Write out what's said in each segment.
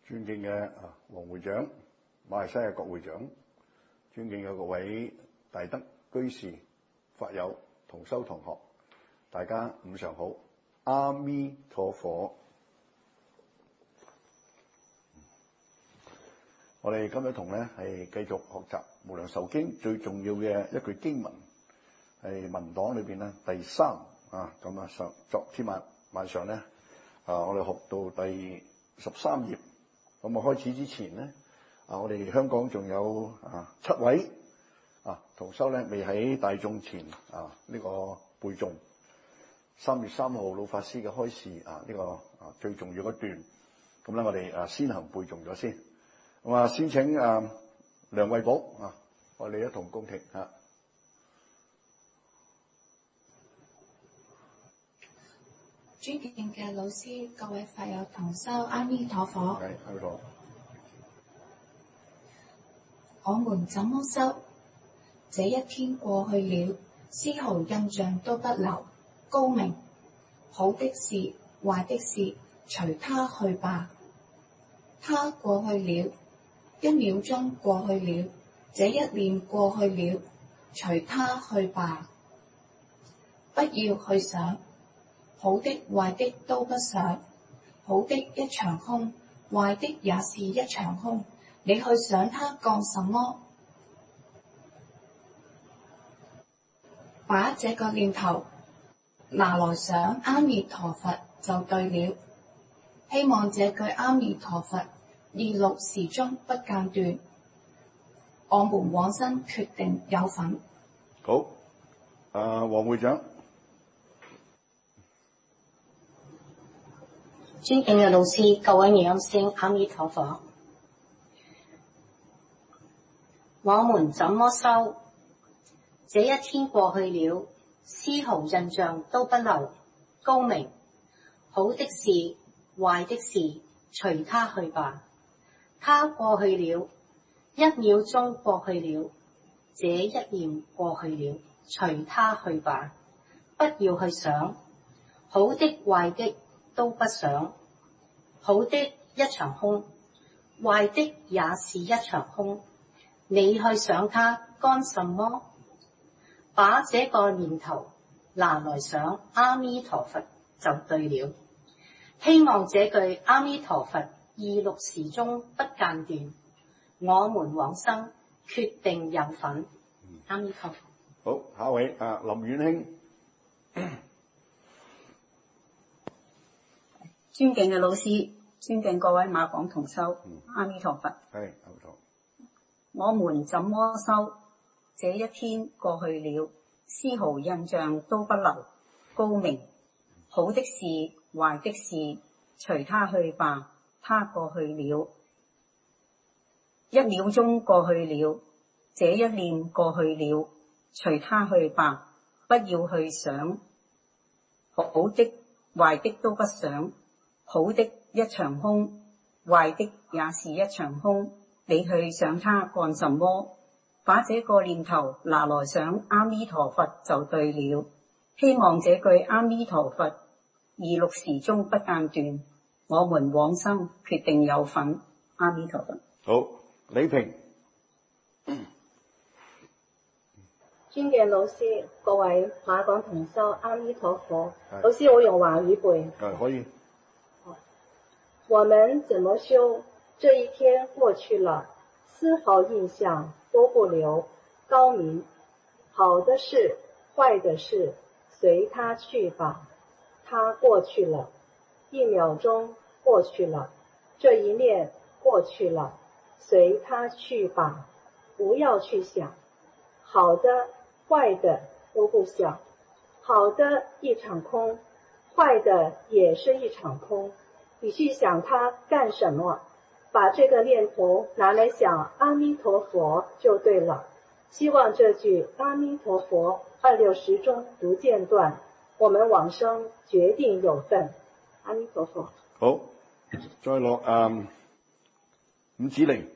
尊敬嘅黃會長、馬來西亞國會長，尊敬嘅各位大德居士、法友、同修同學，大家午上好，阿彌陀佛。我哋今日係繼續學習《無量壽經》最重要嘅一句經文，係文檔裏邊第3咁昨天晚上咧我哋學到第13頁。咁開始之前咧我哋香港仲有7位同修咧未喺大眾前呢個背誦3月3號老法師嘅開示呢個最重要一段。咁咧我哋先行背誦咗先。咁先請梁惠寶我哋一同恭聽嚇。 尊敬嘅老師、各位法友同修，阿彌陀佛。 係，阿彌陀佛。 我們怎麼修？這一天過去了，絲毫印象都不留。高明，好的事、壞的事，隨它去吧。它過去了，一秒鐘過去了，這一念過去了，隨它去吧。不要去想。好的壞的都不想，好的一場空，壞的也是一場空，你去想它幹什麼？把這個念頭拿來想阿彌陀佛就對了。希望這句阿彌陀佛26時中不間斷，我們往生決定有份。 好，黃會長。 尊敬嘅老師、各位妙音聲，阿彌陀佛。我們怎麼修？這一天過去了，絲毫印象都不留。高明，好的事、壞的事，隨它去吧。它過去了，一秒鐘過去了，這一念過去了，隨它去吧。不要去想，好的壞的都不想，好的一場空，壞的也是一場空，你去想它幹什麼？把這個念頭拿來想阿彌陀佛就對了。希望這句阿彌陀佛26時中不間斷，我們往生決定有份。阿彌陀佛。 好，下一位林遠興。 尊敬嘅老師，尊敬各位馬港同修，阿彌陀佛。 係，阿彌陀佛。 我們怎麼修？這一天過去了，絲毫印象都不留。高明，好的事、壞的事，隨它去吧。它過去了，一秒鐘過去了，這一念過去了，隨它去吧。不要去想，好的、壞的都不想。好的一場空，壞的也是一場空，你去想它幹什麼？把這個念頭拿來想阿彌陀佛就對了。希望這句阿彌陀佛26時中不間斷，我們往生決定有份。阿彌陀佛。 好，李平。 尊敬老師，各位馬港同修，阿彌陀佛。老師，我用華語背。 可以。 我們怎麼修？這一天過去了，絲毫印象都不留。高明，好的事、壞的事，隨它去吧。它過去了，一秒鐘過去了，這一念過去了，隨它去吧。不要去想，好的、壞的都不想，好的一場空，壞的也是一場空。你去想它幹什麼？把這個念頭拿來想阿彌陀佛就對了。希望這句阿彌陀佛26時中不間斷，我們往生決定有份。阿彌陀佛。 好，再落伍子玲。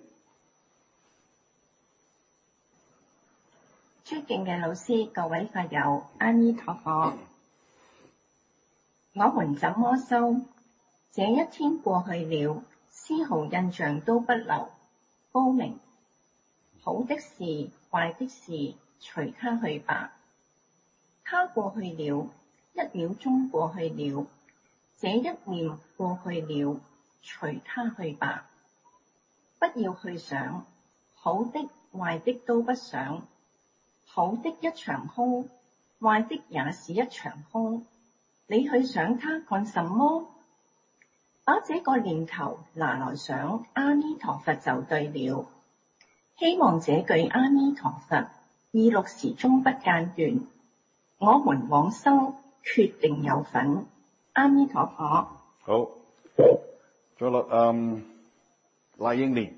尊敬嘅老師、各位法友，阿彌陀佛。我們怎麼修？這一天過去了， 絲毫印象都不留，高明。好的事，壞的事，隨他去吧。他過去了，一秒鐘過去了，這一念過去了，隨他去吧。不要去想，好的壞的都不想，好的一場空，壞的也是一場空。你去想它幹什麼？把這個念頭拿來想阿彌陀佛就對了。希望這句阿彌陀佛意六時中不間斷，我們往生決定有份。阿彌陀佛。 好，再落賴英蓮。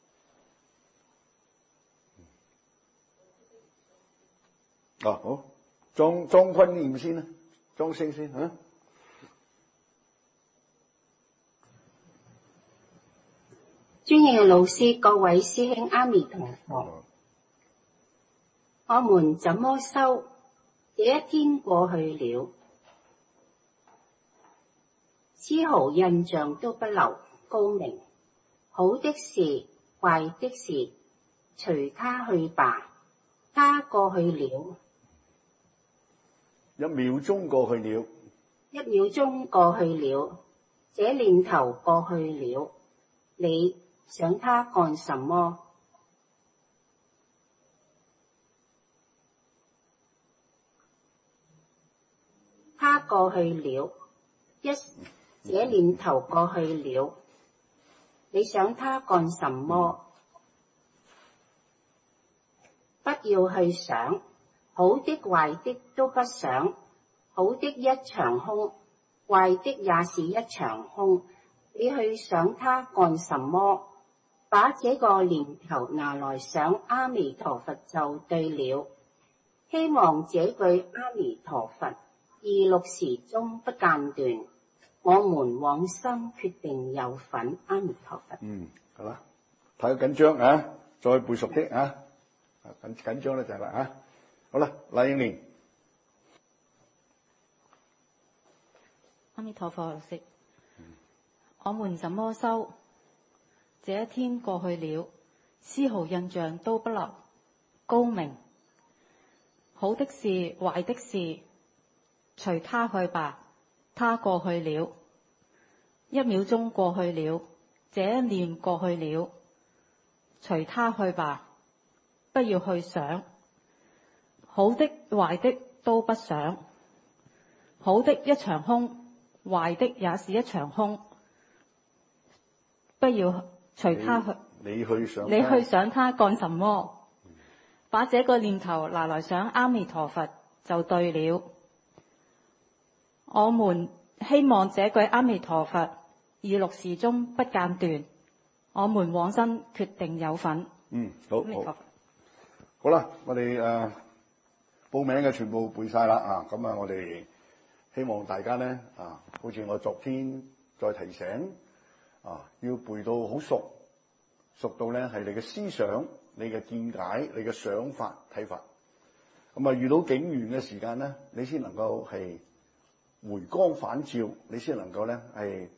好，莊坤念先啦，莊聲先嚇。 尊敬嘅老師，各位師兄，阿彌陀佛。我們怎麼修？這一天過去了，絲毫印象都不留，高明。好的事，壞的事，隨他去吧。他過去了， 一秒鐘過去了， 一秒鐘過去了，這念頭過去了，你想他幹什麼？他過去了，這念頭過去了，你想他幹什麼？不要去想，好的壞的都不想，好的一場空，壞的也是一場空。你去想他幹什麼？把這個念頭拿來想阿彌陀佛就對了。希望這句阿彌陀佛意六時中不間斷，我們往生決定有份。阿彌陀佛。 好啦，太緊張啊，再背熟啲啊，緊張咧就係啦啊。好啦，賴英蓮。 阿彌陀佛，老師。我們怎麼修？這一天過去了，絲毫印象都不留，高明。好的事，壞的事，隨他去吧。他過去了，一秒鐘過去了，這一念過去了，隨他去吧。不要去想，好的壞的都不想，好的一場空，壞的也是一場空。不要隨他去，你去想他幹什麼？把這個念頭拿來想阿彌陀佛就對了。我們希望這句阿彌陀佛意六時中不間斷，我們往生決定有份。 好啦，我哋報名嘅全部背晒啦啊！咁啊，我哋希望大家咧啊，好似我昨天再提醒要背到好熟到咧係你嘅思想、你嘅見解、你嘅想法、睇法。咁啊，遇到境緣嘅時間咧，你先能夠係回光返照，你先能夠咧係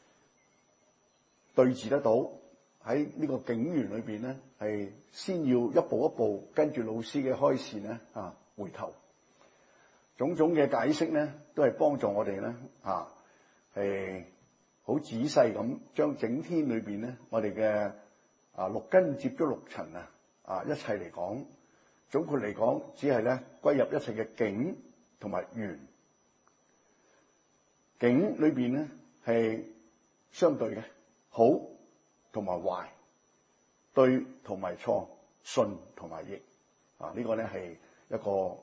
對治得到。喺呢個境緣裏邊咧，係先要一步一步跟住老師嘅開示咧回頭，種種嘅解釋咧，都係幫助我哋咧係好仔細咁將整天裏邊咧，我哋嘅六根接觸六塵一切嚟講，總括嚟講，只係咧歸入一切嘅境同埋緣。境裏邊咧係相對嘅，好同埋壞，對同埋錯，順同埋逆呢個咧係一個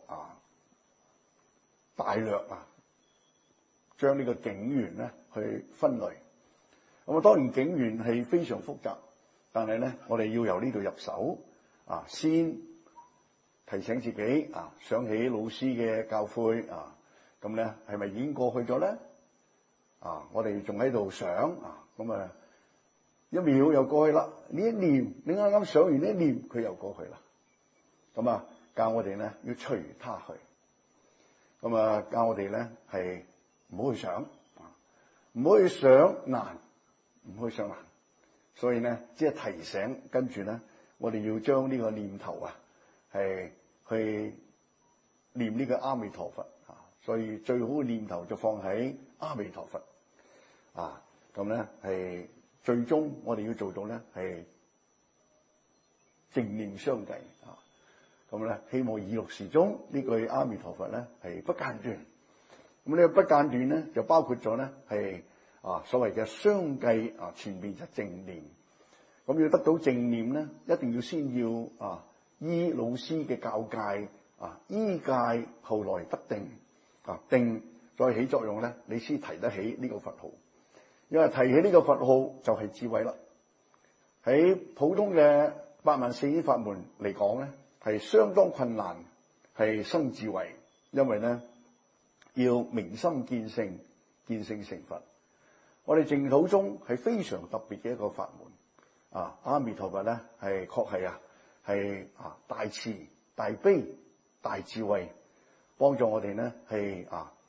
大略將呢個境緣咧去分類。咁當然境緣係非常複雜，但係咧我哋要由呢度入手先提醒自己想起老師嘅教誨咁咧係咪已經過去咗咧？我哋仲喺度想咁一秒又過去啦，呢一念你啱啱想完呢一念，佢又過去啦。咁教我哋咧要隨他去。咁教我哋咧係唔好去想，唔好去想難，唔好去想難， 所以咧即係提醒，跟住咧我哋要將呢個念頭啊係去念呢個阿彌陀佛啊，所以最好嘅念頭就放喺阿彌陀佛啊，咁咧係最終我哋要做到咧係正念相繼啊，咁咧希望以六時中呢句阿彌陀佛咧係不間斷，咁呢個不間斷咧就包括咗咧係所謂嘅相繼啊，前面就正念，咁要得到正念咧，一定要先要依老師嘅教誡依戒後來得定定再起作用咧，你先提得起呢個佛號，因為提起呢個佛號就係智慧啦。喺普通嘅八萬四千法門嚟講咧，係相當困難係生智慧，因為咧要明心見性，見性成佛。我哋淨土宗係非常特別嘅一個法門阿彌陀佛咧係確係係大慈大悲大智慧，幫助我哋咧係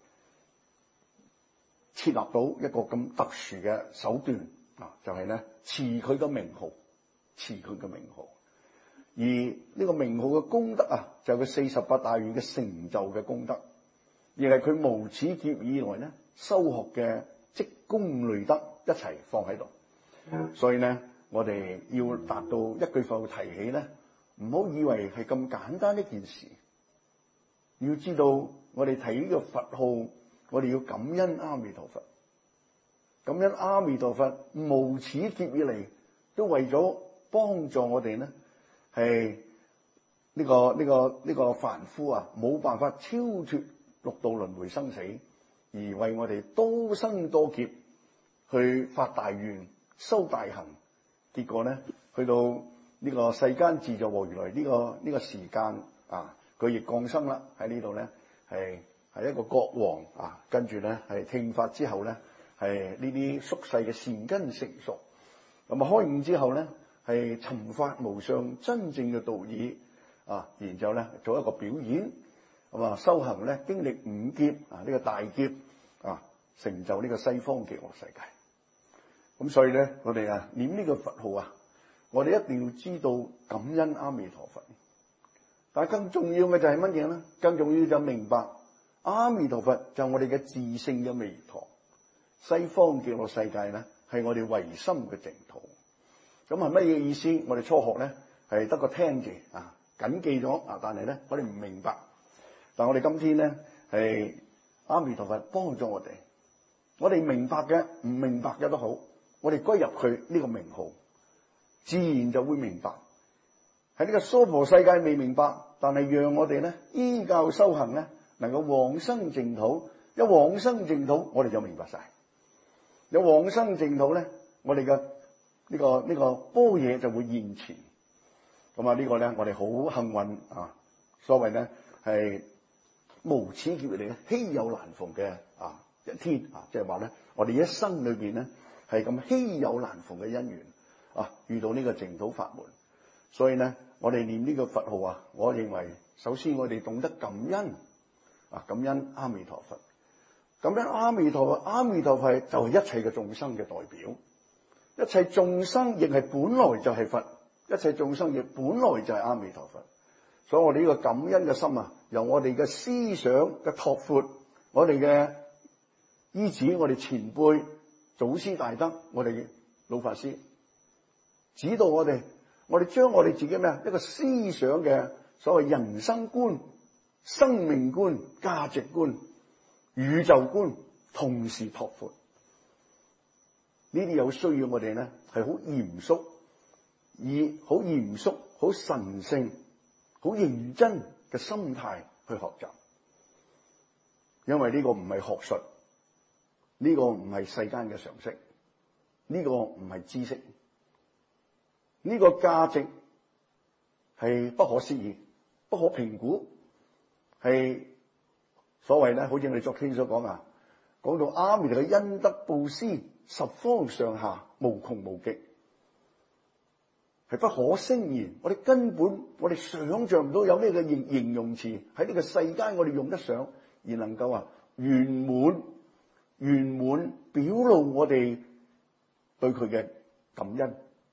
設立到一個咁特殊嘅手段就係咧持佢嘅名號，持佢嘅名號，而呢個名號嘅功德就係佢48大願嘅成就嘅功德，而係佢無始劫以來咧修學嘅積功累德一齊放喺度，所以咧我哋要達到一句佛號提起咧，唔好以為係咁簡單一件事，要知道我哋提呢個佛號，我哋要感恩阿彌陀佛，感恩阿彌陀佛無始劫以嚟都為咗幫助我哋咧，係呢個凡夫冇辦法超脫六道輪迴生死，而為我哋多生多劫去發大願修大行，結果咧去到呢個世間自在和如來呢個時間佢亦降生啦，喺呢度咧係一個國王跟住咧係聽法之後咧係呢啲宿世嘅善根成熟，咁開悟之後咧係尋法無上真正嘅道義然之後咧做一個表演，咁修行咧經歷五劫呢個大劫成就呢個西方極樂世界。咁所以咧我哋念呢個佛號我哋一定要知道感恩阿彌陀佛，但係更重要嘅就係乜嘢咧？更重要就明白阿彌陀佛就係我哋嘅自性嘅彌陀，西方極樂世界咧係我哋唯心嘅淨土。咁係乜嘢意思？我哋初學咧係得個聽字緊記咗但係咧我哋唔明白。但我哋今天咧係阿彌陀佛幫助我哋，我哋明白嘅唔明白嘅都好，我哋歸入佢呢個名號，自然就會明白。喺呢個娑婆世界未明白，但係讓我哋咧依教修行咧，能夠往生淨土。一往生淨土，我哋就明白晒。有往生淨土咧，我哋嘅呢個般若就會現前。咁呢個咧，我哋好幸運所謂咧係無始劫嚟嘅稀有難逢嘅一天即係話咧，我哋一生裏邊咧係咁稀有難逢嘅因緣遇到呢個淨土法門。所以咧，我哋念呢個佛號我認為首先我哋懂得感恩感恩阿彌陀佛，感恩阿彌陀佛。阿彌陀佛就係一切嘅眾生嘅代表，一切眾生亦係本來就係佛，一切眾生亦本來就係阿彌陀佛。所以我哋呢個感恩嘅心由我哋嘅思想嘅拓闊，我哋嘅依止，我哋前輩祖師大德，我哋老法師指導我哋將我哋自己一個思想嘅所謂人生觀、生命觀、價值觀、宇宙觀同時拓闊。呢啲有需要我哋咧係好嚴肅，以好嚴肅、好神聖、好認真嘅心態去學習，因為呢個唔係學術，呢個唔係世間嘅常識，呢個唔係知識，呢個價值係不可思議、不可評估，係所謂咧，好似我哋昨天所講講到阿彌陀嘅恩德布施十方上下無窮無極，係不可勝言。我哋根本我哋想象唔到有咩嘅形容詞喺呢個世間我哋用得上，而能夠圓滿表露我哋對佢嘅感恩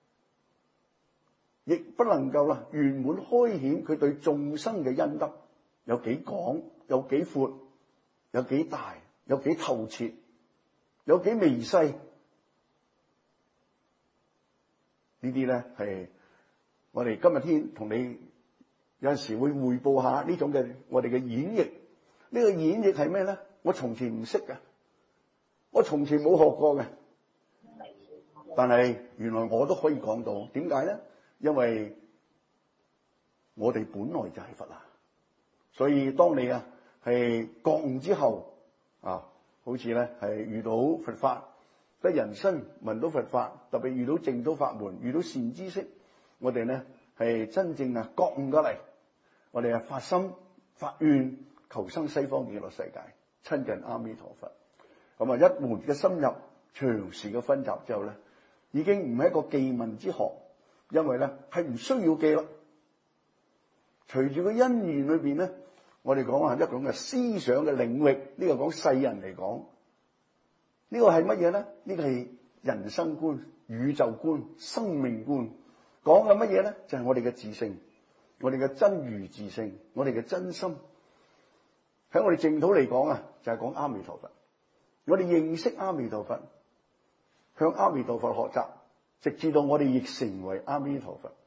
亦不能夠啦圓滿開顯佢對眾生嘅恩德有幾廣、有幾闊、有幾大、有幾透徹、有幾微細。呢啲咧係我哋今日天同你有陣時會匯報下呢種嘅我哋嘅演繹。呢個演繹係咩咧？我從前唔識嘅，我從前冇學過嘅，但係原來我都可以講到。點解咧？因為我哋本來就係佛啊，所以當你啊係覺悟之後啊，好似咧係遇到佛法，得人身聞到佛法，特別遇到淨土法門，遇到善知識，我哋咧係真正啊覺悟過嚟，我哋啊發心發願求生西方極樂世界，親近阿彌陀佛。咁啊一門嘅深入，長時嘅分集之後咧，已經唔係一個記問之學，因為咧係唔需要記啦。隨住個因緣裏邊咧，我哋講話一種嘅思想嘅領域，呢個講世人嚟講，呢個係乜嘢咧？呢個係人生觀、宇宙觀、生命觀，講嘅乜嘢咧？就係我哋嘅自性，我哋嘅真如自性，我哋嘅真心。喺我哋淨土嚟講啊，就係講阿彌陀佛。我哋認識阿彌陀佛，向阿彌陀佛學習，直至到我哋亦成為阿彌陀佛。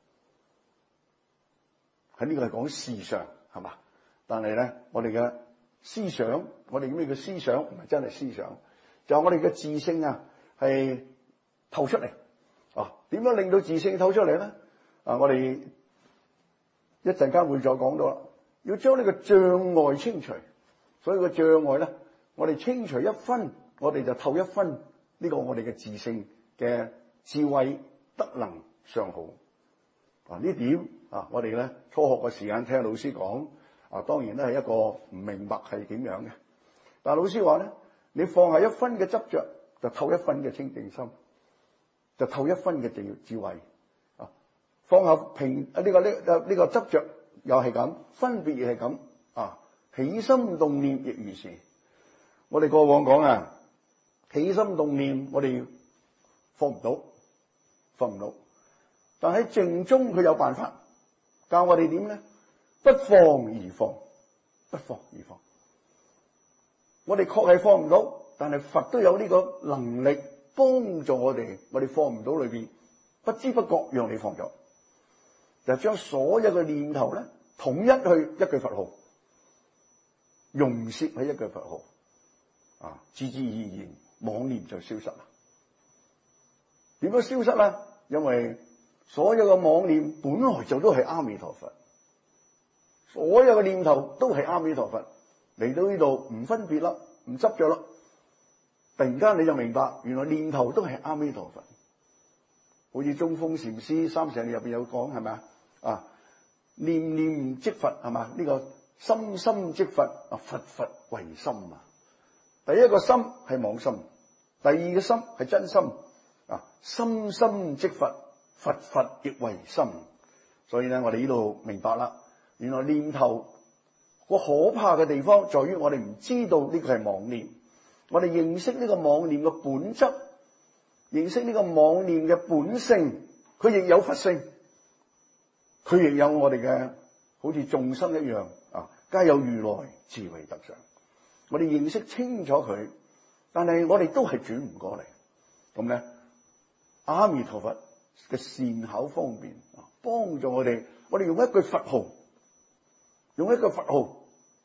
喺呢個係講事上，係嘛？但係咧，我哋嘅思想，我哋咩叫思想？唔係真係思想，就係我哋嘅自性啊，係透出嚟。啊，點樣令到自性透出嚟咧？啊，我哋一陣間會再講到啦。要將呢個障礙清除，所以個障礙咧，我哋清除一分，我哋就透一分。呢個我哋嘅自性嘅智慧德能上好。啊，呢點啊，我哋咧初學嘅時間聽老師講啊，當然咧係一個唔明白係點樣嘅。但係老師話咧，你放下一分嘅執着，就透一分嘅清淨心，就透一分嘅智慧。啊，放下呢個執着又係咁，分別亦係咁。啊，起心動念亦如是。我哋過往講啊，起心動念我哋放唔到，放唔到。但喺靜中佢有辦法教我哋點咧？不放而放，不放而放。我哋確係放唔到，但係佛都有呢個能力幫助我哋。我哋放唔到裏邊，不知不覺讓你放咗，就將所有嘅念頭咧統一去一句佛號，融攝喺一句佛號，啊，自自然然妄念就消失啦。點樣消失啦？因為所有嘅妄念本來就都係阿彌陀佛，所有嘅念頭都係阿彌陀佛。嚟到呢度唔分別啦，唔執着啦，突然間你就明白，原來念頭都係阿彌陀佛。好似中峰禪師三成入邊有講，係咪啊？啊，念念即佛，係嘛？呢個心心即佛，啊，佛佛為心啊。第一個心係妄心，第二個心係真心，啊，心心即佛。佛佛亦為心，所以咧，我哋呢度明白啦。原來念頭個可怕嘅地方，在於我哋唔知道呢個係妄念。我哋認識呢個妄念嘅本質，認識呢個妄念嘅本性，佢亦有佛性，佢亦有我哋嘅好似眾生一樣啊，皆有如來智慧德相。我哋認識清楚佢，但係我哋都係轉唔過嚟。咁咧，阿彌陀佛嘅善巧方便啊，幫助我哋用一句佛號，用一句佛號。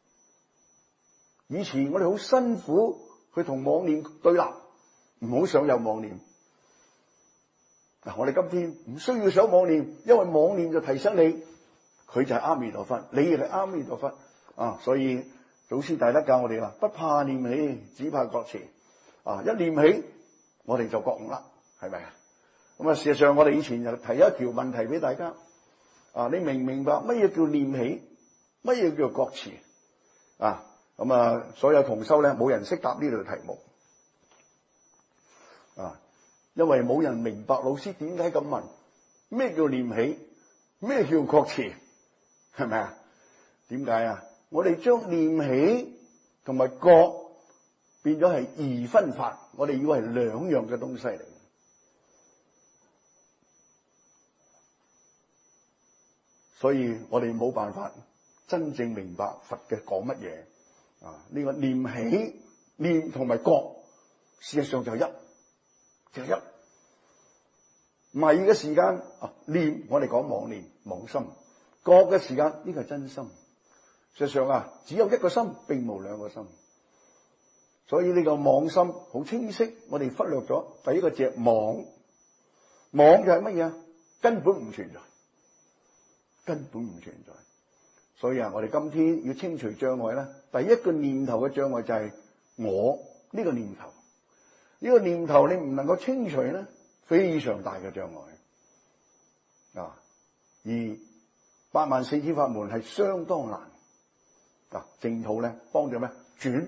以前我哋好辛苦去同妄念對立，唔好想有妄念。嗱，我哋今天唔需要想妄念，因為妄念就提醒你，佢就係阿彌陀佛，你亦係阿彌陀佛啊。所以祖師大德教我哋啦，不怕念起，只怕覺遲啊。一念起，我哋就覺悟啦，係咪啊？咁啊，事實上我哋以前就提一條問題俾大家啊，你明唔明白乜嘢叫念起，乜嘢叫覺遲啊？咁啊，所有同修咧，冇人識答呢條題目啊，因為冇人明白老師點解咁問，咩叫念起，咩叫覺遲，係咪啊？點解啊？我哋將念起同埋覺變咗係二分法，我哋以為係兩樣嘅東西嚟。 所以我哋冇辦法真正明白佛嘅講乜嘢啊！呢個念起念同埋覺，事實上就一，迷嘅時間啊念，我哋講妄念妄心；覺嘅時間呢個係真心。事實上啊，只有一個心，並無兩個心。所以呢個妄心好清晰，我哋忽略咗第一個字妄。妄就係乜嘢啊？根本唔存在，根本唔存在。所以啊，我哋今天要清除障礙咧，第一個念頭嘅障礙就係我呢個念頭。呢個念頭你唔能夠清除咧，非常大嘅障礙啊！而8萬四千法門係相當難啊！淨土咧幫咗咩？轉。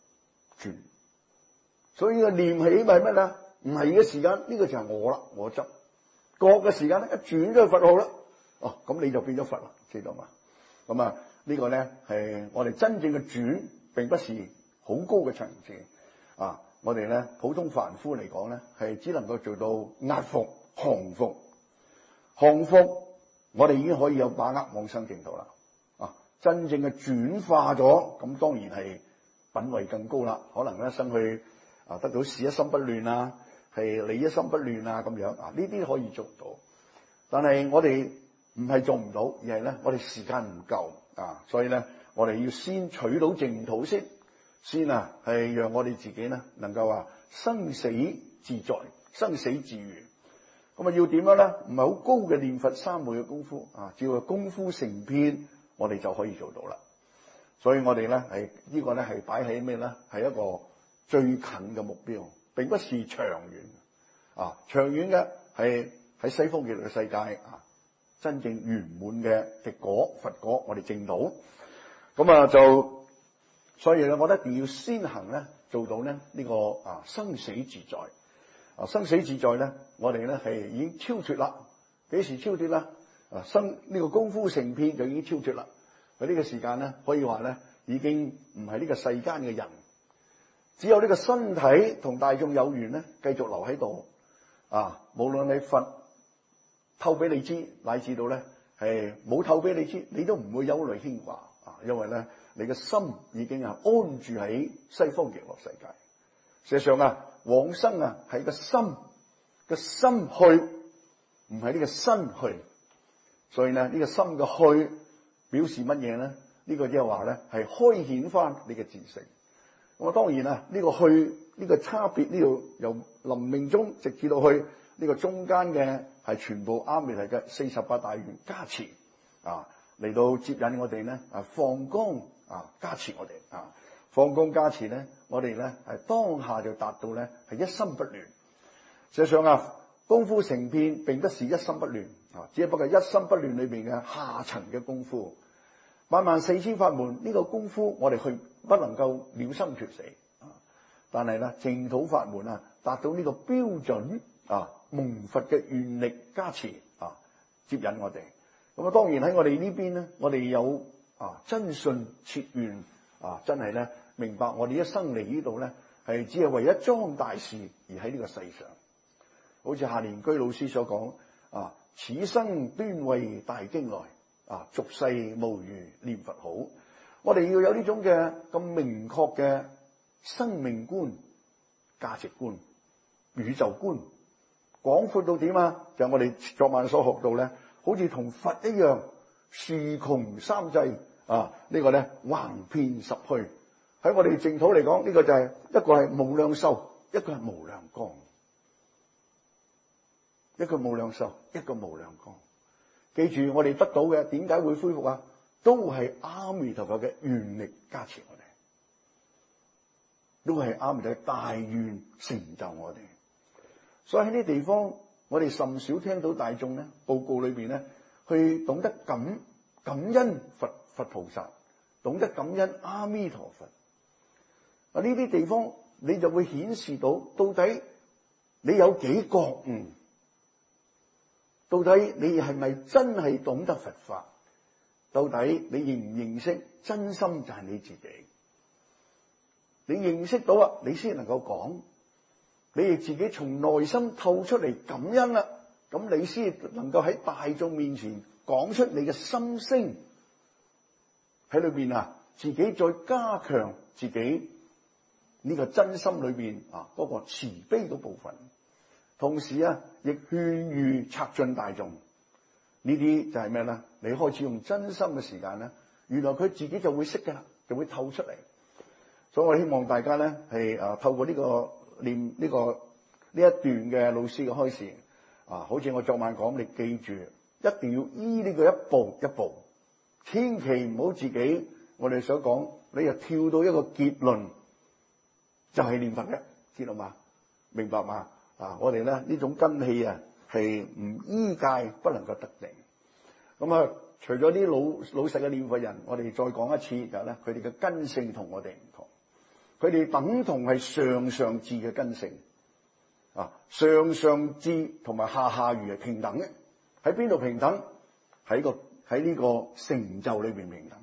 所以呢個念起咪乜咧？唔係嘅時間，呢個就係我啦，我執。覺嘅時間咧，一轉咗去佛號啦，哦，咁你就變咗佛啦，知道嘛？咁啊，呢個咧係我哋真正嘅轉，並不是好高嘅層次啊！我哋咧普通凡夫嚟講咧，係只能夠做到壓伏、降伏。降伏，我哋已經可以有把握往生淨土啦。啊，真正嘅轉化咗，咁當然係品位更高啦。可能咧生去啊得到事一心不亂啊，係理一心不亂啊咁樣啊，呢啲可以做到。但係我哋唔係做唔到，而係咧我哋時間唔夠啊，所以咧我哋要先取到淨土先啊，係讓我哋自己咧能夠話生死自在、生死自如。咁啊要點樣咧？唔係好高嘅念佛三昧嘅功夫啊，只要功夫成片，我哋就可以做到啦。所以我哋咧係呢個咧係擺喺咩咧？係一個最近嘅目標，並不是長遠啊。長遠嘅係喺西方極樂嘅世界啊，真正圓滿嘅極果佛果，我哋證到。咁啊就所以咧，我覺得一定要先行咧，做到咧呢個啊生死自在啊！生死自在咧，我哋咧係已經超脫啦。幾時超脫啦？啊，呢個功夫成片就已經超脫啦。喺呢個時間咧，可以話咧已經唔係呢個世間嘅人，只有呢個身體同大眾有緣咧，繼續留喺度啊！無論你佛透俾你知，乃至到咧係冇透俾你知，你都唔會憂慮牽掛啊！因為咧你嘅心已經係安住喺西方極樂世界。事實上啊，往生啊係個心去，唔係呢個身去。所以咧呢個心嘅去表示乜嘢咧？呢個即係話咧係開顯翻你嘅自性。咁啊當然啊呢個去呢個差別呢度由臨命終直至到去呢個中間嘅係全部阿彌陀嘅48大願加持啊，嚟到接引我哋咧啊放光啊加持我哋啊放光加持咧，我哋咧係當下就達到咧係一心不亂。實際上啊功夫成片並不是一心不亂啊，只不過一心不亂裏邊嘅下層嘅功夫。8萬四千法門呢個功夫我哋去不能夠了生脫死啊，但係咧淨土法門啊達到呢個標準啊，蒙佛嘅願力加持啊接引我哋。咁啊當然喺我哋呢邊咧，我哋有啊真信切願啊，真係咧明白我哋一生嚟呢度咧係只係為一樁大事而喺呢個世上。好似夏蓮居老師所講啊，此生端為大經來啊，俗世無如念佛好。我哋要有呢種嘅咁明確嘅生命觀、價值觀、宇宙觀，廣闊到點啊？就係我哋昨晚所學到咧，好似同佛一樣，樹窮三際啊！呢個咧橫遍十虛。喺我哋淨土嚟講，呢個就係一個係無量壽，一個係無量光。一個無量壽，一個無量光。記住，我哋得到嘅點解會恢復啊？都係阿彌陀佛嘅願力加持我哋，都係阿彌陀佛大願成就我哋。所以喺呢啲地方，我哋甚少聽到大眾咧報告裏邊咧，去懂得感恩佛菩薩，懂得感恩阿彌陀佛。啊，呢啲地方你就會顯示到底你有幾覺悟。到底你係咪真係懂得佛法？到底你認唔認識真心就係你自己？你認識到啊，你先能夠講。你亦自己從內心透出嚟感恩啦，咁你先能夠喺大眾面前講出你嘅心聲喺裏邊啊，自己再加強自己呢個真心裏邊啊嗰個慈悲嘅部分，同時啊亦勸喻策進大眾。呢啲就係咩咧？你開始用真心嘅時間咧，原來佢自己就會識嘅啦，就會透出嚟。所以我希望大家咧係透過呢個念呢一段嘅老師嘅開示啊，好似我昨晚講，你記住一定要依呢個一步一步，千祈唔好自己我哋所講，你又跳到一個結論就係念佛嘅，知道嘛？明白嘛？啊，我哋咧呢種根器啊係唔依戒不能夠得定。咁啊，除咗啲老實嘅念佛人，我哋再講一次就係咧，佢哋嘅根性同我哋唔同，佢哋等同係上上智嘅根性。啊，上上智同埋下下愚係平等嘅，喺邊度平等？喺呢個成就裏邊平等，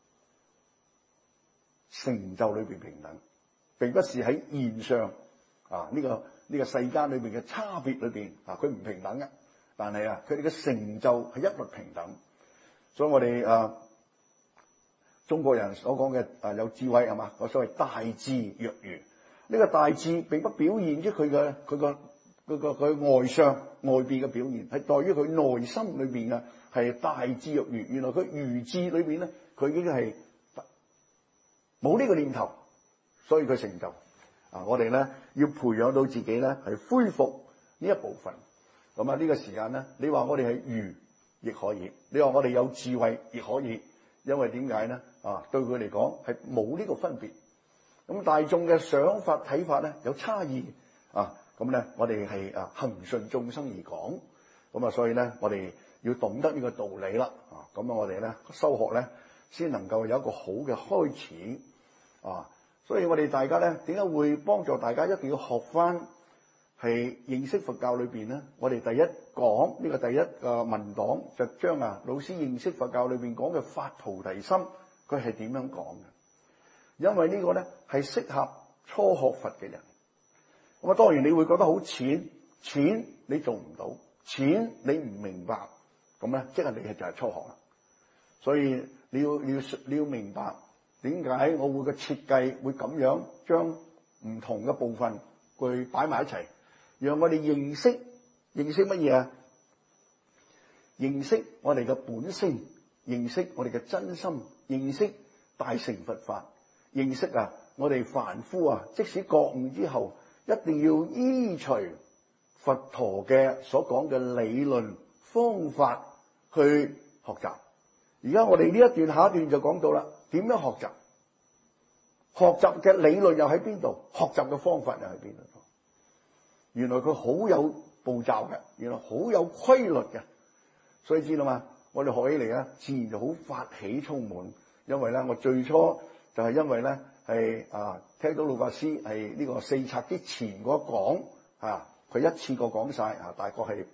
成就裏邊平等，並不是喺現上啊呢個世間裏邊嘅差別裏邊啊，佢唔平等嘅，但係啊，佢哋嘅成就係一律平等。所以我哋中國人所講嘅有智慧係嘛，個所謂大智若愚。呢個大智並不表現出佢外相外邊嘅表現，係在於佢內心裏邊嘅係大智若愚。原來佢愚智裏邊咧，佢已經係冇呢個念頭，所以佢成就啊！我哋咧要培養到自己咧係恢復呢一部分。咁啊呢個時間咧，你話我哋係愚亦可以，你話我哋有智慧亦可以，因為點解咧？啊，對佢嚟講係冇呢個分別。咁大眾嘅想法睇法咧有差異啊，咁咧我哋係恆順眾生而講，咁啊所以咧我哋要懂得呢個道理啦啊，咁啊我哋咧修學咧先能夠有一個好嘅開始啊，所以我哋大家咧點解會幫助大家一定要學翻係認識佛教裏邊咧？我哋第一講呢個第一個文檔就將老師認識佛教裏邊講嘅發菩提心，佢係點樣講嘅？因為呢個咧係適合初學佛嘅人。咁啊，當然你會覺得好淺你做唔到，淺你唔明白，咁咧即係你就係初學啦。所以你要明白點解我會嘅設計會咁樣將唔同嘅部分去擺埋一齊，讓我哋認識乜嘢啊？認識我哋嘅本性，認識我哋嘅真心，認識大乘佛法。認識我哋凡夫即使覺悟之後，一定要依隨佛陀嘅所講嘅理論方法去學習。而家我哋呢一段下一段就講到啦，點樣學習？學習嘅理論又喺邊度？學習嘅方法又喺邊度？原來佢好有步驟嘅，原來好有規律嘅，所以知道嘛？我哋學起嚟咧，自然就好發起充滿。因為咧，我最初就係因為咧係聽到老法師係呢個四冊之前嗰講佢一次過講晒大概係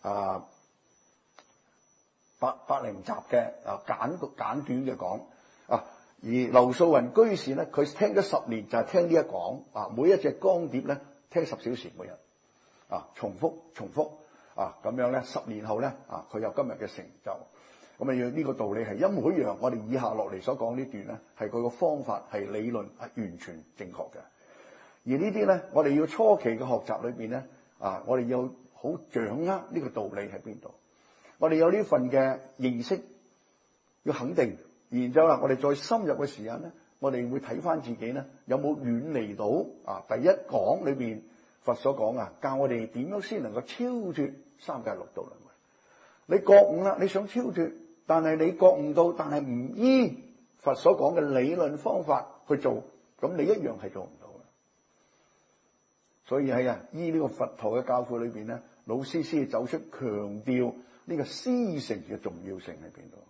百零集嘅簡短嘅講而劉素雲居士咧，佢聽咗10年就係聽呢一講每一隻光碟咧聽10小時每日重複咁樣咧10年後咧佢有今日嘅成就。咁啊，呢個道理係一模一樣。我哋以下落嚟所講呢段咧，係佢個方法係理論係完全正確嘅。而呢啲咧，我哋要初期嘅學習裏邊咧，我哋要好掌握呢個道理喺邊度。我哋有呢份嘅認識，要肯定。然之後啦，我哋再深入嘅時間咧，我哋會睇翻自己咧，有冇遠離到第一講裏邊佛所講教我哋點樣先能夠超脫三界六道輪迴。你覺悟啦，你想超脫。但係你覺悟到，但係唔依佛所講嘅理論方法去做，咁你一樣係做唔到嘅。所以喺依呢個佛陀嘅教誨裏邊咧，老師先走出強調呢個師承嘅重要性喺邊度。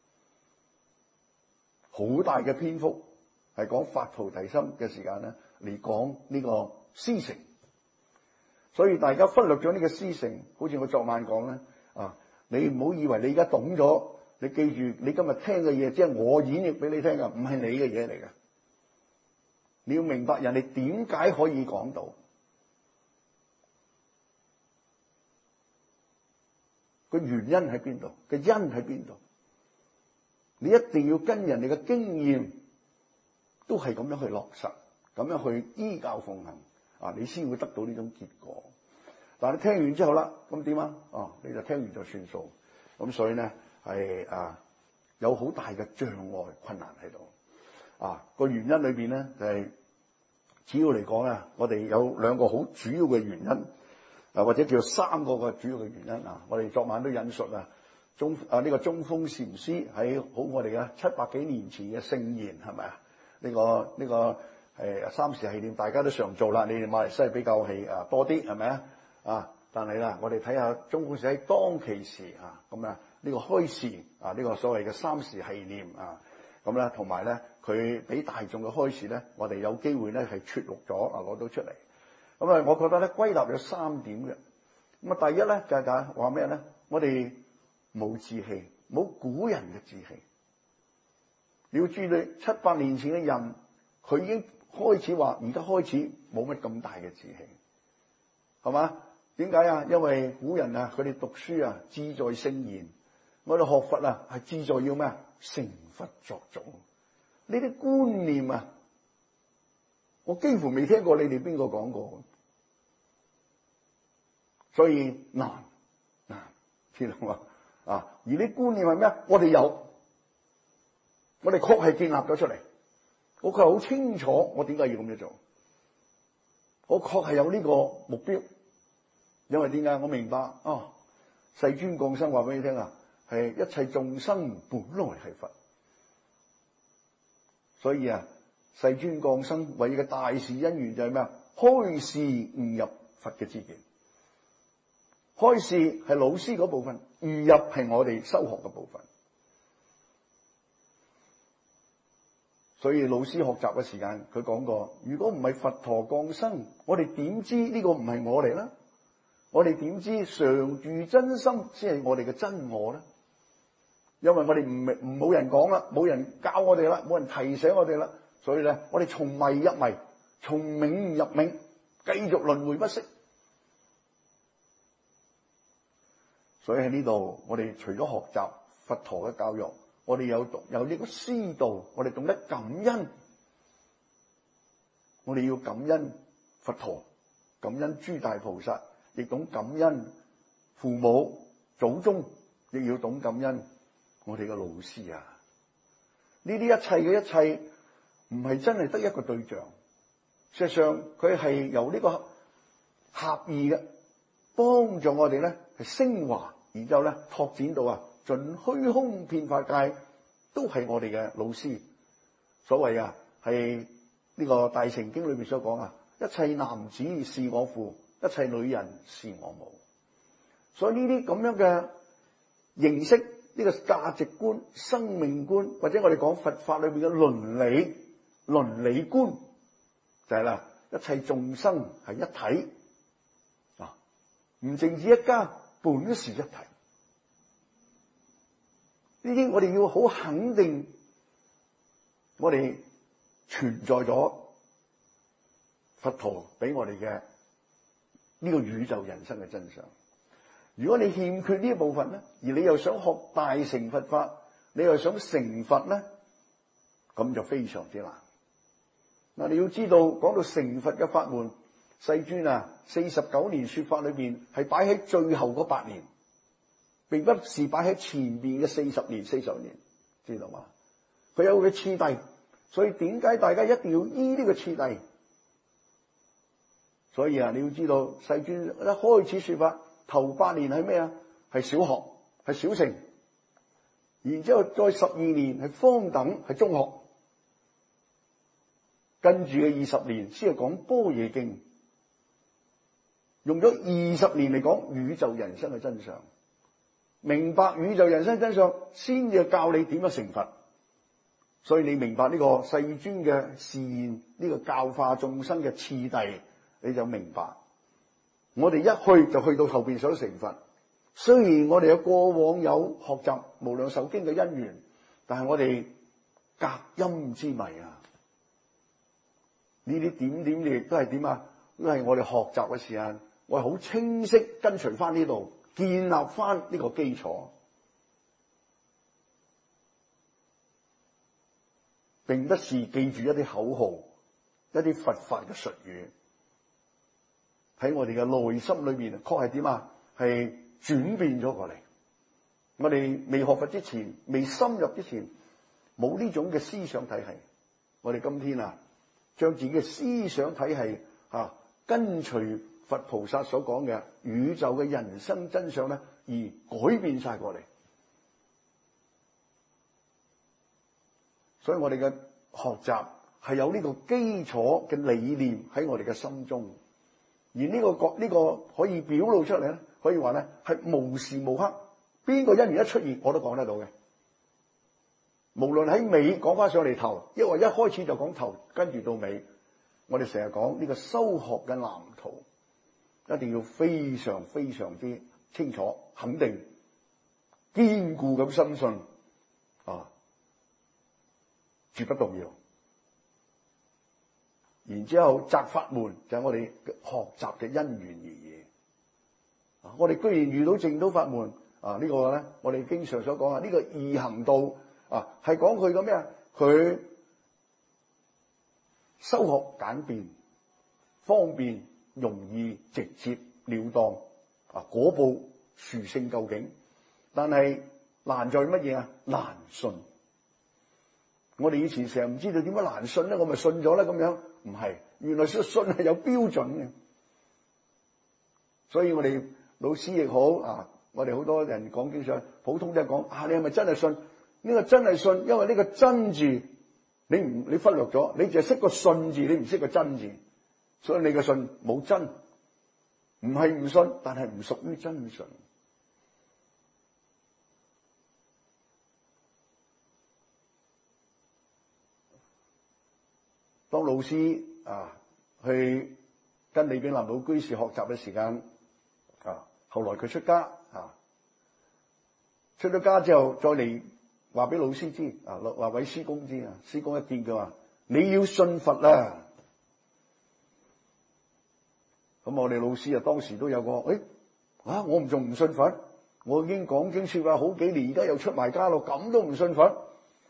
好大嘅篇幅係講發菩提心嘅時間咧，嚟講呢個師承。所以大家忽略咗呢個師承，好似我昨晚講咧你唔好以為你而家懂咗。你記住，你今日聽嘅嘢，即係我演繹俾你聽嘅，唔係你嘅嘢嚟嘅。你要明白人哋點解可以講到個原因喺邊度？個因喺邊度？你一定要跟人哋嘅經驗，都係咁樣去落實，咁樣去依教奉行啊，你先會得到呢種結果。但係你聽完之後啦，咁點啊？你就聽完就算數。咁所以咧係有好大嘅障礙困難喺度。個原因裏邊咧就係、主要嚟講啊，我哋有兩個好主要嘅原因，或者叫三個嘅主要嘅原因啊。我哋昨晚都引述呢個中鋒禪師喺好我哋嘅700幾年前嘅聖言係咪啊？呢個三時繫念大家都常做啦，你哋馬來西亞比較係多啲係咪啊？但係啦，我哋睇下中鋒師喺當其時咁呢個開示呢個所謂嘅三時繫念咁咧，同埋咧佢俾大眾嘅開示咧，我哋有機會咧係撮錄咗攞到出嚟。咁我覺得咧歸納有3點嘅。咁第一咧就係話咩咧？我哋冇志氣，冇古人嘅志氣。你要注意700年前嘅人，佢已經開始話，而家開始冇乜咁大嘅志氣，係嘛？點解啊？因為古人佢哋讀書志在聖言，我哋學佛係志在要咩？成佛作祖。呢啲觀念我幾乎未聽過你哋邊個講過，所以難，知道嘛？而啲觀念係咩？我哋有，我哋確係建立咗出嚟，我確係好清楚我點解要咁樣做，我確係有呢個目標。因為點解？我明白世尊降生話俾你聽係一切眾生本來係佛，所以世尊降生為嘅大事因緣就係咩？開示悟入佛嘅知見。開示係老師嗰部分，悟入係我哋修學嘅部分。所以老師學習嘅時間，佢講過，如果唔係佛陀降生，我哋點知呢個唔係我哋呢？我哋點知常住真心先係我哋嘅真我呢？因為我哋冇人講啦，冇人教我哋啦，冇人提醒我哋啦，所以咧，我哋從迷入迷，從冥入冥，繼續輪迴不息。所以喺呢度，我哋除咗學習佛陀嘅教育，我哋有呢個師道，我哋懂得感恩，我哋要感恩佛陀，感恩諸大菩薩，亦懂感恩父母祖宗，亦要懂感恩我哋嘅老師呢啲一切嘅一切，唔係真係得一個對象，事實上佢係由呢個合意嘅幫助我哋咧係升華，然之後咧拓展到盡虛空遍法界都係我哋嘅老師。所謂係呢個大乘經裏面所講一切男子是我父，一切女人是我母。所以呢啲咁樣嘅認識，呢個價值觀、生命觀，或者我哋講佛法裏邊嘅倫理觀，就係啦，一切眾生係一體唔淨止一家，本是一體。呢啲我哋要好肯定，我哋存在咗佛陀俾我哋嘅呢個宇宙人生嘅真相。如果你欠缺呢一部分咧，而你又想學大乘佛法，你又想成佛咧，咁就非常之難。嗱，你要知道，講到成佛嘅法門，世尊49年說法裏邊係擺喺最後嗰8年，並不是擺喺前邊嘅40年，知道嘛？佢有佢嘅次第，所以點解大家一定要依呢個次第？所以你要知道，世尊一開始說法頭8年係咩啊？係小學，係小乘，然之後再12年係方等，係中學，跟住嘅20年先係講般若經，用咗20年嚟講宇宙人生嘅真相，明白宇宙人生真相，先至教你點樣成佛。所以你明白呢個世尊嘅示現，呢個教化眾生嘅次第，你就明白。我哋一去就去到後邊想成佛，雖然我哋有過往有學習無量壽經嘅因緣，但係我哋隔音之迷呢啲點亦都係點都係我哋學習嘅時間，我係好清晰跟隨翻呢度， 建立翻呢個基礎，並不是記住一啲口號、一啲佛法嘅術語，喺我哋嘅內心裏邊，確係點啊？係轉變咗過嚟。我哋未學佛之前，未深入之前，冇呢種嘅思想體系。我哋今天啊，將自己嘅思想體系跟隨佛菩薩所講嘅宇宙嘅人生真相咧，而改變晒過嚟。所以我哋嘅學習係有呢個基礎嘅理念喺我哋嘅心中，而呢個可以表露出嚟咧，可以話咧係無時無刻，邊個因緣一出現我都講得到嘅。無論喺尾講翻上嚟頭，抑或一開始就講頭，跟住到尾，我哋成日講呢個修學嘅藍圖，一定要非常非常之清楚、肯定、堅固咁深信絕不動搖。然之後擇法門就係我哋學習嘅因緣而已。我哋居然遇到淨土法門呢個咧，我哋經常所講呢個易行道係講佢嘅咩啊？佢修學簡便、方便、容易、直接、了當果報殊勝究竟。但係難在乜嘢啊？難信。我哋以前成日唔知道點解難信咧，我咪信咗咧咁樣。唔係，原來信係有標準嘅。所以我哋老師亦好我哋好多人講經常普通都係講你係咪真係信？呢個真係信，因為呢個真字你忽略咗，你淨係識個信字，你唔識個真字，所以你嘅信冇真，唔係唔信，但係唔屬於真信。當老師去跟李炳南老居士學習嘅時間後來佢出家出咗家之後再嚟話俾老師知話俾師公知師公一見佢話你要信佛啦。咁我哋老師當時都有個我仲唔信佛？我已經講經說話好幾年，而家又出埋家咯，咁都唔信佛？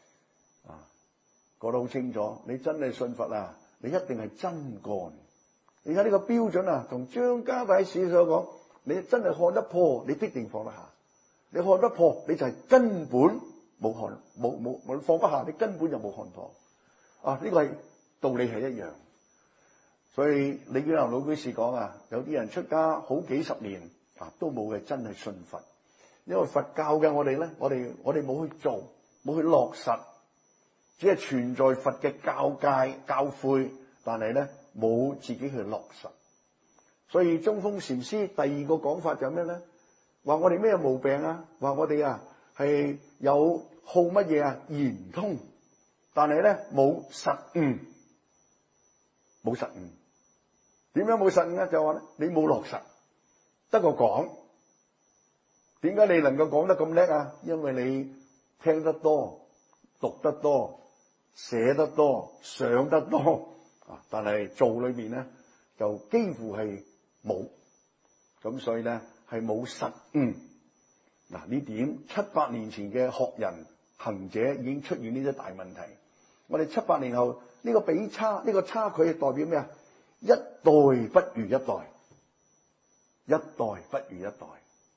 講得好清楚，你真係信佛你一定係真幹。你睇呢個標準同張家大師所講，你真係看得破，你必定放得下。你看得破，你就係根本冇放不下，你根本就冇看破。呢個係道理係一樣。所以李炳南老居士講有啲人出家好幾十年都冇嘅真係信佛，因為佛教嘅我哋咧，我哋冇去做，冇去落實。只係存在佛嘅教誡教誨，但係咧冇自己去落實。所以中峰禪師第二個講法就係咩咧？話我哋咩毛病啊？話我哋係有好乜嘢圓通，但係咧冇實悟，冇實悟。點樣冇實悟咧？就話咧你冇落實，得個講。點解你能夠講得咁叻啊？因為你聽得多，讀得多，寫得多，想得多但係做裏面咧就幾乎係冇，咁所以咧係冇實悟。呢點700年前嘅學人行者已經出現呢啲大問題。我哋700年後呢個比差，呢個差距係代表咩啊？一代不如一代，一代不如一代。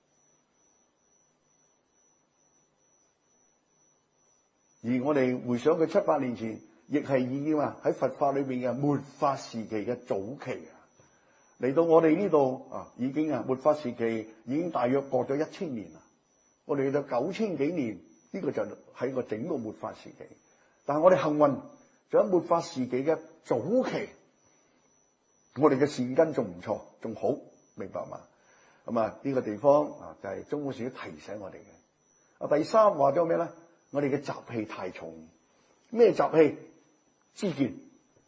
而我哋回想佢700年前，亦係已經喺佛法裏邊嘅末法時期嘅早期嚟到我哋呢度已經末法時期已經大約過咗1000年啦。我哋去到9000幾年，呢個就係個整個末法時期。但係我哋幸運，就喺末法時期嘅早期，我哋嘅善根仲唔錯，仲好，明白嘛？咁呢個地方就係中觀禪提醒我哋嘅。第三話咗咩咧？我哋嘅習氣太重。咩習氣？知見。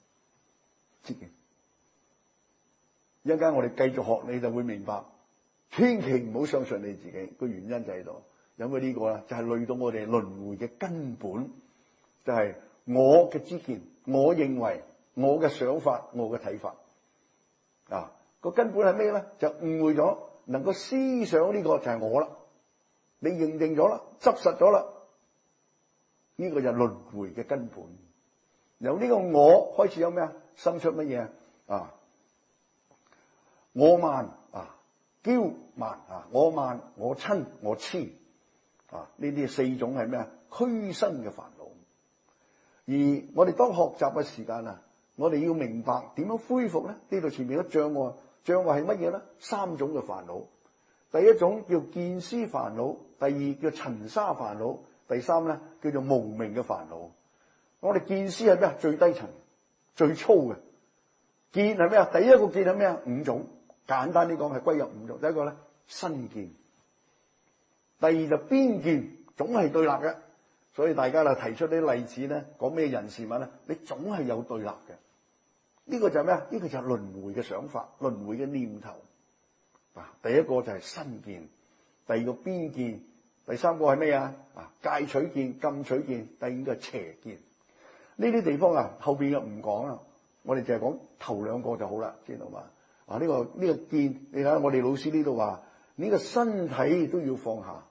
一陣間我哋繼續學，你就會明白。千祈唔好相信你自己，個原因就喺度。因為呢個就係累到我哋輪迴嘅根本，就係我嘅知見，我認為，我嘅想法，我嘅睇法。個根本係咩咧？就誤會咗能夠思想呢個就係我啦，你認定咗啦，執實咗啦，呢個就係輪迴嘅根本。由呢個我開始有咩啊？生出乜嘢啊？我慢啊，驕慢啊，我慢，我親，我痴啊，呢啲4種係咩啊？俱生嘅煩惱。而我哋當學習嘅時間啊，我哋要明白點樣恢復咧？呢度前面嘅障礙係乜嘢咧？3種嘅煩惱。第一種叫見思煩惱，第二叫塵沙煩惱，第3咧叫做無明嘅煩惱。我哋見思係咩啊？最低層、最粗嘅。見係咩啊？第一個見係咩啊？5種，簡單啲講係歸入5種。第一個咧身見，第二就邊見，總係對立嘅。所以大家啦提出啲例子咧，講咩人事物咧，你總係有對立嘅。呢個就係咩啊？呢個就係輪迴嘅想法，輪迴嘅念頭。第一個就係身見，第二個邊見，第3個係咩啊？戒取見、禁取見，第4個係邪見。呢啲地方啊，後邊嘅唔講啦，我哋淨係講頭2個就好啦，知道嘛？呢個見，你睇下我哋老師呢度話，呢個身體都要放下。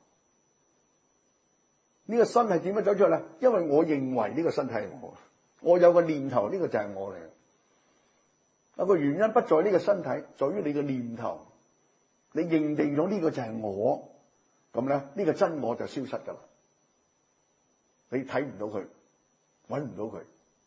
呢個身係點樣走出嚟？因為我認為呢個身體係我有個念頭，呢個就係我嚟。有個原因不在呢個身體，在於你嘅念頭。你認定咗呢個就係我，咁咧呢個真我就消失噶啦。你睇唔到佢，揾唔到佢，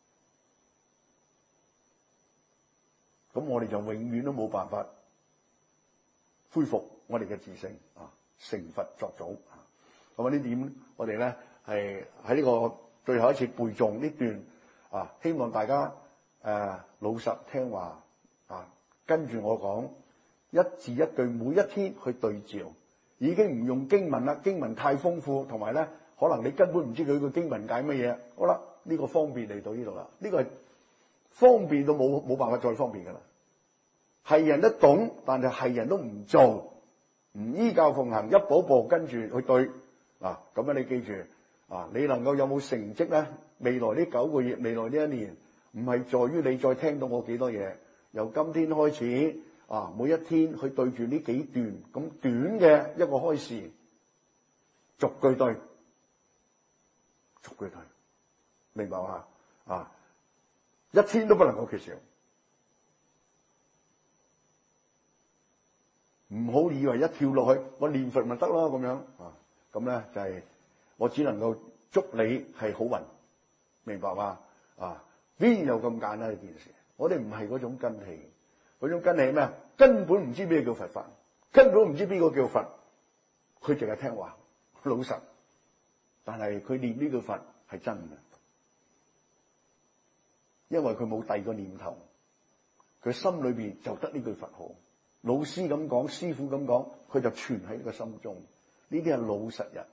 咁我哋就永遠都冇辦法恢復我哋嘅自性啊，成佛作祖啊。咁呢點我哋咧係喺呢個最後一次背誦呢段啊，希望大家老實聽話啊，跟住我講。一字一句每一天去對照，已經唔用經文啦，經文太豐富，同埋咧可能你根本唔知佢個經文解乜嘢。好啦，呢個方便嚟到呢度啦，呢個係方便到冇辦法再方便噶啦。係人都懂，但係人都唔做，唔依教奉行，一步步跟住去對啊。咁樣你記住啊，你能夠有冇成績咧？未來呢9個月，未來呢1年，唔係在於你再聽到我幾多嘢，由今天開始。每一天去對住呢幾段咁短嘅一個開示，逐句對，逐句對，明白嘛？一天都不能夠缺少，唔好以為一跳落去我念佛咪得咯咁樣啊！咁咧就係我只能夠祝你係好運，明白嘛？邊有咁簡單呢件事？我哋唔係嗰種根器。嗰種根係咩啊？根本唔知咩叫佛法，根本唔知邊個叫佛，佢淨係聽話老實，但係佢念呢個佛係真嘅，因為佢冇第二個念頭，佢心裏邊就得呢句佛號。老師咁講，師傅咁講，佢就存喺個心中。呢啲係老實人，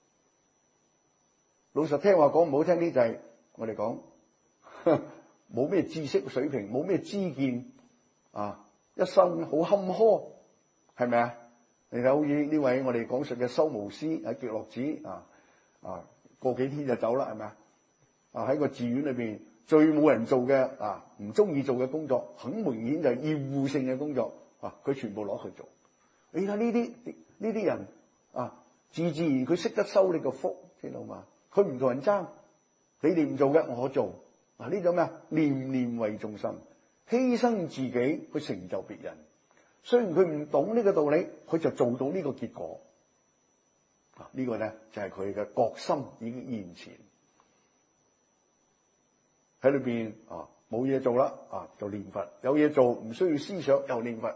老實聽話講唔好聽啲就係我哋講冇咩知識水平，冇咩知見。一生好坎坷，係咪啊？你睇好似呢位我哋講述嘅修巫師喺極樂寺過幾天就走啦，係咪啊？喺個寺院裏邊最冇人做嘅唔中意做嘅工作，很明顯就係厭惡性嘅工作佢全部攞去做。你睇呢啲人自然佢識得收你個福，知道嘛？佢唔同人爭，你哋唔做嘅我做。呢種咩啊？念念為眾生。犧牲自己去成就別人，雖然佢唔懂呢個道理，佢就做到呢個結果。呢個咧就係佢嘅覺心已經現前喺裏邊冇嘢做啦就念佛，有嘢做唔需要思想又念佛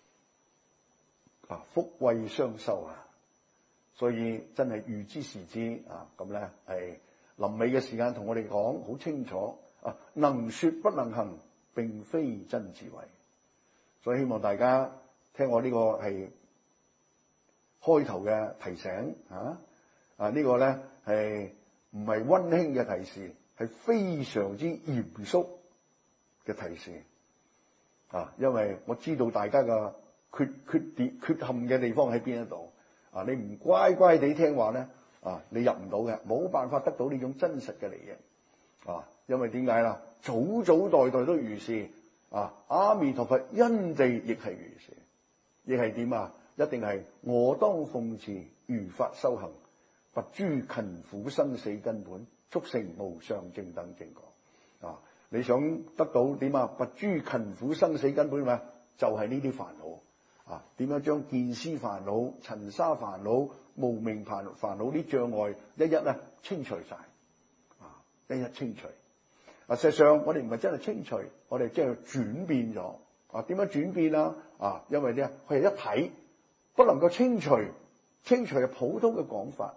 福慧雙修所以真係預知時知咁咧係臨尾嘅時間同我哋講好清楚能說不能行，並非真智慧，所以希望大家聽我呢個係開頭嘅提醒呢個咧係唔係溫馨嘅提示，係非常之嚴肅嘅提示因為我知道大家嘅缺陷嘅地方喺邊一度你唔乖乖地聽話咧你入唔到嘅，冇辦法得到呢種真實嘅利益因為點解啦？祖祖代代都如是阿彌陀佛因地亦係如是，亦係點一定係我當奉持如法修行，拔諸勤苦生死根本，速成無上正等正覺。啊，你想得到點啊？拔諸勤苦生死根本嘛，就係呢啲煩惱啊。點樣將見思煩惱、塵沙煩惱、無明煩惱啲障礙一一咧清除晒啊，一一清除。啊，實際上我哋唔係真係清除，我哋即係轉變咗。啊，點樣轉變啊？啊，因為咧佢係一體，不能夠清除。清除係普通嘅講法，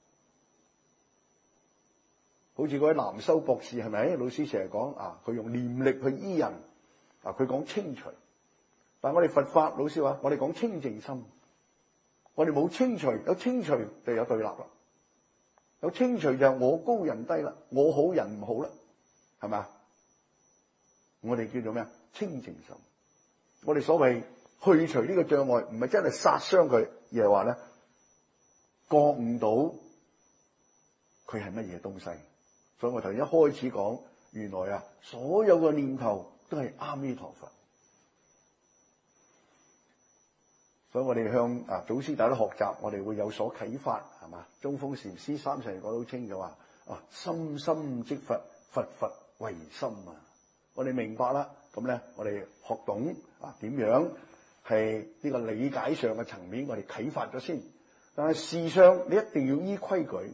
好似嗰位南修博士係咪？老師成日講啊，佢用念力去醫人啊，佢講清除。但係我哋佛法老師話，我哋講清淨心，我哋冇清除，有清除就有對立啦。有清除就係我高人低啦，我好人唔好啦，係咪？我哋叫做咩啊？清淨心。我哋所謂去除呢個障礙，唔係真係殺傷佢，而係話咧覺悟到佢係乜嘢東西。所以我頭先一開始講，原來啊，所有嘅念頭都係阿彌陀佛。所以我哋向啊祖師大德學習，我哋會有所啟發，係嘛？中峰禪師三世講到清就話啊，心心即佛，佛佛為心啊！我哋明白啦，咁咧我哋學懂啊點樣係呢個理解上嘅層面，我哋啟發咗先。但係事上你一定要依規矩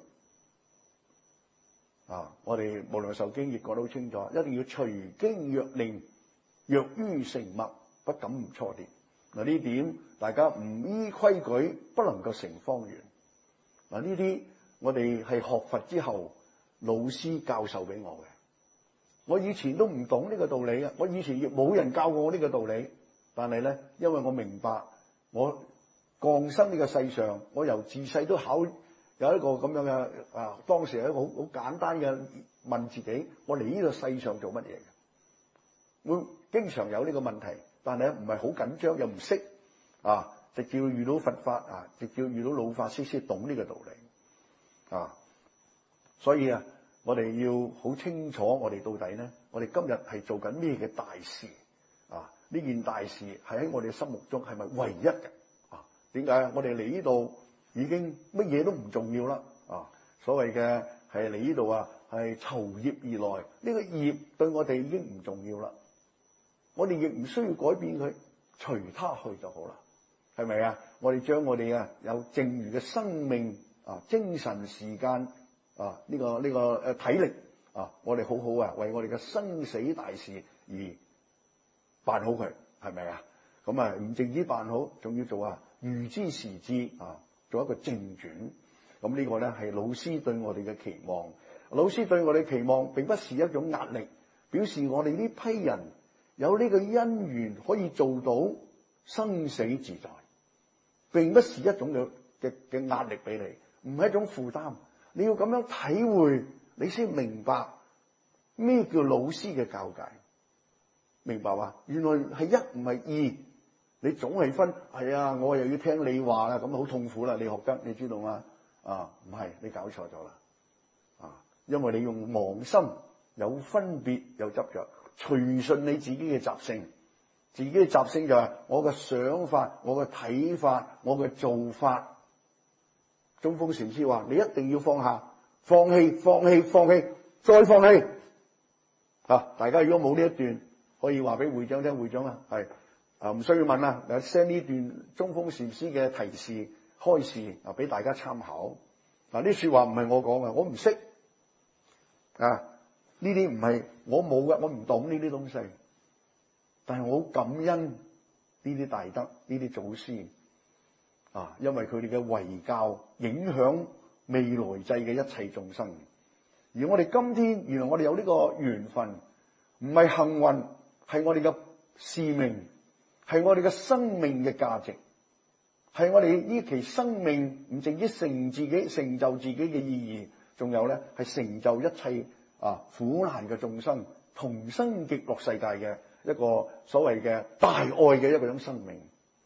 啊！我哋無量壽經亦講得好清楚，一定要隨經若令，若於成默，不敢唔錯跌。嗱，呢點大家唔依規矩，不能夠成方圓。嗱，呢啲我哋係學佛之後老師教授俾我嘅。我以前都唔懂呢個道理啊！我以前亦冇人教過我呢個道理。但係咧，因為我明白，我降生呢個世上，我由自細都有一個咁樣嘅啊，當時係一個好簡單嘅問自己：我嚟呢個世上做乜嘢嘅？會經常有呢個問題，但係唔係好緊張，又唔識啊，直至遇到佛法啊，直至遇到老法師先懂呢個道理啊。所以啊，我哋要好清楚，我哋到底咧，我哋今日係做緊咩嘅大事啊？呢件大事係喺我哋心目中係咪唯一嘅啊？點解啊？我哋嚟呢度已經乜嘢都唔重要啦啊！所謂嘅係嚟呢度啊，係酬業而來，呢個業對我哋已經唔重要啦。我哋亦唔需要改變佢，隨他去就好啦，係咪啊？我哋將我哋啊有剩餘嘅生命啊、精神時間啊、呢個體力啊，我哋好好啊，為我哋嘅生死大事而辦好佢，係咪啊？咁啊，唔淨止辦好，仲要做啊預知時至啊，做一個正轉。咁呢個咧係老師對我哋嘅期望。老師對我哋期望並不是一種壓力，表示我哋呢批人有呢個因緣可以做到生死自在，並不是一種嘅壓力俾你，唔係一種負擔。你要咁樣體會，你先明白咩叫老師嘅教誡。明白嘛？原來係一唔係二，你總係分係啊！我又要聽你話啦，咁好痛苦啦！你學得你知道嗎？啊，唔係，你搞錯咗啦！啊，因為你用妄心，有分別，有執着，隨順你自己嘅習性。自己嘅習性就係我嘅想法、我嘅睇法、我嘅做法。中峰禪師話：你一定要放下，放棄，放棄，放棄，再放棄。啊！大家如果冇呢一段，可以話俾會長聽，會長啊，係啊，唔需要問啦，send 呢段中峰禪師嘅提示開示啊，俾大家參考。嗱，呢說話唔係我講嘅，我唔識啊，呢啲唔係我冇嘅，我唔懂呢啲東西。但係我好感恩呢啲大德，呢啲祖師啊，因為佢哋嘅遺教影響未來際嘅一切眾生。而我哋今天原來我哋有呢個緣分，唔係幸運。係我哋嘅使命，係我哋嘅生命嘅價值，係我哋呢期生命唔淨止成就自己嘅意義，仲有咧係成就一切啊苦難嘅眾生同生極樂世界嘅一個所謂嘅大愛嘅一個種生命。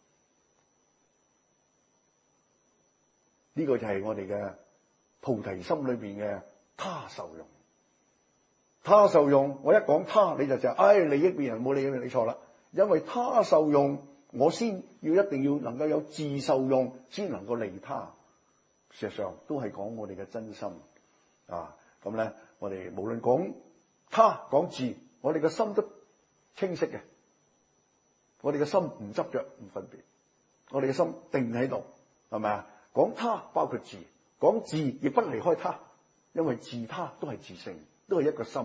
呢個就係我哋嘅菩提心裏邊嘅他受用。他受用，我一講他你就利益別人，冇理你錯啦。因為他受用我先要一定要能夠有自受用，先能夠利他。事實上都係講我哋嘅真心啊。咁咧，我哋無論講他講自，我哋嘅心都清晰嘅。我哋嘅心唔執着唔分別，我哋嘅心定喺度，係咪啊？講他包括自，講自亦不離開他，因為自他都係自性，都係一個心。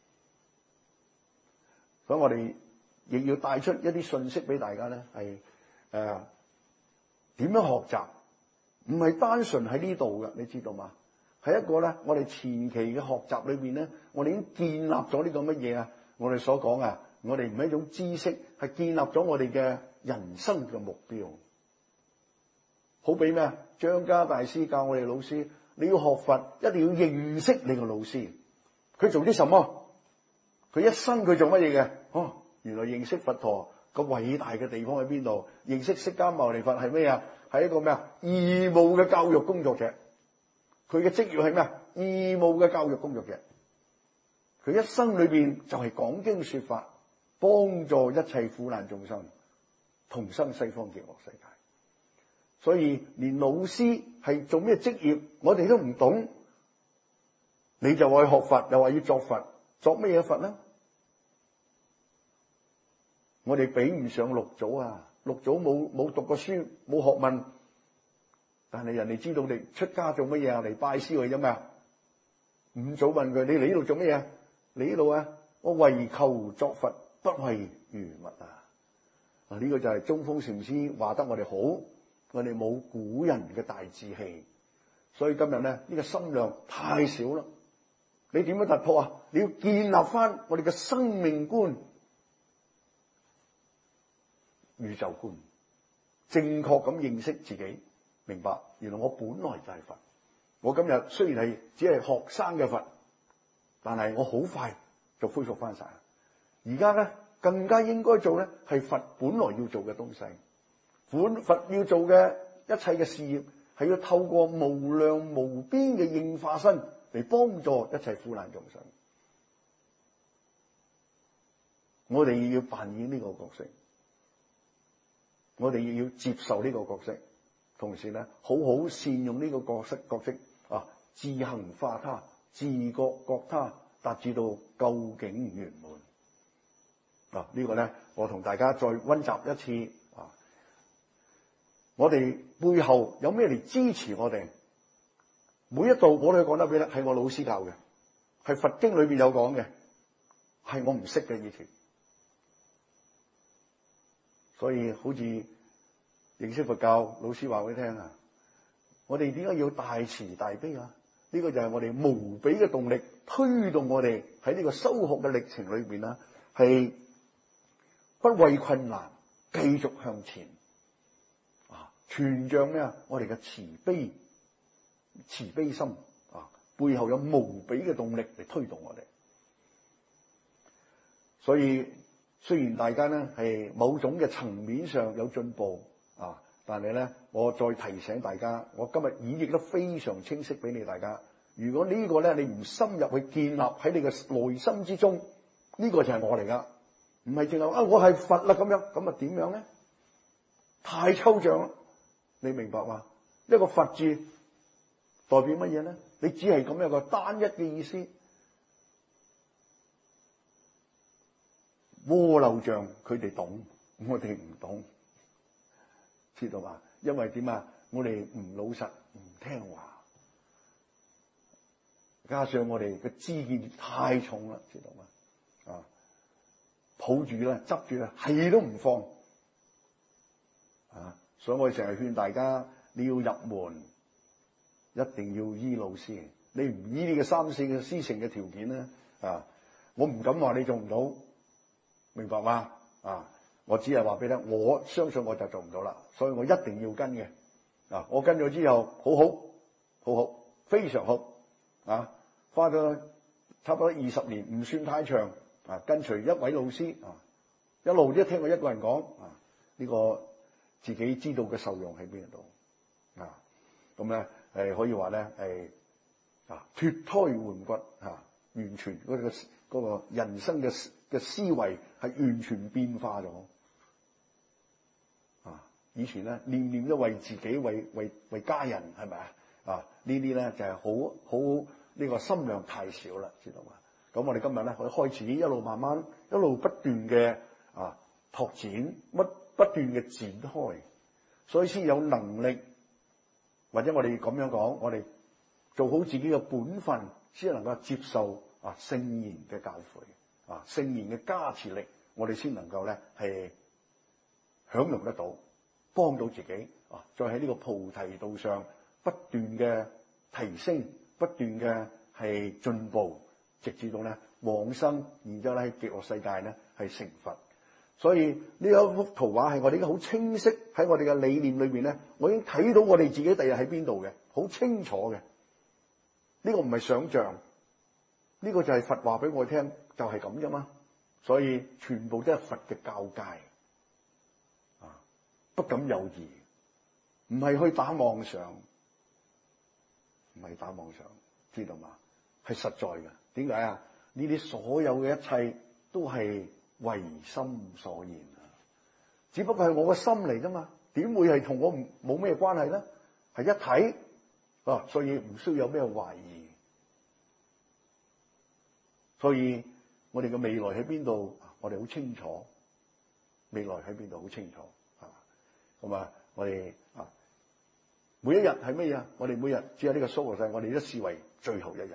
所以我哋亦要帶出一啲信息俾大家咧，係點樣學習，唔係單純喺呢度嘅，你知道嗎？係一個咧，我哋前期嘅學習裏邊咧，我哋已經建立咗呢個乜嘢啊？我哋所講啊，我哋唔係一種知識，係建立咗我哋嘅人生嘅目標。好比咩啊？張家大師教我哋老師，你要學佛，一定要認識你個老師。佢做啲什麼？佢一生佢做乜嘢嘅？哦，原來認識佛陀個偉大嘅地方喺邊度？認識釋迦牟尼佛係咩啊？係一個咩啊？義務嘅教育工作者。佢嘅職業係咩啊？義務嘅教育工作者。佢一生裏邊就係講經說法，幫助一切苦難眾生同生西方極樂世界。所以連老師係做咩職業，我哋都唔懂，你就話去學佛，又話要作佛，作咩嘢佛呢？我哋比唔上六祖啊！六祖冇讀過書，冇學問，但係人哋知道你出家做乜嘢啊？嚟拜師去啫嘛。五祖問佢：你嚟呢度做乜嘢？嚟呢度啊？我為求作佛，不為餘物啊！呢個就係中峰禪師話得我哋好，我哋冇古人嘅大志氣，所以今日咧呢個心量太少啦。你點樣突破啊？你要建立翻我哋嘅生命觀、宇宙觀，正確咁認識自己，明白原來我本來就係佛。我今日雖然係只係學生嘅佛，但係我好快就恢復翻晒。而家咧更加應該做咧係佛本來要做嘅東西。佛要做嘅一切嘅事業，係要透過無量無邊嘅應化身嚟幫助一切苦難眾生。我哋要扮演呢個角色，我哋亦要接受呢個角色，同時咧好好善用呢個角色啊，自行化他，自覺覺他，達至到究竟圓滿。嗱，呢個咧我同大家再溫習一次。我哋背後有咩嚟支持我哋？每一度我都講得俾你，係我老師教嘅，係佛經裏邊有講嘅，係我唔識嘅以前。所以好似認識佛教老師話俾你聽啊，我哋點解要大慈大悲啊？呢個就係我哋無比嘅動力，推動我哋喺呢個修學嘅歷程裏邊啦，係不畏困難，繼續向前。全像咩？我哋嘅慈悲心啊，背後有無比嘅動力嚟推動我哋。所以雖然大家咧係某種嘅層面上有進步啊，但係咧我再提醒大家，我今日演繹得非常清晰俾你大家。如果呢個咧你唔深入去建立喺你嘅內心之中，呢個就係我嚟噶，唔係淨係啊我係佛啦咁樣，咁啊點樣咧？太抽象啦。你明白嗎？一個佛字代表乜嘢咧？你只係咁樣一個單一嘅意思。鍋漏醬佢哋懂，我哋唔懂，知道嘛？因為點啊？我哋唔老實，唔聽話，加上我哋嘅知見太重啦，知道嘛？啊，抱住啦，執住啦，係都唔放啊！所以我成日勸大家，你要入門，一定要依老師。你唔依呢個三四嘅師承嘅條件咧，啊，我唔敢話你做唔到，明白嗎？啊，我只係話俾你聽，我相信我就做唔到啦，所以我一定要跟嘅。啊，我跟咗之後，好，非常好，啊，花咗差唔多20年，唔算太長，啊，跟隨一位老師，啊，一路都聽過一個人講，啊，呢個。自己知道嘅受用喺邊度啊？咁咧可以話咧係脫胎換骨啊！完全嗰個人生嘅思維係完全變化咗。 以前咧念念都為自己、為家人，係咪啊？啊，呢啲咧就係好呢個心量太少啦，知道嘛？咁我哋今日咧可以開始一路慢慢一路不斷嘅拓展，不斷嘅展開，所以先有能力，或者我哋咁樣講，我哋做好自己嘅本分，先能夠接受聖言嘅教誨，聖言嘅加持力，我哋先能夠咧係享用得到，幫到自己再喺呢個菩提道上不斷嘅提升，不斷嘅係進步，直至到咧往生，然之後咧喺極樂世界咧係成佛。所以呢一幅圖畫係我哋已經好清晰喺我哋嘅理念裏邊咧，我已經睇到我哋自己第日喺邊度嘅，好清楚嘅。呢個唔係想像，呢個就係佛話俾我聽，就係咁啫嘛。所以全部都係佛嘅教誡，不敢有疑，唔係去打妄想，唔係打妄想，知道嘛？係實在嘅。點解啊？呢啲所有嘅一切都係唯心所言啊！只不過係我個心嚟啫嘛，點會係同我冇咩關係咧？係一體所以唔需要有咩懷疑。所以我哋嘅未來喺邊度，我哋好清楚。未來喺邊度好清楚咁我哋每一日係乜嘢？我哋每日只有呢個娑婆世，我哋都視為最後一日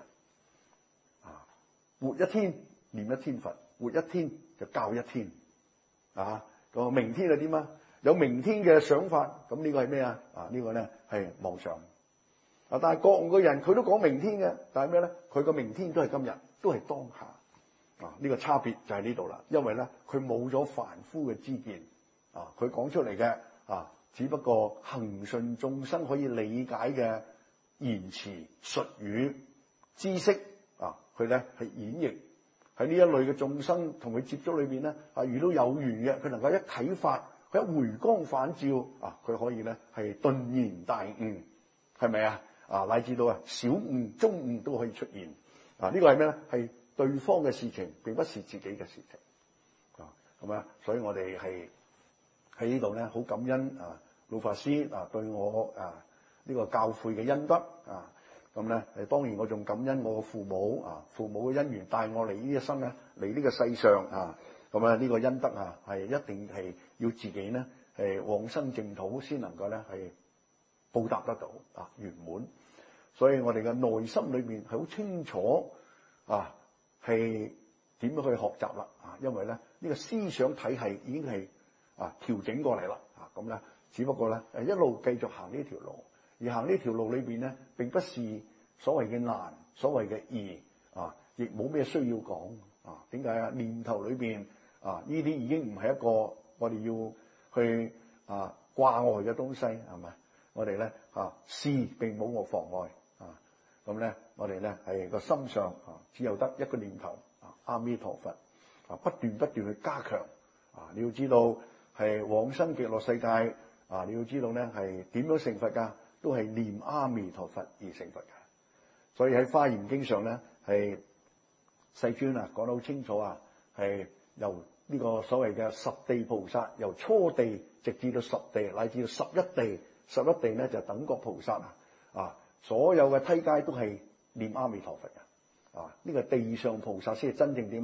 活一天念一天佛，活一天就教一天咁明天係點啊？有明天嘅想法，咁呢個係咩啊？呢個咧係妄想但係各個人佢都講明天嘅，但係咩咧？佢個明天都係今日，都係當下呢個差別就喺呢度啦。因為咧佢冇咗凡夫嘅知見佢講出嚟嘅只不過恆順眾生可以理解嘅言辭術語知識佢咧係演繹喺呢一類嘅眾生同佢接觸裏邊咧遇到有緣嘅，佢能夠一啟發，佢一回光返照佢可以咧係頓然大悟，係咪啊？乃至到小悟中悟都可以出現呢個係咩咧？係對方嘅事情，並不是自己嘅事情咁所以我哋係喺呢度咧好感恩老法師對我呢個教誨嘅恩德咁咧當然我仲感恩我嘅父母父母嘅因緣帶我嚟呢一生咧嚟呢個世上咁呢個恩德係一定係要自己咧係往生淨土先能夠咧係報答得到圓滿。所以我哋嘅內心裏面係好清楚係點樣去學習啦因為咧呢個思想體系已經係調整過嚟啦咁咧只不過咧一路繼續行呢條路，而行呢條路裏邊咧並不是所謂嘅難，所謂嘅易亦冇咩需要講點解啊？念頭裏邊呢啲已經唔係一個我哋要去掛礙嘅東西，係咪？我哋咧思並冇我妨礙咁咧我哋咧係個心上只有得一個念頭阿彌陀佛不斷去加強你要知道係往生極樂世界你要知道咧係點樣成佛㗎？都係念阿彌陀佛而成佛㗎。所以喺《華嚴經》上咧係世尊講得好清楚係由呢個所謂嘅十地菩薩，由初地直至到十地乃至到十一地，十一地咧就等覺菩薩所有嘅梯階都係念阿彌陀佛嘅呢個地上菩薩先係真正點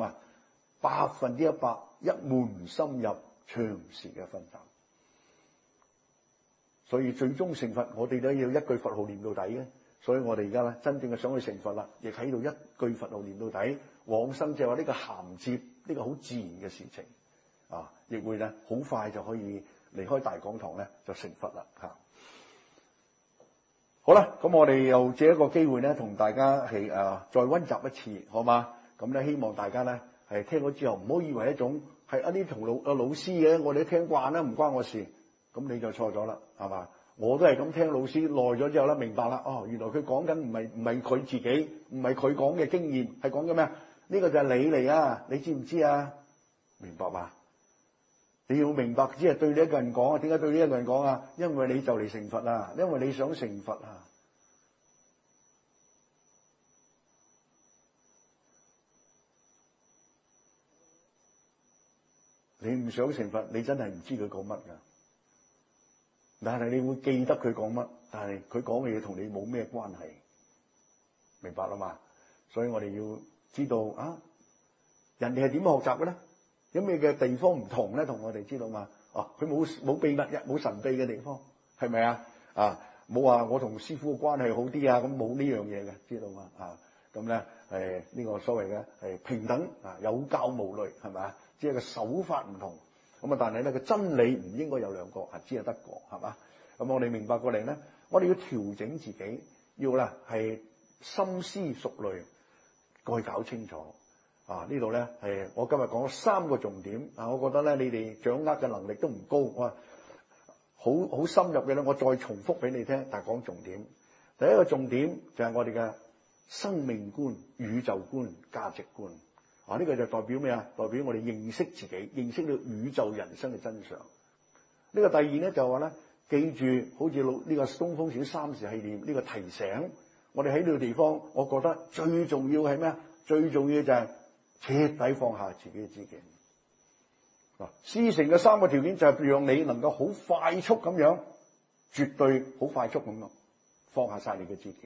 100%一門深入長時嘅分擔。所以最終成佛，我哋都要一句佛號念到底嘅。所以我哋而家咧真正嘅想去成佛啦，亦喺度一句佛號念到底，往生就係話呢個銜接，呢個好自然嘅事情亦會咧好快就可以離開大講堂咧就成佛啦好啦，咁我哋又借一個機會咧，同大家係再溫習一次，好嘛？咁咧希望大家咧係聽咗之後，唔好以為一種係一啲同老師嘅，我哋都聽慣啦，唔關我事，咁你就錯咗啦，係嘛？我都係咁聽老師耐咗之後咧，明白啦。原來佢講緊唔係佢自己，唔係佢講嘅經驗，係講緊咩？呢個就係你嚟啊！你知唔知啊？明白嘛？你要明白，只係對你一個人講點解對你一個人講因為你就嚟成佛啦，因為你想成佛你唔想成佛，你真係唔知佢講乜㗎。 但係你會記得佢講乜，但係佢講嘅嘢同你冇咩關係，明白啦嘛？所以我哋要知道啊，人哋係點學習嘅咧？有咩嘅地方唔同咧？同我哋知道嘛？哦，佢冇秘密嘅，冇神秘嘅地方，係咪啊？啊，冇話我同師傅嘅關係好啲啊，咁冇呢樣嘢嘅，知道嘛？啊，咁咧呢個所謂嘅係平等啊，有教無類，係咪啊？只係個手法唔同，咁啊，但係咧個真理唔應該有兩個啊，只係得個，係嘛？咁我哋明白過嚟咧，我哋要調整自己，要啦係深思熟慮，過去搞清楚。啊！呢度咧係我今日講咗3個重點啊！我覺得咧你哋掌握嘅能力都唔高，我好深入嘅咧，我再重複俾你聽，但係講重點。第一個重點就係我哋嘅生命觀、宇宙觀、價值觀。啊！呢個就代表咩啊？代表我哋認識自己，認識到宇宙人生嘅真相。呢個第二咧就話咧，記住好似呢個東風小3時系列呢個提醒，我哋喺呢個地方，我覺得最重要係咩啊？最重要就係徹底放下自己嘅知見。師承嘅3個條件就係讓你能夠好快速咁樣，絕對好快速咁樣放下晒你嘅知見。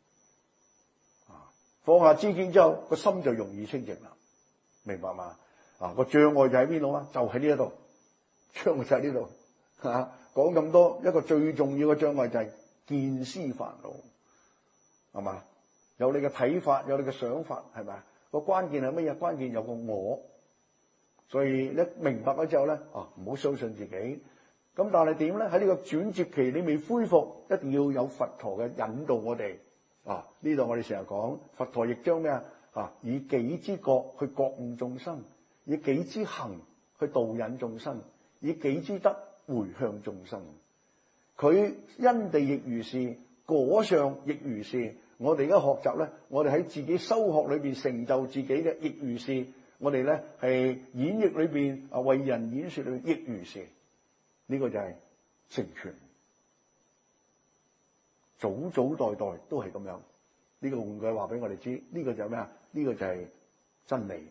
放下知見之後，個心就容易清淨啦，明白嘛？個障礙就喺邊度啊？就喺呢一度，障礙就喺呢度。講咁多，一個最重要嘅障礙就係見思煩惱，係嘛？有你嘅睇法，有你嘅想法，係咪？個關鍵係乜嘢？關鍵有個我，所以一明白咗之後咧，唔好相信自己。咁但係點咧？喺呢個轉折期，你未恢復，一定要有佛陀嘅引導我哋。呢度我哋成日講，佛陀亦將咩啊？以己之覺去覺悟眾生，以己之行去導引眾生，以己之德回向眾生。佢因地亦如是，果上亦如是。我哋而家學習咧，我哋喺自己修學裏邊成就自己嘅，亦如是。我哋咧係演繹裏邊為人演說裏邊亦如是。呢個就係成全，祖祖代代都係咁樣。呢個換句話俾我哋知，呢個就係咩啊？呢個就係真理。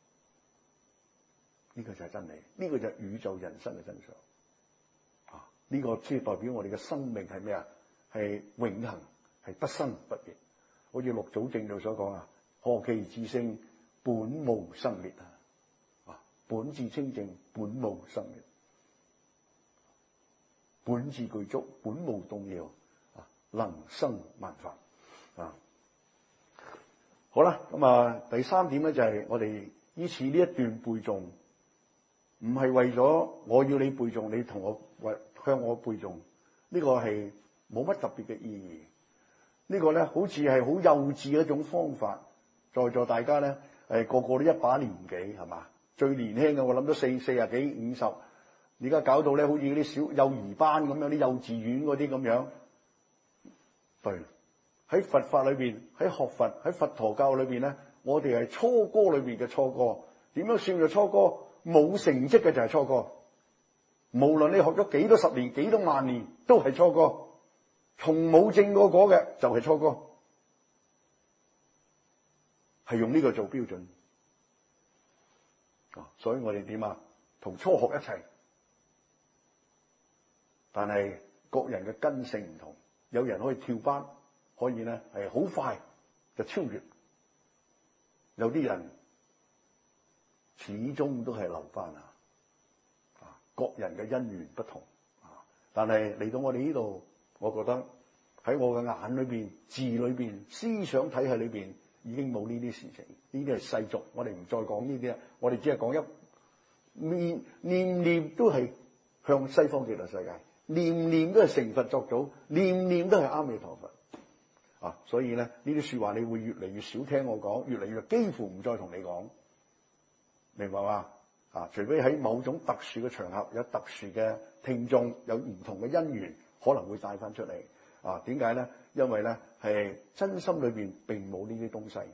呢個就係真理。呢個就係宇宙人生嘅真相。呢個先代表我哋嘅生命係咩啊？係永恆，係不生不滅。好似六祖正道所講啊，何其自性，本無生滅啊！本自清淨，本無生滅，本自具足，本無動搖啊！能生萬法啊！好啦，咁第3點咧就係我哋依次呢一段背誦，唔係為咗我要你背誦，你同我向我背誦，呢個係冇乜特別嘅意義。呢個咧好似係好幼稚嘅一種方法，在座大家咧個個都一把年紀，係嘛？最年輕嘅我諗都40幾50，而家搞到咧好似啲小幼兒班咁樣，啲幼稚園嗰啲咁樣。對，喺佛法裏邊，喺學佛，喺佛陀教裏邊咧，我哋係初哥裏邊嘅初哥。點樣算做初哥？冇成績嘅就係初哥。無論你學咗幾多10年、幾多萬年，都係初哥。從冇證過果嘅就係初哥，係用呢個做標準。所以我哋點啊？同初學一齊，但係各人嘅根性唔同，有人可以跳班，可以咧係好快就超越，有啲人始終都係留班啊。各人嘅因緣不同啊，但係嚟到我哋呢度。我覺得喺我嘅眼裏邊、字裏邊、思想體系裏邊已經冇呢啲事情，呢啲係世俗，我哋唔再講呢啲啦。我哋只係講念念都係向西方極樂世界，念念都係成佛作祖，念念都係阿彌陀佛啊！所以咧呢啲說話你會越嚟越少聽我講，越嚟越幾乎唔再同你講，明白嘛？除非喺某種特殊嘅場合，有特殊嘅聽眾，有唔同嘅因緣。可能會帶翻出嚟點解咧？因為咧係真心裏邊並冇呢啲東西，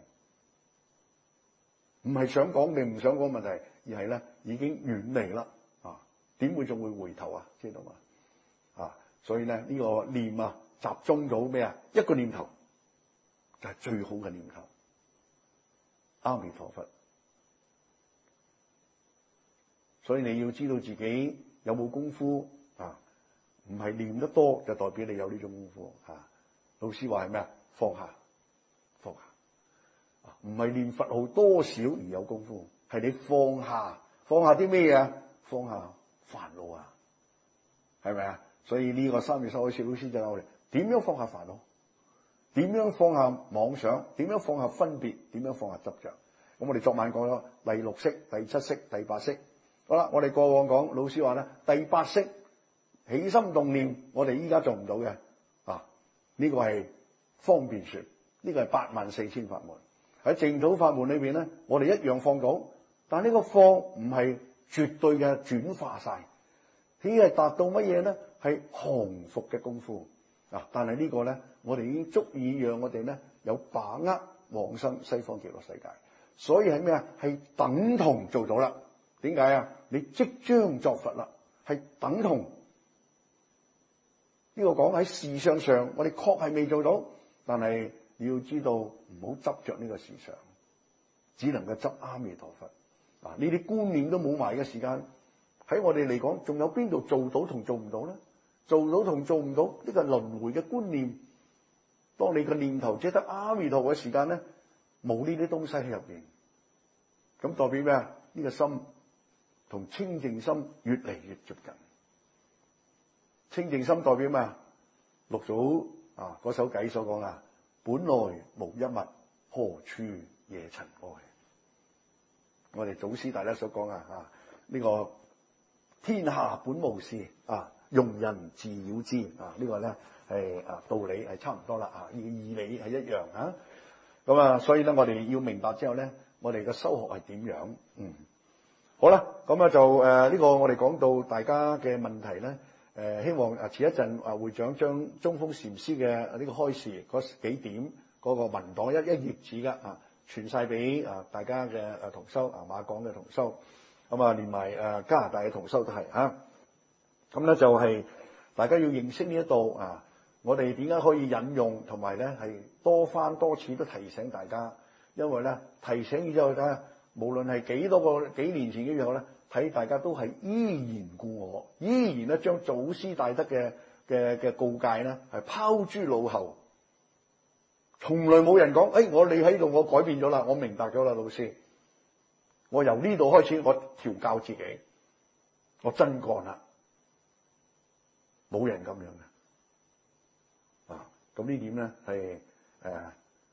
唔係想講定唔想講問題，而係咧已經遠離啦點會仲會回頭啊？知道嘛？所以咧呢個念集中到咩啊？一個念頭就係最好嘅念頭，阿彌陀佛。所以你要知道自己有冇功夫唔係念得多就代表你有呢種功夫嚇。老師話係咩啊？放下，放下。唔係念佛號多少而有功夫，係你放下，放下啲咩嘢啊？放下煩惱啊，係咪啊？所以呢個3月修開始老師就教我哋點樣放下煩惱，點樣放下妄想，點樣放下分別，點樣放下執着。咁我哋昨晚講咗第6式、第7式、第8式。好啦，我哋過往講老師話咧，第8式起心動念，我哋依家做唔到嘅啊。呢個係方便說，呢個係84000法門。喺淨土法門裏邊咧，我哋一樣放到，但呢個放唔係絕對嘅轉化晒，只係達到乜嘢咧？係降伏嘅功夫啊！但係呢個咧，我哋已經足以讓我哋咧有把握往生西方極樂世界。所以係咩啊？係等同做到啦。點解啊？你即將作佛啦，係等同。呢個講喺事相上，我哋確係未做到，但係你要知道唔好執着呢個事相，只能夠執阿彌陀佛。呢啲觀念都冇埋嘅時間，喺我哋嚟講，仲有邊度做到同做唔到咧？做到同做唔到呢個輪迴嘅觀念，當你個念頭只得阿彌陀佛嘅時間咧，冇呢啲東西喺入邊，咁代表咩啊？呢個心同清淨心越嚟越接近。清淨心代表咩啊？六祖嗰首偈所講啊，本來無一物，何處惹塵埃。我哋祖師大家所講呢個天下本無事庸人自擾之呢個咧係道理係差唔多啦義理係一樣咁所以咧我哋要明白之後咧，我哋嘅修學係點樣好啦，咁就呢個我哋講到大家嘅問題咧。希望遲一陣會長將中峰禪師嘅呢個開示嗰幾點嗰個文檔一頁紙㗎傳晒俾大家嘅同修馬港嘅同修，咁連埋加拿大嘅同修都係咁咧就係大家要認識呢一度我哋點解可以引用，同埋咧係多番多次都提醒大家，因為咧提醒完之後咧，無論係幾年前嘅時候咧。睇大家都係依然故我，依然咧將祖師大德嘅告誡咧係拋諸腦後，從來冇人講你喺度，我改變咗啦，我明白咗啦，老師，我由呢度開始我調教自己，我真幹啦，冇人咁樣嘅咁呢點咧係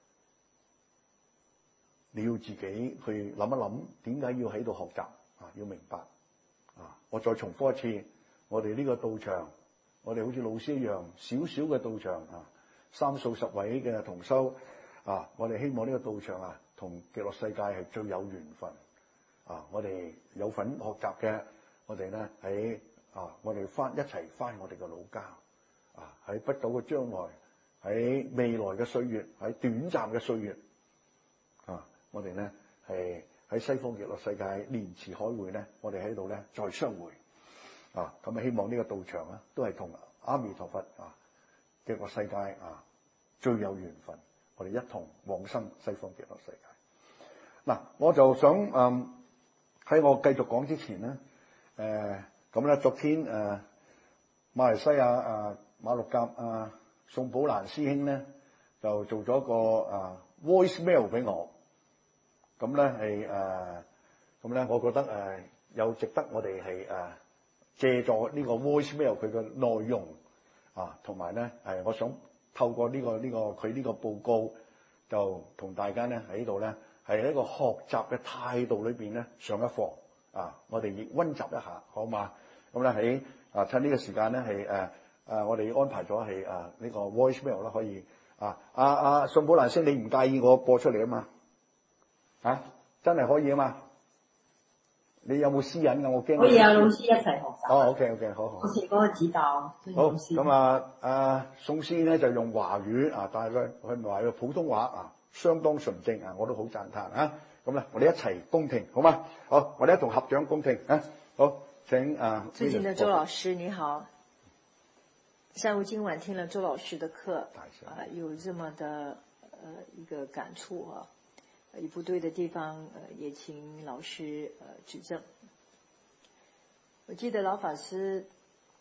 你要自己去諗一諗，點解要喺度學習？要明白我再重複一次，我哋呢個道場，我哋好似老師一樣，小小嘅道場三數十位嘅同修我哋希望呢個道場同極樂世界係最有緣分我哋有份學習嘅，我哋咧喺我哋一齊翻我哋嘅老家喺不久嘅將來，喺未來嘅歲月，喺短暫嘅歲月我哋咧係。喺西方極樂世界蓮池海會咧，我哋喺度咧再相會咁希望呢個道場都係同阿彌陀佛極樂世界最有緣分，我哋一同往生西方極樂世界。我就想喺我繼續講之前咧，咁咧昨天馬來西亞馬六甲宋寶蘭師兄咧就做咗個voice mail 俾我。咁咧係咁咧，我覺得有值得我哋係借助呢個 voice mail 佢嘅內容同埋咧我想透過佢呢個報告，就同大家咧喺度咧係一個學習嘅態度裏邊咧上一課我哋亦溫習一下，好嘛？咁咧喺趁呢個時間咧係我哋安排咗係呢個 voice mail 啦，可以宋寶蘭師，你唔介意我播出嚟啊嘛？真係可以啊嘛？你有冇私隱㗎？我驚。 可以老師一齊學習。 OK， 好。 我是嗰個指導。 好，咁宋師咧就用華語但係佢唔係話普通話相當純正我都好讚歎咁咧，我哋一齊恭聽，好嗎？好，我哋一同合掌恭聽好，請最近的周老師你好，上午今晚聽了周老師的課有這麼的一個感觸有不對的地方也請老師指正。我記得老法師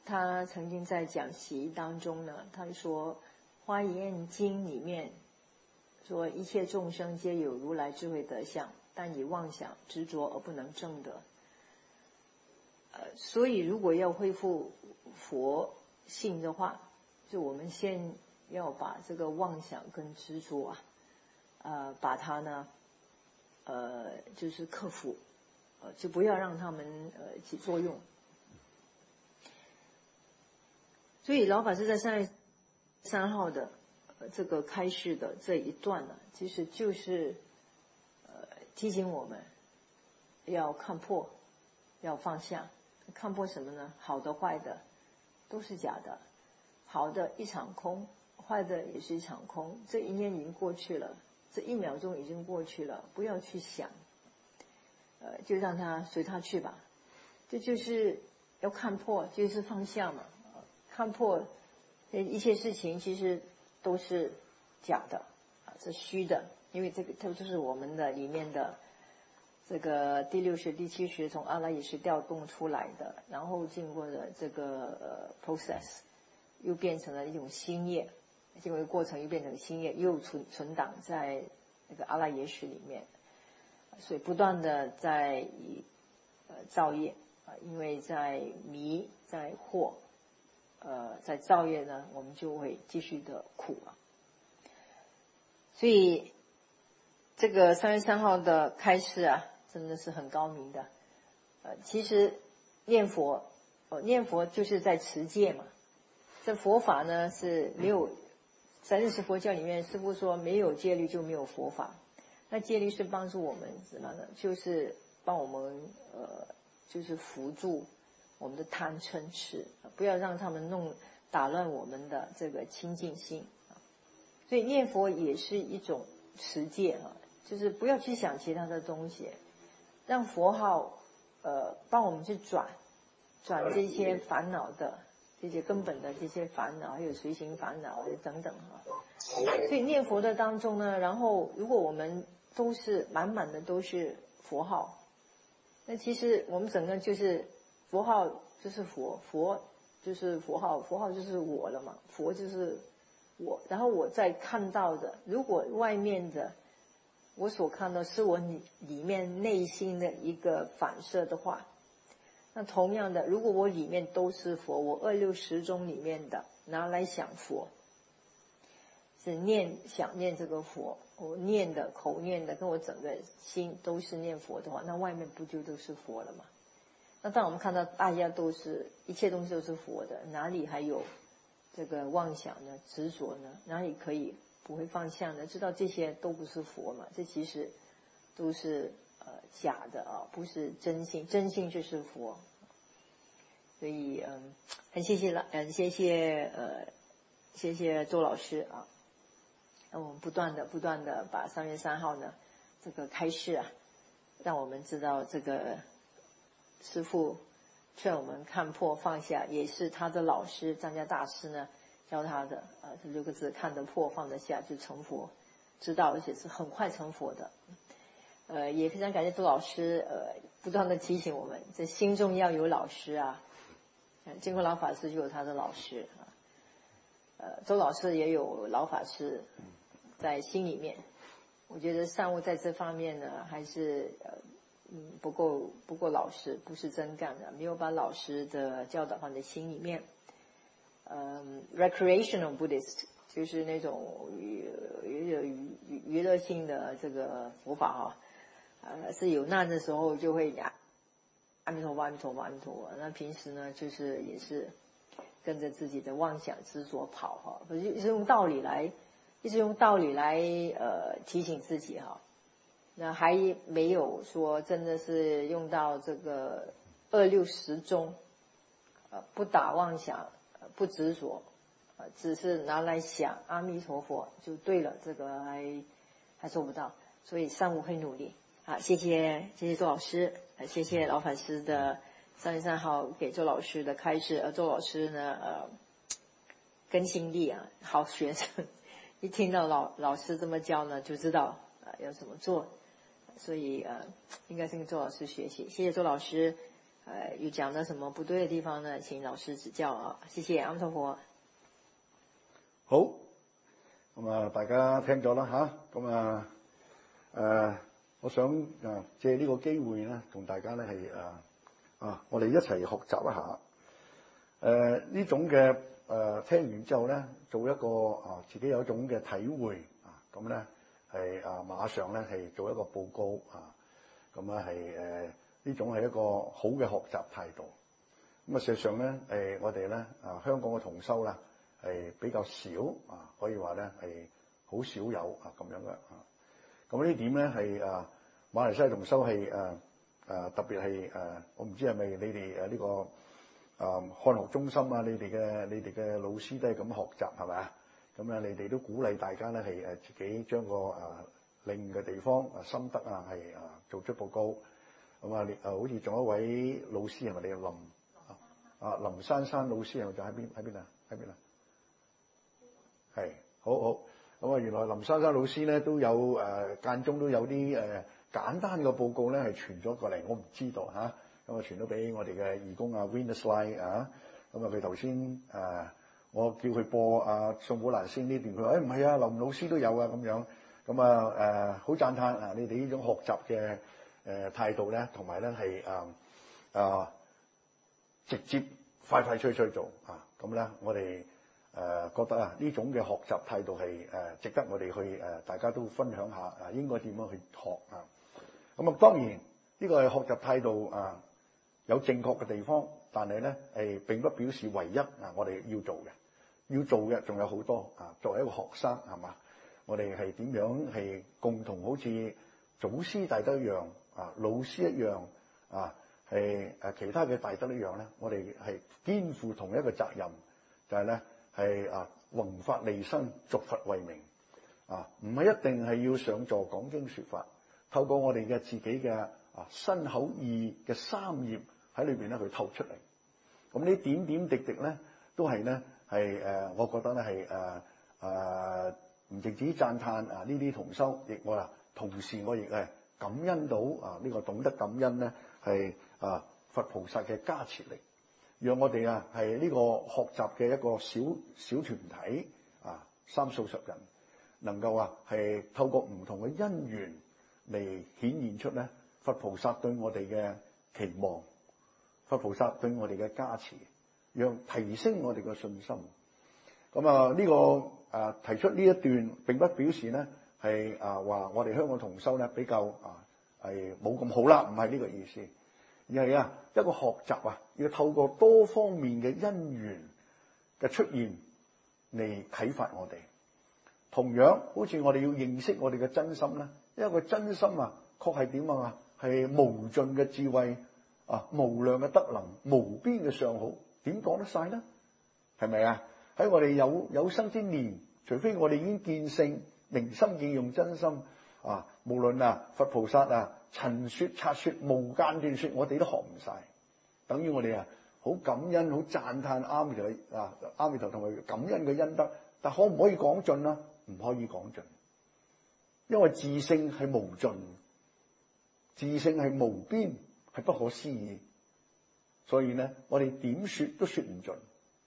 他曾经在讲习当中呢，他说《华严经》里面说一切众生皆有如来智慧德相，但以妄想执着而不能证得。所以如果要恢复佛性的话，就我们先要把这个妄想跟执着把它呢就是克服，就不要让他们起作用。所以老法师在3号的这个开示的这一段呢，其实就是提醒我们要看破，要放下。看破什么呢？好的坏的都是假的，好的一场空，坏的也是一场空。这一年已经过去了，这1秒钟已经过去了，不要去想，就让它随它去吧。这就是要看破，就是放下嘛。看破一切事情其实都是假的是虚的，因为这就是我们的里面的这个第6识、第7识从阿赖耶识调动出来的，然后经过的这个process 又变成了一种新业，经过过程又变成新业，又存档在那个阿赖耶识里面，所以不断的在造业因为在迷在惑在造业呢，我们就会继续的苦所以这个3月3号的开示真的是很高明的。其实念佛就是在持戒嘛。这佛法呢是没有，在日式佛教里面，师父说没有戒律就没有佛法。那戒律是帮助我们什么呢？就是帮我们就是扶住我们的贪嗔痴，不要让他们打乱我们的这个清净心。所以念佛也是一种持戒就是不要去想其他的东西，让佛号帮我们去转这些烦恼的这些根本的这些烦恼，还有随行烦恼等等所以念佛的当中呢，然后如果我们都是满满的都是佛号，那其实我们整个就是佛号就是佛就是佛号，佛号就是我了嘛，佛就是我，然后我在看到的，如果外面的我所看到是我里面内心的一个反射的话，那同样的，如果我里面都是佛，我26识中里面的拿来想佛，是想念这个佛，我念的口念的跟我整个心都是念佛的话，那外面不就都是佛了吗？那当我们看到大家都是一切东西都是佛的，哪里还有这个妄想呢？执着呢？哪里可以不会放下呢？知道这些都不是佛嘛，这其实都是假的不是真性，真性就是佛。所以很谢谢周老师那我们不断的把3月3号呢这个开示让我们知道这个师父劝我们看破放下，也是他的老师张家大师呢教他的这6个字，看得破放得下就成佛，知道而且是很快成佛的。也非常感谢周老师不断的提醒我们，这心中要有老师经过老法师就有他的老师周老师也有老法师在心里面。我觉得善悟在这方面呢还是不够老实，不是真干的，没有把老师的教导放在心里面。recreational Buddhist 就是那种娱乐性的这个佛法是有难的时候就会阿弥陀佛阿弥陀佛阿弥陀佛，那平时呢就是也是跟着自己的妄想执着跑一直用道理来提醒自己那还没有说真的是用到这个26识中不打妄想不执着只是拿来想阿弥陀佛就对了，这个还做不到，所以善悟会努力谢谢周老师谢谢老法师的3月3号给周老师的开示。周老师呢更新力好学生，一听到老师这么教呢就知道要怎么做，所以应该是跟周老师学习。谢谢周老师有講到什麼不對的地方呢，請老師指教啊！謝謝阿彌陀佛。 好，咁啊，大家聽咗啦嚇，咁啊我想借呢個機會咧，同大家咧係我哋一齊學習一下呢種嘅聽完之後咧，做一個自己有一種嘅體會咁咧係馬上咧係做一個報告咁啊係呢種係一個好嘅學習態度。咁啊，事實上咧我哋咧香港嘅同修啦係比較少可以話咧係好少有咁樣嘅咁呢點咧係馬來西亞同修係特別係我唔知係咪你哋呢個漢學中心你哋嘅老師都係咁學習係咪啊？咁啊，你哋都鼓勵大家咧係自己將個另嘅地方心得係做出報告。咁好似仲有一位老師係咪你林珊珊老師係咪就喺邊啊？係好。咁原來林珊珊老師咧都有間中都有啲簡單嘅報告咧係傳咗過嚟，我唔知道咁啊傳咗俾我哋嘅義工Venus Lai咁佢頭先我叫佢播宋寶蘭先呢段，佢話唔係林老師都有咁樣，咁好讚歎你哋呢種學習嘅態度咧，同埋咧係直接快脆做咁咧我哋覺得呢種嘅學習態度係值得我哋去大家都分享下應該點樣去學咁當然呢個係學習態度有正確嘅地方，但係咧係並不表示唯一我哋要做嘅仲有好多作為一個學生係嘛，我哋係點樣係共同好似祖師大德一樣老師一樣係其他嘅大德一樣咧，我哋係肩負同一個責任，就係咧係弘法利生，續佛慧命唔係一定係要上座講經說法，透過我哋嘅自己嘅身口意嘅三業喺裏邊咧去透出嚟。咁呢點點滴滴咧都係咧係我覺得咧係唔淨止讚歎呢啲同修，亦同時我亦係感恩到呢個懂得感恩咧係佛菩薩嘅加持力，讓我哋係呢個學習嘅一個小團體30-40人，能夠係透過唔同嘅因緣嚟顯現出咧佛菩薩對我哋嘅期望，佛菩薩對我哋嘅加持，讓提升我哋嘅信心。咁呢個提出呢一段並不表示咧係話我哋香港同修咧比較係冇咁好啦，唔係呢個意思，而係一個學習要透過多方面嘅因緣嘅出現嚟啟發我哋。同樣好似我哋要認識我哋嘅真心咧，因為個真心確係點係無盡嘅智慧無量嘅德能，無邊嘅上好，點講得晒咧？係咪喺我哋有生之年，除非我哋已經見性，明心見用真心無論佛菩薩陳說拆說無間斷說，我哋都學唔晒。等於我哋好感恩好讚歎阿彌陀同佢感恩嘅恩德，但可唔可以講盡啊？唔可以講盡，因為自性係無盡，自性係無邊，係不可思議，所以咧我哋點說都說唔盡。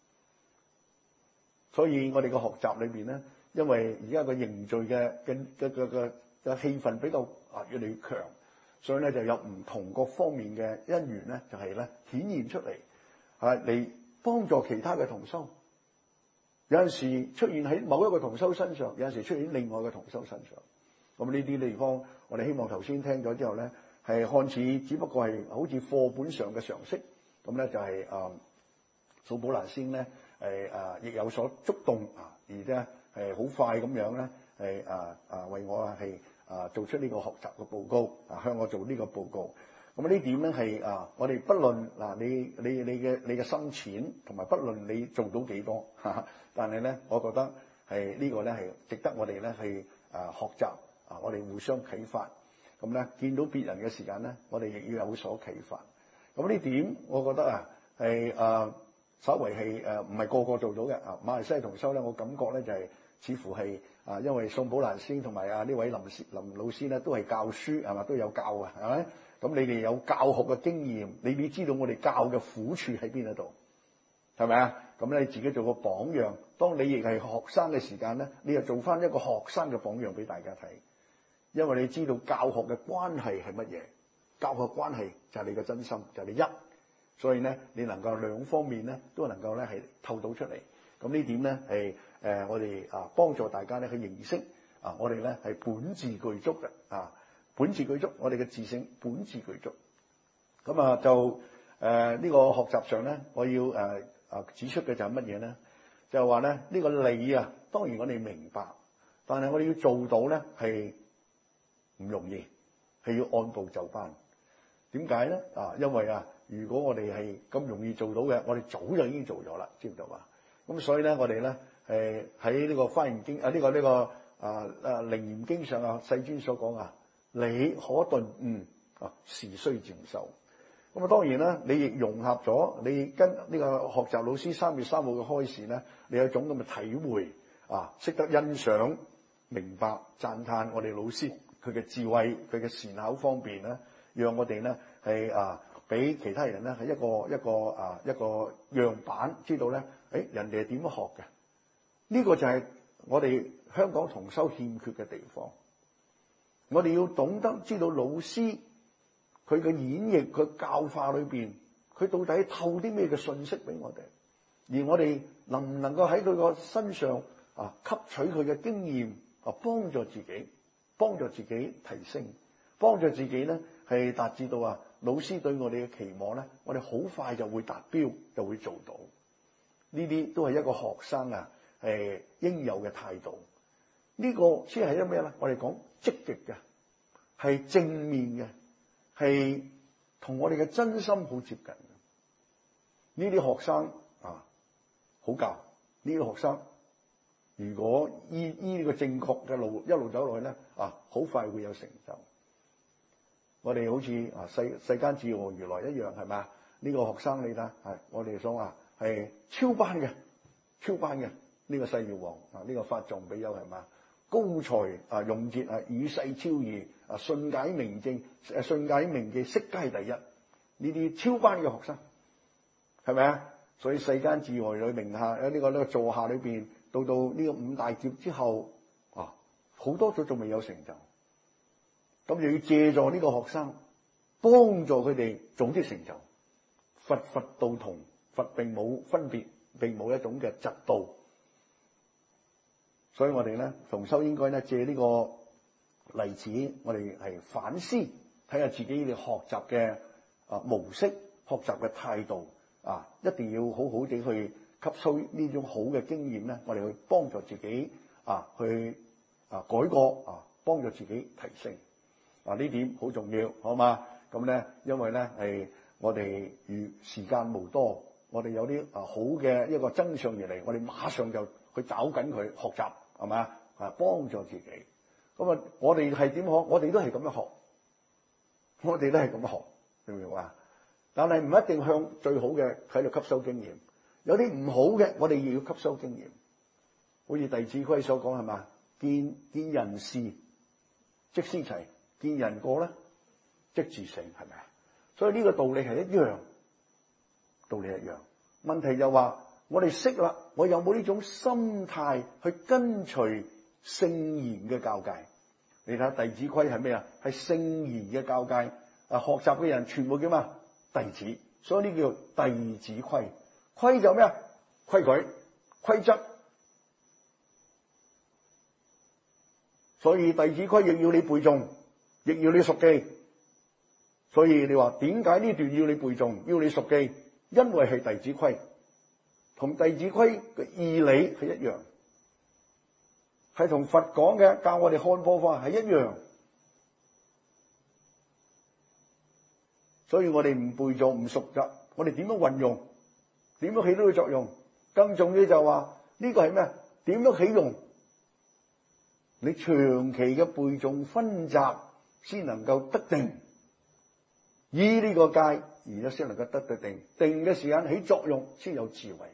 所以我哋嘅學習裏邊咧，因為而家個凝聚嘅氣氛比較越嚟越強，所以咧就有唔同各方面嘅因緣咧，就係咧顯現出嚟嚟幫助其他嘅同修。有陣時出現喺某一個同修身上，有陣時出現另外一個同修身上。咁呢啲地方，我哋希望頭先聽咗之後咧，係看似只不過係好似課本上嘅常識，咁咧就係宋寶蘭先咧亦有所觸動而咧係好快咁樣咧係為我係做出呢個學習嘅報告向我做呢個報告。咁呢點咧係我哋不論你嘅深淺，同埋不論你做到幾多，但係咧，我覺得係呢個咧係值得我哋咧去學習我哋互相啟發。咁咧見到別人嘅時間咧，我哋亦要有所啟發。咁呢點我覺得係稍為係唔係個個做到嘅馬來西亞同修咧，我感覺咧就係似乎係因為宋寶蘭師同埋呢位林老師咧都係教書係嘛，都有教係咪？ 咁你哋有教學嘅經驗，你哋知道我哋教嘅苦處喺邊一度，係咪啊？咁你自己做個榜樣，當你亦係學生嘅時間咧，你又做翻一個學生嘅榜樣俾大家睇，因為你知道教學嘅關係係乜嘢，教學關係就係你嘅真心，就係你一，所以咧你能夠兩方面咧都能夠咧係透到出嚟。咁呢點咧係我哋幫助大家咧去認識我哋咧係本自具足嘅本自具足，我哋嘅自性本自具足。咁就呢個學習上咧，我要指出嘅就係乜嘢咧？就係話咧呢個理當然我哋明白，但係我哋要做到咧係唔容易，係要按部就班。點解咧？因為如果我哋係咁容易做到嘅，我哋早就已經做咗啦，知唔知道啊？咁所以咧，我哋咧喺呢個華嚴經呢個楞嚴經上世尊所講理可頓悟時須漸修。咁當然啦，你亦融合咗你跟呢個學習老師3月3號嘅開示咧，你有種咁嘅體會識得欣賞、明白、讚歎我哋老師佢嘅智慧、佢嘅善巧方便咧，讓我哋咧係俾其他人咧係一個樣板，知道咧人哋係點樣學嘅。呢個就係我哋香港同修欠缺嘅地方。我哋要懂得知道老師佢嘅演繹、佢教化裏邊，佢到底透啲咩嘅信息俾我哋，而我哋能唔能夠喺佢個身上吸取佢嘅經驗幫助自己提升，幫助自己咧係達至到老師對我哋嘅期望咧，我哋好快就會達標，就會做到。呢啲都係一個學生應有嘅態度。呢個先係一咩咧？我哋講積極嘅，係正面嘅，係同我哋嘅真心好接近嘅。呢啲學生好教，呢啲學生如果依呢個正確嘅路一路走落去咧，好快會有成就。我哋好似世間智和如來一樣，係咪？呢個學生你睇，我哋所話係超班嘅呢個世耀王呢個法藏比丘係嘛？高才用節與世超異信解明證信解明記悉皆第一，呢啲超班嘅學生係咪啊？所以世間智和裏名下呢個座下裏邊，到呢個5大劫之後好多都仲未有成就。咁就要借助呢個學生，幫助佢哋早啲成就。佛道同，佛並冇分別，並冇一種嘅嫉妒。所以我哋咧同修應該咧借呢個例子，我哋係反思睇下自己嘅學習嘅模式、學習嘅態度一定要好好地去吸收呢種好嘅經驗咧。我哋去幫助自己去改過幫助自己提升。呢點好重要，好嘛？咁咧，因為咧係我哋如時間無多，我哋有啲好嘅一個真相而嚟，我哋馬上就去找緊佢學習，係嘛？幫助自己。咁我哋係點學？我哋都係咁樣學，我哋都係咁學，明唔明啊？但係唔一定向最好嘅喺度吸收經驗，有啲唔好嘅，我哋亦要吸收經驗。好似弟子規所講係嘛？見人事即師齊。見人過咧，即自省，係咪啊？所以呢個道理係一樣，道理一樣。問題就話我哋識啦，我有冇呢種心態去跟隨聖賢嘅教誡？你睇下弟子規係咩啊？係聖賢嘅教誡學習嘅人全部叫咩？弟子，所以呢叫弟子規。規就咩啊？規矩、規則。所以弟子規亦要你背誦。亦要你熟記，所以你話點解呢段要你背誦，要你熟記？因為係弟子規，同弟子規嘅義理係一樣，係同佛講嘅教我哋看破法係一樣。所以我哋唔背誦唔熟習，我哋點樣運用？點樣起到個作用？更重要就話呢個係咩？點樣起用？你長期嘅背誦分集，先能夠得定，依呢個戒而家先能夠得定。定嘅時間起作用，先有智慧。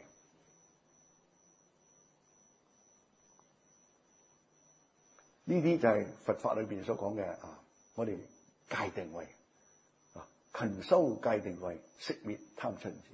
呢啲就係佛法裏邊所講嘅我哋戒定慧。 勤修戒定慧，息滅貪嗔癡。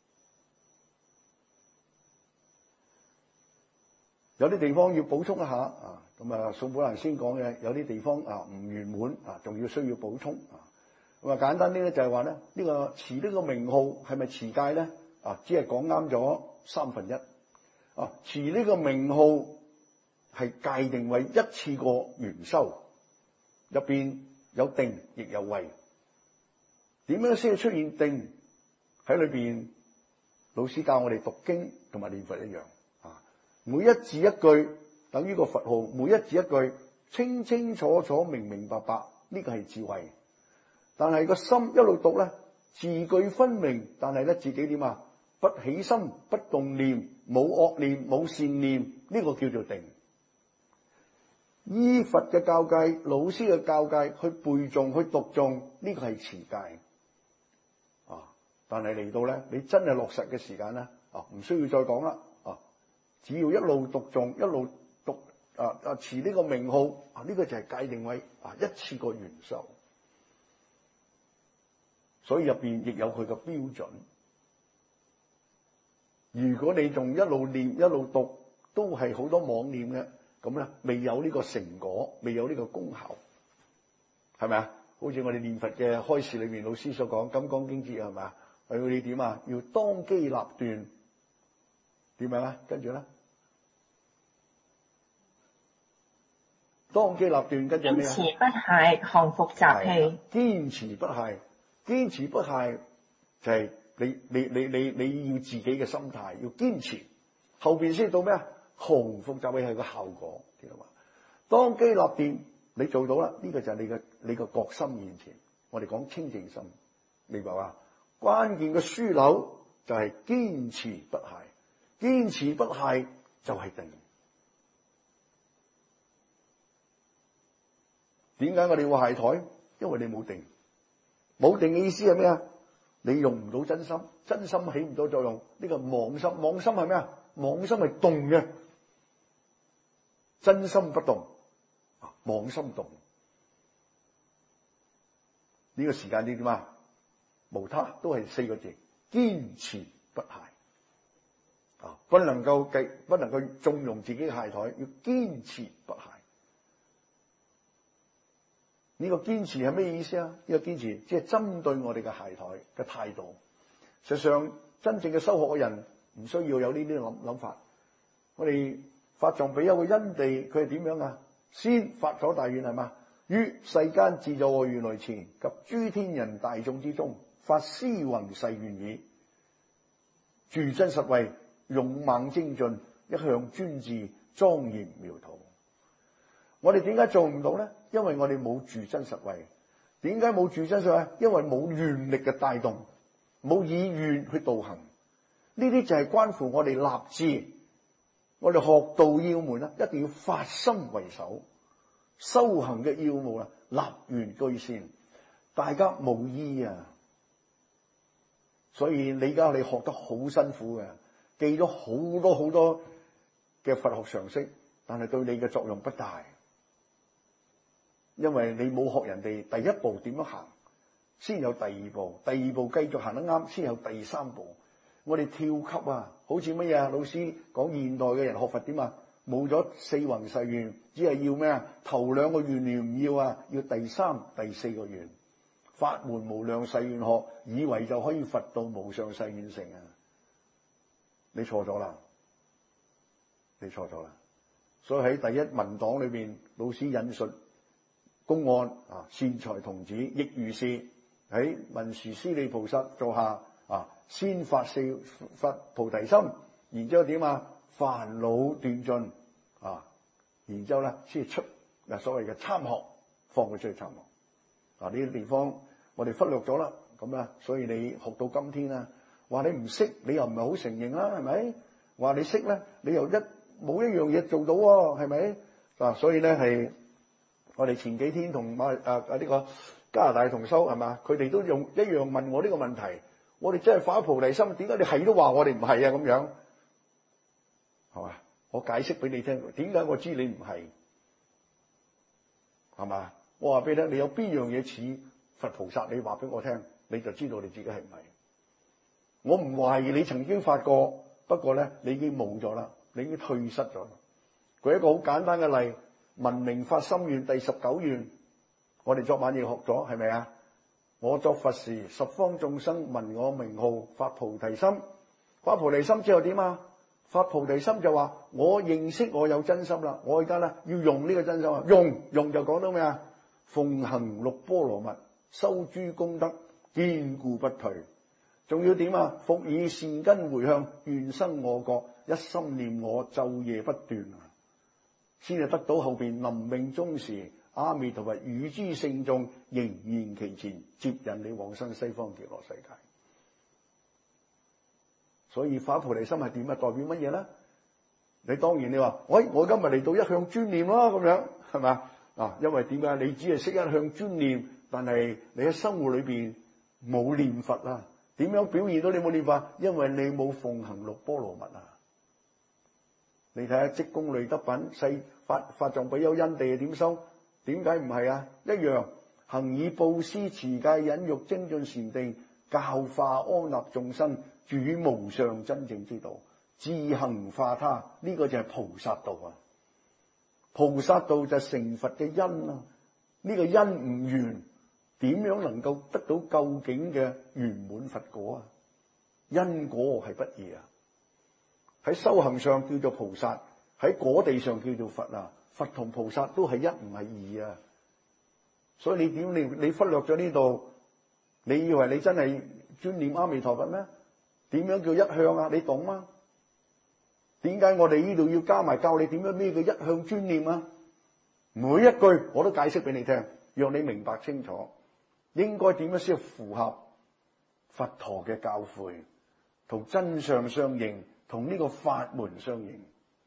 有啲地方要補充一下啊，咁啊宋寶蘭先講嘅，有啲地方啊唔圓滿啊，仲要需要補充啊。咁啊簡單啲咧就係話咧，呢個持呢個名號係咪持戒咧？啊，只係講啱咗1/3啊。持呢個名號係戒定慧一次過完修，入邊有定亦有慧。點樣先出現定？喺裏邊老師教我哋讀經同埋念佛一樣啊，每一字一句等於個佛號，每一字一句清清楚楚、明明白白，呢個係智慧。但係個心一路讀咧，字句分明，但係咧自己點啊？不起心、不動念、冇惡念、冇善念，呢個叫做定。依佛嘅教誡、老師嘅教誡去背誦、去讀誦，呢個係持戒啊。但係嚟到咧，你真係落實嘅時間咧啊，唔需要再講啦啊！只要一路讀誦，一路讀持呢個名號啊，呢個就係戒定慧啊，一次過完修。所以入邊亦有佢嘅標準。如果你仲一路念一路讀，都係好多妄念嘅，咁咧未有呢個成果，未有呢個功效，係咪啊？好似我哋念佛嘅開示裏面老師所講《金剛經》節係咪啊？要你點啊？要當機立斷，點樣啊？跟住咧，當機立斷，跟住咩啊？ 堅持不懈，降伏習氣。 堅持不懈，堅持不懈就係你要自己嘅心態要堅持，後邊先到咩啊？降伏習氣係個效果，知道嘛？當機立斷，你做到啦，呢個就係你個覺心現前。我哋講清淨心，明白嘛？關鍵嘅樞紐就係堅持不懈，堅持不懈就係定。點解我哋會懈怠？因為你冇定，冇定嘅意思係咩啊？你用唔到真心，真心起唔到作用。呢個妄心，妄心係咩啊？妄心係動嘅，真心不動，妄心動。呢個時間點點啊？無他，都係4個字：堅持不懈。不能夠縱容自己嘅懈怠，要堅持不懈。呢個堅持係咩意思啊？呢個堅持即係針對我哋嘅懈怠嘅態度。實際上，真正嘅修學嘅人唔需要有呢啲諗法。我哋法藏比丘嘅因地，佢係點樣啊？先發咗大願係嘛？於世間自在我如來前及諸天人大眾之中，發施宏誓願已，住真實慧，勇猛精進，一向專志，莊嚴妙土。我哋點解做唔到咧？因為我哋冇住真實慧。點解冇住真實慧？因為冇願力嘅帶動，冇以願去導行。呢啲就係關乎我哋立志，我哋學道要門啦，一定要發心為首。修行嘅要務啦，立願居先。大家冇依啊，所以你而家你學得好辛苦嘅，記咗好多嘅佛學常識，但係對你嘅作用不大。因為你冇學人哋第一步點樣行，先有第二步，第二步繼續行得啱，先有第3步。我哋跳級啊，好似乜嘢啊？老師講現代嘅人學佛點啊？冇咗4弘誓願，只係要咩啊？頭2個願念唔要啊，要第3、第4個願。法門無量誓願學，以為就可以佛道無上誓願成啊！你錯咗啦，你錯咗啦。所以喺第一文檔裏邊，老師引述公案啊，善財童子亦如是，喺文殊師利菩薩座下啊，先發菩提心，然之後點啊？煩惱斷盡啊，然之後咧先出所謂嘅參學，放佢出去參學。呢啲地方我哋忽略咗啦，咁啊，所以你學到今天啊，話你唔識，你又唔係好承認啦，係咪？話你識咧，你又冇一樣嘢做到喎，係咪？所以咧係我哋前幾天同呢個加拿大同修係嘛，佢哋都用一樣問我呢個問題，我哋真係發菩提心，點解你係都話我哋唔係啊？咁樣係嘛？我解釋俾你聽，點解我知你唔係，係嘛？我話俾你聽，你有邊樣嘢似佛菩薩？你話俾我聽， 你就知道你自己係唔係。我唔懷疑你曾經發過，不過咧你已經冇咗啦，你已經退失咗。舉一個好簡單嘅例，文明發心願第19願，我哋昨晚亦學咗，係咪啊？我作佛時，十方眾生聞我名號，發菩提心。發菩提心之後點啊？發菩提心就話我認識我有真心啦，我而家咧要用呢個真心啊，用就講到咩啊？奉行六波羅蜜，修諸功德，堅固不退。仲要點啊？復以善根回向，願生我國，一心念我，晝夜不斷啊！先至得到後邊臨命終時，阿彌陀佛與諸聖眾仍然其前，接引你往生西方極樂世界。所以發菩提心係點啊？代表乜嘢咧？你當然你話，我今日嚟到一向專念啦，咁樣係咪啊？因為點解？你只係識一向專念，但係你喺生活裏邊冇念佛啊？點樣表現到你冇念佛？因為你冇奉行六波羅蜜啊！你睇下積功累德品，細法藏比丘因地點修？點解唔係啊？一樣行以布施、持戒、忍辱、精進禪定，教化安立眾生，住無上真正之道，自行化他。呢個就係菩薩道啊！菩薩道就係成佛嘅因啊！呢個因唔圓，點樣能夠得到究竟嘅圓滿佛果啊？因果係不二啊！喺修行上叫做菩薩，喺果地上叫做佛啊！佛同菩薩都係一唔係二啊！所以你忽略咗呢度，你以為你真係專念阿彌陀佛咩？點樣叫一向啊？你懂嗎？點解我哋呢度要加埋教你點樣咩叫一向專念啊？每一句我都解釋俾你聽，讓你明白清楚，應該點樣先符合佛陀嘅教誨，同真相相應，同呢個法門相應。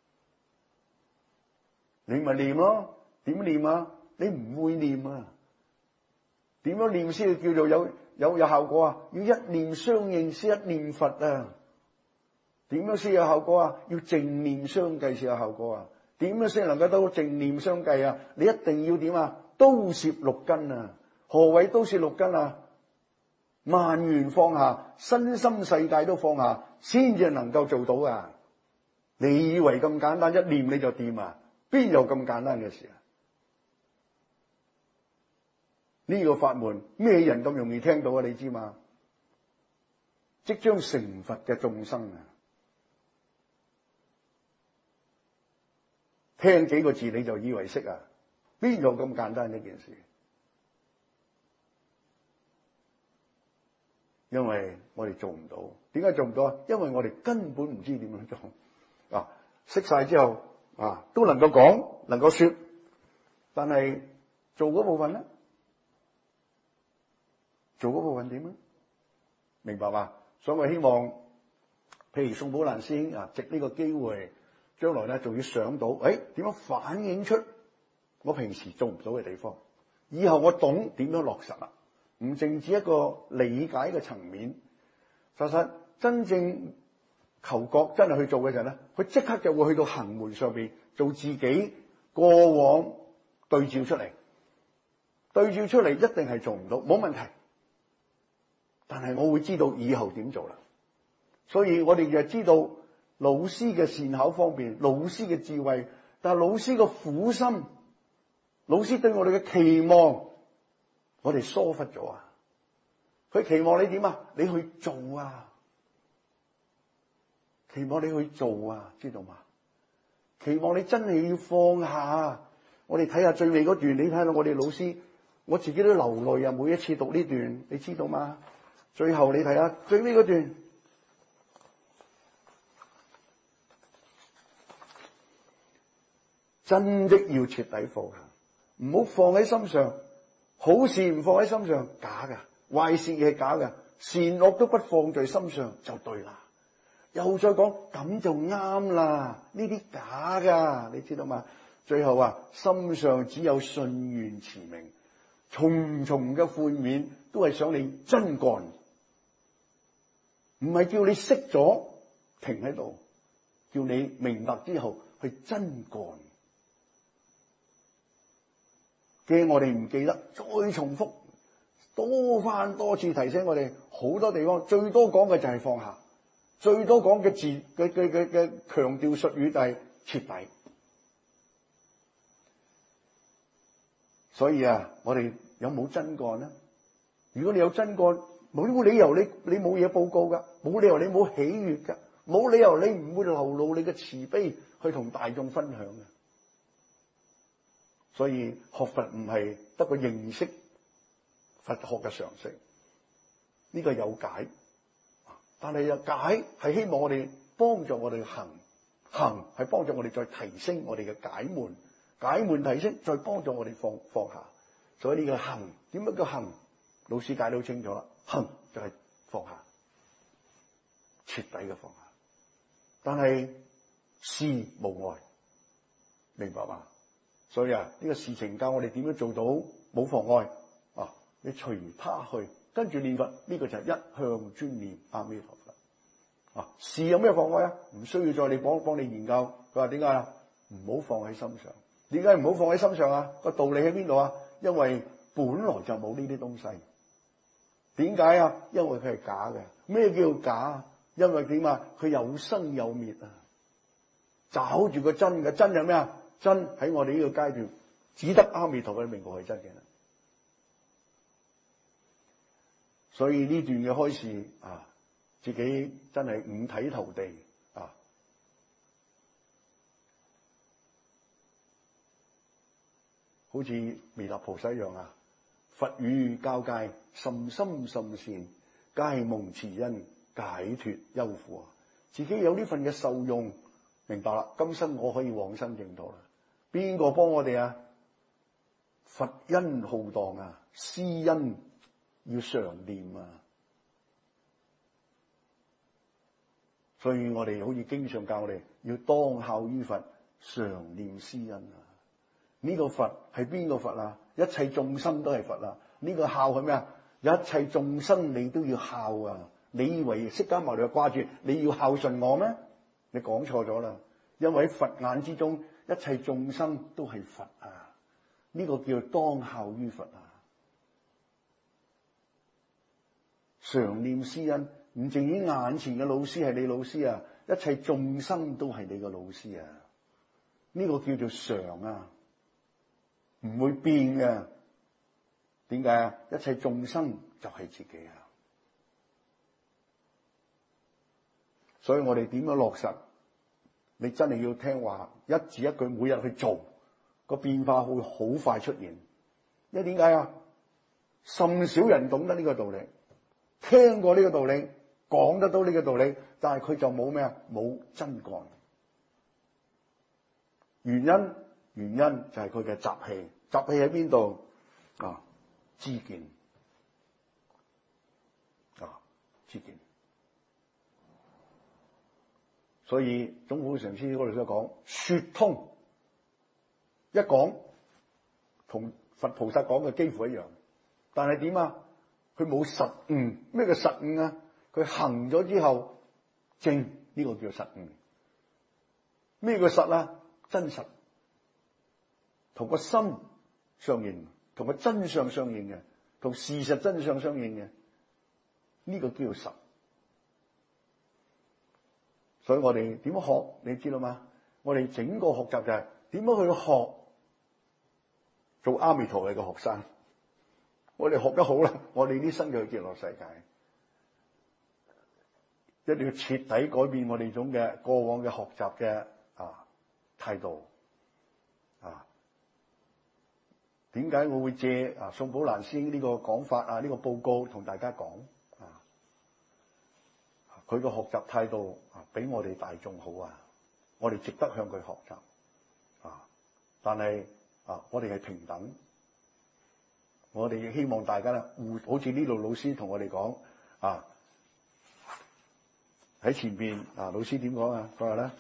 你咪念咯，點念啊？你唔會念啊？點樣念先叫做有效果啊？要一念相應先一念佛啊！點樣先有效果啊？要正念相繼先有效果啊！點樣先能夠得到正念相繼啊？你一定要點啊？都攝六根啊！何謂都攝六根啊？萬緣放下，身心世界都放下，先至能夠做到啊！你以為咁簡單，一念你就掂啊？邊有咁簡單嘅事啊？呢個法門咩人咁容易聽到啊？你知嘛？即將成佛嘅眾生啊！聽幾個字你就以為識啊？邊有咁簡單呢件事？因為我哋做唔到。點解做唔到啊？因為我哋根本唔知點樣做啊！識晒之後啊，都能夠講，能夠說，但係做嗰部分咧，做嗰部分點咧？明白嘛？所以我希望，譬如宋寶蘭師兄啊，藉呢個機會，將來咧仲要想到，點樣反映出我平時做唔到嘅地方，以後我懂點樣落實啦。唔淨止一個理解嘅層面，實真正求覺真係去做嘅時候咧，佢即刻就會去到行門上邊做自己過往對照出嚟，對照出嚟一定係做唔到，冇問題。但係我會知道以後點做啦。所以我哋就知道老師嘅善巧方便，老師嘅智慧，但係老師嘅苦心，老師對我哋嘅期望，我哋疏忽咗啊！佢期望你點啊？你去做啊！期望你去做啊！知道嗎？期望你真係要放下。我哋睇下最尾嗰段，你睇到我哋老師，我自己都流淚啊！每一次讀呢段，你知道嗎？最後你睇下最尾嗰段，真的要徹底放下，唔好放喺心上。好事唔放喺心上，假噶；壞事亦係假噶。善惡都不放在心上，就對啦。又再講，咁就啱啦。呢啲假噶，你知道嘛？最後啊，心上只有信願持名，重重嘅冠冕都係想你真幹，唔係叫你識咗停喺度，叫你明白之後去真幹。驚我哋唔記得，再重複多次提醒我哋，好多地方最多講嘅就係放下，最多講嘅字嘅強調術語就係徹底。所以啊，我哋有冇真幹呢？如果你有真幹，冇理由你冇嘢報告噶，冇理由你冇喜悅噶，冇理由你唔會流露你嘅慈悲去同大眾分享嘅。所以學佛唔係得個認識佛學嘅常識，呢個有解，但係有解係希望我哋幫助我哋行，行係幫助我哋再提升我哋嘅解門，解門提升再幫助我哋放下。所以呢個行點樣叫行？老師解得好清楚啦，行就係放下，徹底嘅放下。但係事無礙，明白嗎？所以啊，呢個事情教我哋點樣做到冇妨礙啊！你隨他去，跟住念佛，呢個就係一向專念阿彌陀佛啊！事有咩妨礙啊？唔需要再你幫你研究。佢話點解啊？唔好放喺心上。點解唔好放喺心上啊？個道理喺邊度啊？因為本來就冇呢啲東西。點解啊？因為佢係假嘅。咩叫假啊？因為點啊？佢有生有滅啊！找住個真嘅，真係咩啊？真喺我哋呢個階段，只得阿彌陀佛嘅名號係真嘅啦。所以呢段嘅開示啊，自己真係五體投地啊！好似彌勒菩薩一樣啊！佛語教誡甚深甚善，皆蒙慈恩解脫憂苦啊！自己有呢份嘅受用，明白啦。今生我可以往生淨土啦。邊個幫我哋啊？佛恩浩蕩啊，施恩要常念啊。所以我哋好似經常教我哋要當效於佛，常念施恩啊。呢個佛係邊個佛啊？一切眾生都係佛啊。呢個孝係咩啊？一切眾生你都要孝啊。你以為釋迦牟尼掛住你要孝順我咩？你講錯咗啦。因為喺佛眼之中，一切眾生都係佛啊！呢個叫當效於佛啊！常念施恩，唔淨止眼前嘅老師係你老師啊，一切眾生都係你嘅老師啊！呢個叫做常啊，唔會變嘅。點解啊？一切眾生就係自己啊！所以我哋點樣落實？你真係要聽話，一字一句，每日去做，個變化會好快出現。因為點解啊？甚少人懂得呢個道理，聽過呢個道理，講得到呢個道理，但係佢就冇咩啊？冇真幹。原因就係佢嘅習氣，習氣喺邊度啊？知見啊，知見。所以總普上師嗰度所講，說通一講，同佛菩薩講嘅幾乎一樣，但係點啊？佢冇實悟。咩叫實悟啊？佢行咗之後正，呢個叫實悟。咩叫實啊？真實，同個心相應，同個真相相應嘅，同事實真相相應嘅，呢個叫做實。所以我哋點樣學，你知道嗎？我哋整個學習就係點樣去學做阿彌陀佛嘅學生。我哋學得好啦，我哋呢生就去極樂世界。一定要徹底改變我哋種嘅過往嘅學習嘅態度啊！點解我會借宋寶蘭師兄呢個講法啊？呢個報告同大家講啊，佢個學習態度比我哋大眾好啊！我哋值得向佢學習啊！但係我哋係平等，我哋亦希望大家咧，好似呢度老師同我哋講喺前邊老師點講啊？佢話咧，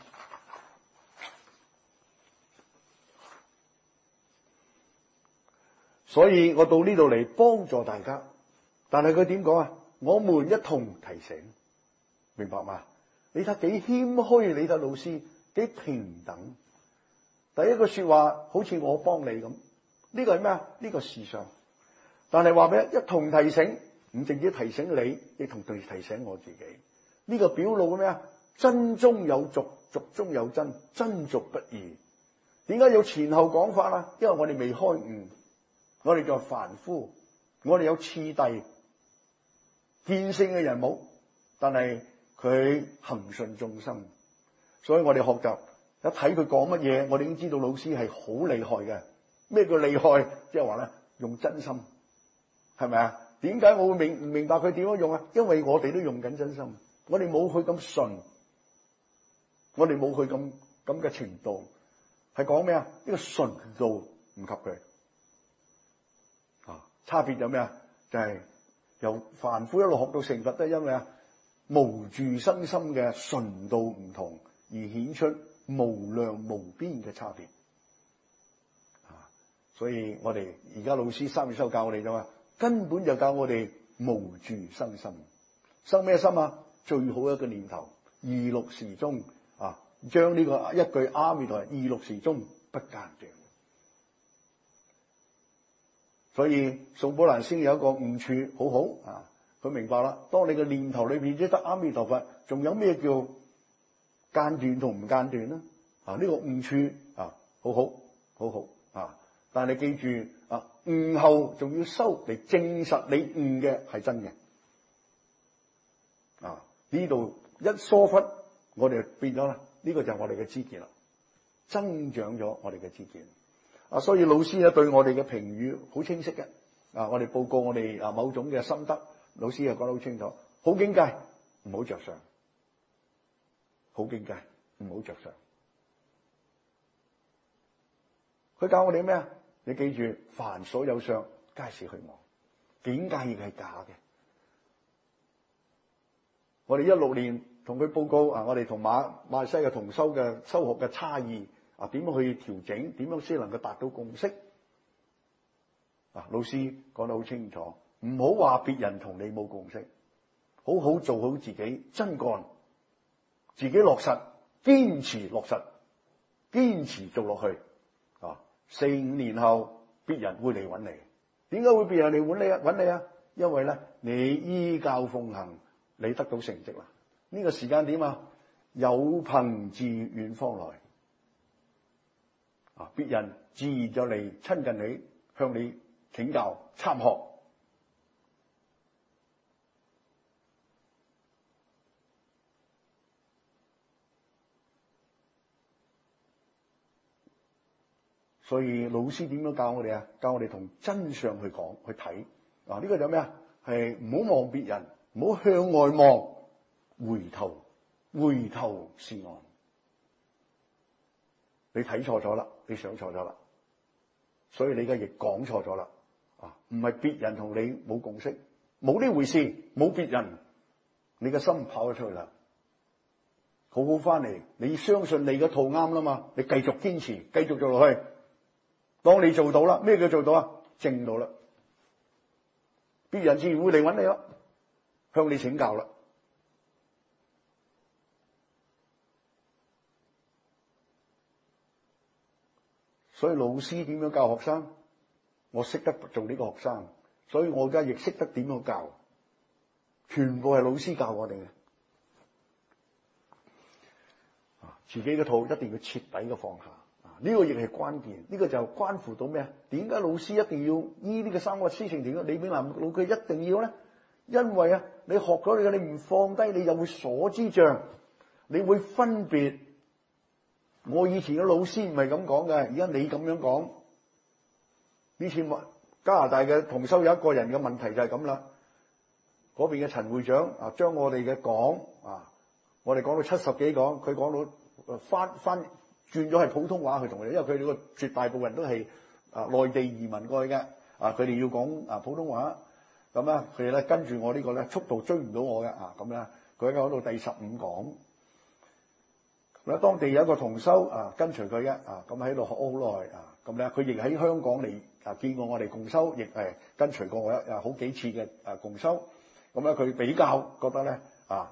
所以我到呢度嚟幫助大家，但係佢點講啊？我們一同提醒，明白嘛？你睇幾謙虛，你睇老師幾平等。第一個說話好似我幫你咁，呢個係咩啊？呢個事上但係話俾一同提醒，唔淨止提醒你，亦同提醒我自己。呢個表露嘅咩啊？真中有俗，俗中有真，真俗不異。點解要前後講法啊？因為我哋未開悟，我哋就凡夫，我哋有次第，見性嘅人冇，但係佢恒順眾生，所以我哋學習一睇佢講乜嘢，我哋已經知道老師係好厲害嘅。咩叫厲害？即係話咧，用真心，係咪啊？點解我會唔明白佢點樣用啊？因為我哋都用緊真心，我哋冇佢咁順，我哋冇佢咁嘅程度。係講咩啊？呢個純度唔及佢啊！差別有咩啊？就係由凡夫一路學到成佛，都係因為啊無住生心嘅純度唔同，而顯出無量無邊嘅差別啊！所以我哋而家老師三月修教我哋啫嘛，根本就教我哋無住生心，生咩心啊？最好一個念頭，二六時中啊！將呢個一句阿彌陀佛，二六時中不間斷。所以宋寶蘭先有一個悟處好好啊，佢明白啦。當你嘅念頭裏邊只得阿彌陀佛，仲有咩叫間斷同唔間斷呢？啊，呢個悟處啊，好好啊！但係你記住啊，悟後仲要修嚟證實你悟嘅係真嘅啊！呢度一疏忽，我哋就變咗啦。呢個就係我哋嘅知見啦，增長咗我哋嘅知見啊！所以老師咧對我哋嘅評語好清晰嘅啊！我哋報告我哋啊某種嘅心得，老師又講得好清楚，好境界唔好着相，好境界唔好着相。佢教我哋咩啊？你記住，凡所有相，皆是虛妄，境界亦係假嘅。我哋16年。同佢報告啊！我哋同馬來西亞同修嘅修學嘅差異啊，點樣去調整？點樣先能夠達到共識？啊，老師講得好清楚，唔好話別人同你冇共識，好好做好自己，真幹，自己落實，堅持落實，堅持做落去啊！4、5年後，別人會嚟揾你。點解會別人嚟揾你啊？因為咧，你依教奉行，你得到成績啦。呢個時間點啊，有朋自遠方來啊！別人自然就嚟親近你，向你請教參學。所以老師點樣教我哋啊？教我哋同真相去講去睇啊！呢個就咩啊？係唔好望別人，唔好向外望。回頭是岸，你睇錯咗啦，你想錯咗啦，所以你而家亦講錯咗啦啊！唔係別人同你冇共識，冇呢回事，冇別人，你嘅心跑咗出去啦，好好翻嚟，你相信你嘅套啱啦嘛，你繼續堅持，繼續做落去，當你做到啦，咩叫做到啊？證到啦，別人自然會嚟揾你咯，向你請教啦。所以老師點樣教學生，我識得做呢個學生，所以我而家亦識得點樣教，全部係老師教我哋嘅。自己嘅套一定要徹底嘅放下，呢個亦係關鍵。呢個就關乎到咩啊？點解老師一定要依呢個三個師承點解李炳南老佢一定要咧？因為啊，你學咗你唔放低，你就會所知障，你會分別。我以前嘅老師唔係咁講嘅，而家你咁樣講。以前加拿大嘅同修有一個人嘅問題就係咁啦。嗰邊嘅陳會長啊，將我哋嘅講啊，我哋講到70幾講，佢講到翻轉咗係普通話去同我哋，因為佢哋個絕大部分人都係內地移民過去嘅啊，佢哋要講普通話，咁啊佢哋咧跟住我呢個咧速度追唔到我嘅啊，咁咧佢講到第15講。咁當地有一個同修啊，跟隨佢嘅啊，咁喺度學好耐啊，咁咧佢亦喺香港嚟啊見過我哋共修，亦係跟隨過我好幾次嘅共修。咁咧佢比較覺得咧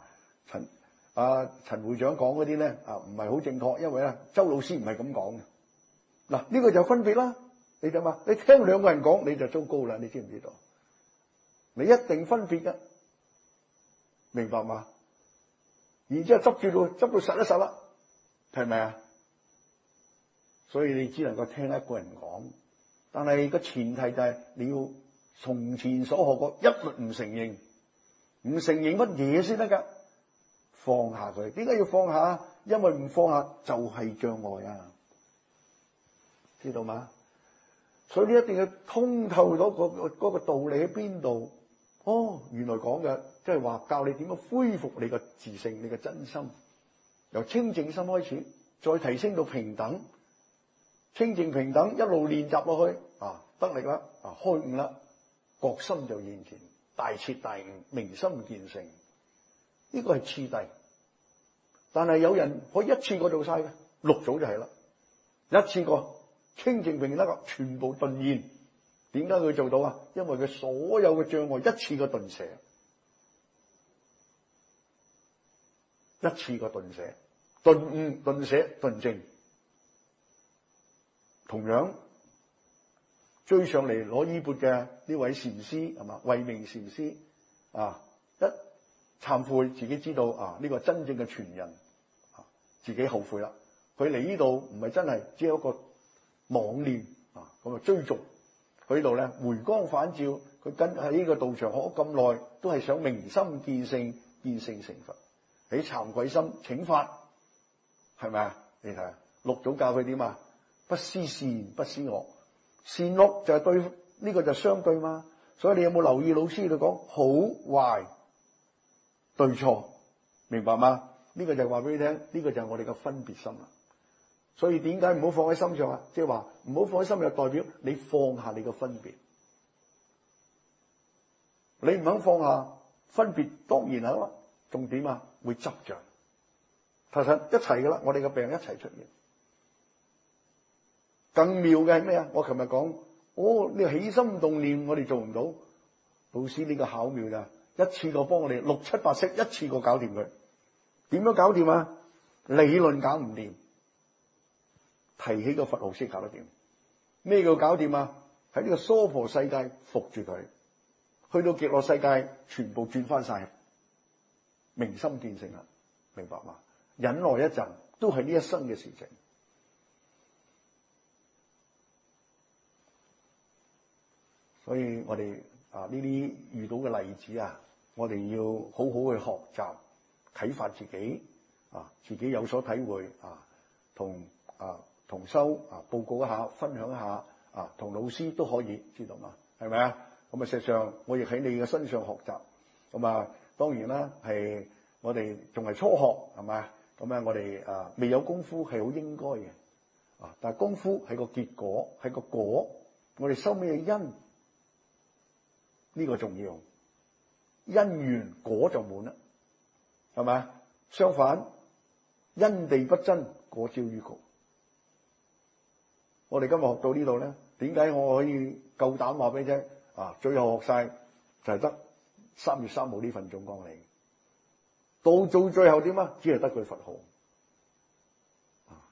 陳會長講嗰啲咧唔係好正確，因為咧周老師唔係咁講嘅。嗱呢個就分別啦。 你睇嘛？你聽兩個人講你就糟糕啦，你知唔知道？你一定分別嘅，明白嘛？然之後執到實一實啦，係咪啊？所以你只能夠聽一個人講，但係個前提就係你要從前所學過一律唔承認，唔承認乜嘢先得㗎？放下佢。點解要放下？因為唔放下就係障礙啊，知道嗎？所以你一定要通透到嗰個道理喺邊度。哦，原來講嘅即係話教你點樣恢復你嘅自性，你嘅真心，由清淨心開始，再提升到平等，清淨平等一路練習落去啊，得力啦，啊開悟啦，覺心就現前，大徹大悟，明心見性。呢個係次第，但係有人可以一次過做晒嘅，六祖就係啦，一次過清淨平等全部頓現。點解佢做到啊？因為佢所有嘅障礙一次過頓捨，一次過頓捨，頓悟、頓捨、頓證。同樣追上嚟攞衣缽嘅呢位禪師係嘛？慧明禪師啊，一懺悔自己知道啊呢個真正嘅傳人啊，自己後悔啦。佢嚟呢度唔係真係只有一個妄念啊，咁啊追逐。佢呢度咧回光返照，佢跟喺呢個道場學咗咁耐，都係想明心見性，見性成佛，喺慚愧心請法，係咪啊？你睇下六祖教佢點啊？不思善，不思惡，善惡就係對呢個就相對嘛。所以你有冇留意老師度講好壞對錯，明白嗎？呢個就係話俾你聽，呢個就係我哋嘅分別心啦。所以點解唔好放喺心上啊？即係話唔好放喺心上，代表你放下你個分別。你唔肯放下分別，當然係啦。重點啊，會執着。其實一齊噶啦，我哋嘅病一齊出現。更妙嘅係咩啊？我琴日講，呢個起心動念我哋做唔到，老師呢個巧妙咋，一次過幫我哋六七八識，一次過搞掂佢。點樣搞掂啊？理論搞唔掂。提起個佛號先搞得掂，咩叫搞掂啊？喺呢個娑婆世界服住佢，去到極樂世界全部轉翻晒，明心見性啦，明白嘛？忍耐一陣都係呢一生嘅事情，所以我哋呢啲遇到嘅例子啊，我哋要好好去學習，啟發自己啊，自己有所體會啊，同修報告一下，分享一下啊，同老師都可以知道嘛，係咪啊？咁啊，事實上我亦喺你嘅身上學習。咁啊，當然啦，係我哋仲係初學，係咪？咁啊，我哋未有功夫係好應該嘅啊，但係功夫係個結果，係個果，我哋收尾嘅因呢個重要，因緣果就滿啦，係咪？相反，因地不真，果招於局。我哋今日學到呢度咧，點解我可以夠膽話俾你聽啊？最後學晒就係得3月3號呢份總綱嚟，到做最後點啊？只係得句佛號啊，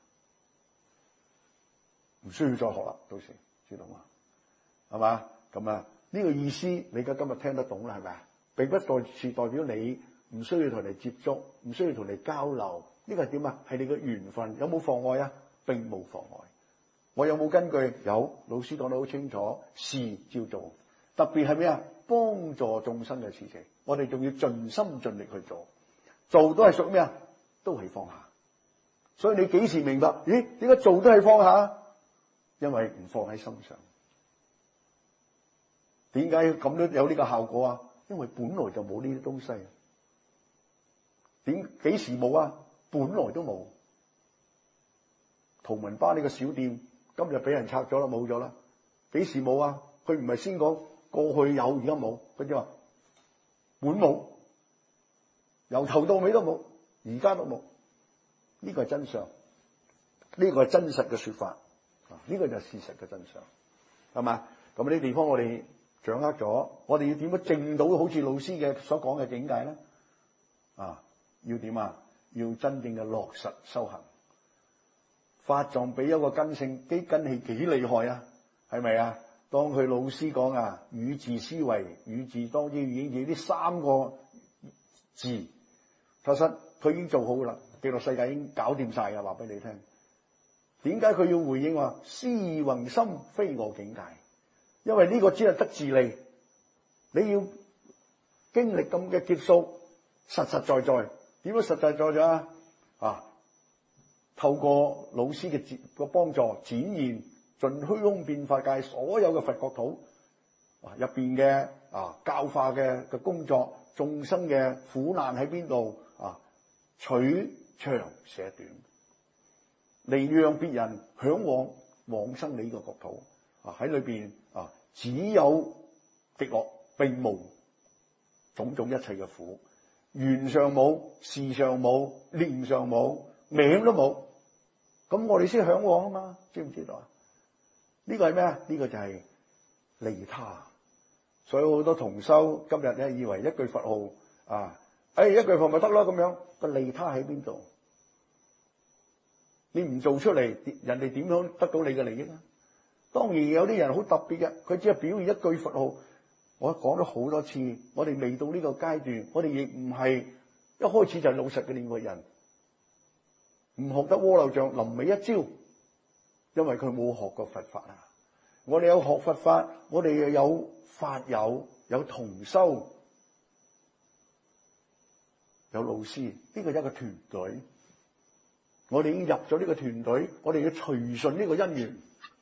唔需要再學啦。到時知道嘛？係嘛？咁啊，呢個意思你而家今日聽得懂啦，係咪啊？並不代表你唔需要同你接觸，唔需要同你交流。呢個係點啊？係你嘅緣分，有冇妨礙啊？並冇妨礙。我有冇根據？有，老師講得好清楚，事照做。特別係咩啊？幫助眾生嘅事情，我哋仲要盡心盡力去做，做都係屬咩啊？都係放下。所以你幾時明白？咦？點解做都係放下？因為唔放喺心上。點解咁都有呢個效果啊？因為本來就冇呢啲東西。幾時冇啊？本來都冇。圖文巴呢個小店今日俾人拆咗啦，冇咗啦。幾時冇啊？佢唔係先講過去有，而家冇。佢就話本冇，由頭到尾都冇，而家都冇。呢個係真相，呢個係真實嘅說法。呢個就係事實嘅真相，係嘛？咁呢啲地方我哋掌握咗，我哋要點樣證到好似老師嘅所講嘅境界咧？要點啊？要真正嘅落實修行。法藏比丘個根性根氣幾厲害啊？ 係咪啊？當佢老師講啊，語字思維，語字當中已經呢3個字，其實佢已經做好噶啦，記錄世界已經搞掂晒噶，話俾你聽。點解佢要回應話思宏心非我境界？因為呢個只係得自利，你要經歷咁嘅結束，實實在在。點樣實實在在啊？透過老師嘅幫助，展現盡虛空變法界所有嘅佛國土入邊嘅教化嘅工作，眾生嘅苦難喺邊度啊？取長寫短，嚟讓別人向往生你呢個國土喺裏邊只有極樂，並無種種一切嘅苦，緣上冇，事上冇，念上冇，名都冇，咁我哋先向往啊嘛，知唔知道啊？呢個係咩啊？呢個就係利他。所以好多同修今日咧以為一句佛號一句佛咪得咯，咁樣個利他喺邊度？你唔做出嚟，人哋點樣得到你嘅利益啊？當然有啲人好特別嘅，佢只係表現一句佛號。我講咗好多次，我哋未到呢個階段，我哋亦唔係一開始就係老實嘅念佛人，唔學得鍋漏像臨尾一招，因為佢冇學過佛法啊。我哋有學佛法，我哋又有法友，有同修，有老師，呢個係一個團隊。我哋已經入咗呢個團隊，我哋要隨順呢個因緣，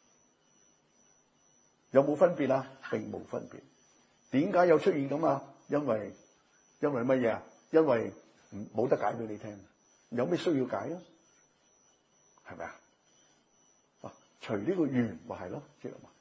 有冇分別啊？並冇分別。點解有出現咁啊？因為乜嘢啊？因為冇得解俾你聽，有咩需要解啊？係咪啊？隨呢個緣咪係咯，知道嘛？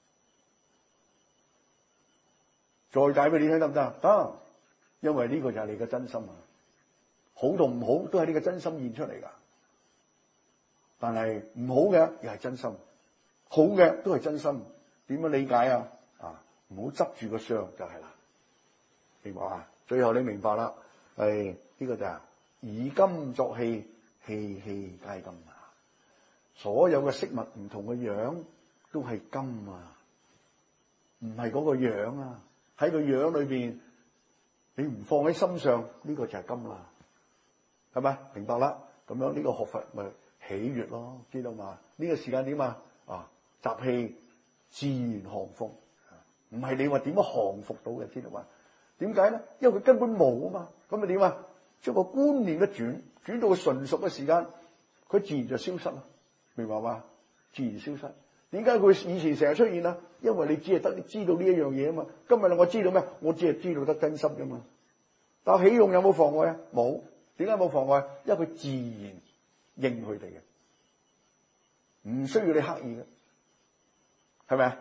再解俾你聽得唔得？得，因為呢個就係你嘅真心啊！好同唔好都係呢個真心現出嚟噶。但係唔好嘅又係真心，好嘅都係真心。點樣理解啊？唔好執住個相就係啦，明白啊？最後你明白啦，呢個就係以金作器，器器皆金啊！所有嘅飾物唔同嘅樣都係金啊，唔係嗰個樣啊。喺個樣裏邊，你唔放喺心上，呢個就係金啦，係咪？明白啦？咁樣呢個學佛咪喜悅咯，知道嘛？呢個時間點啊？集氣自然降伏，唔係你話點樣降服到嘅，知道嘛？點解咧？因為佢根本冇啊嘛。咁咪點啊？將個觀念一轉到個純熟嘅時間，佢自然就消失啦。明白嘛？自然消失。點解佢以前成日出現啊？因為你只係得知道呢一樣嘢啊嘛。今日我知道咩？我只係知道得真心啫嘛。但係起用有冇妨礙啊？冇。點解冇妨礙？因為佢自然應佢哋嘅，唔需要你刻意嘅，係咪啊？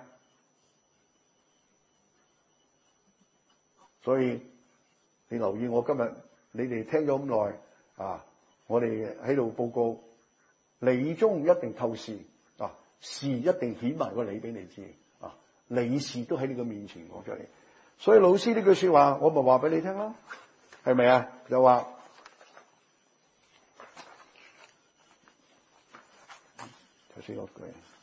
所以你留意我今日你哋聽咗咁耐我哋喺度報告理中一定透視事一定顯埋個理俾你知理事都喺你個面前講出嚟。所以老師呢句說話我咪話俾你聽咯，係咪啊？就話頭先嗰句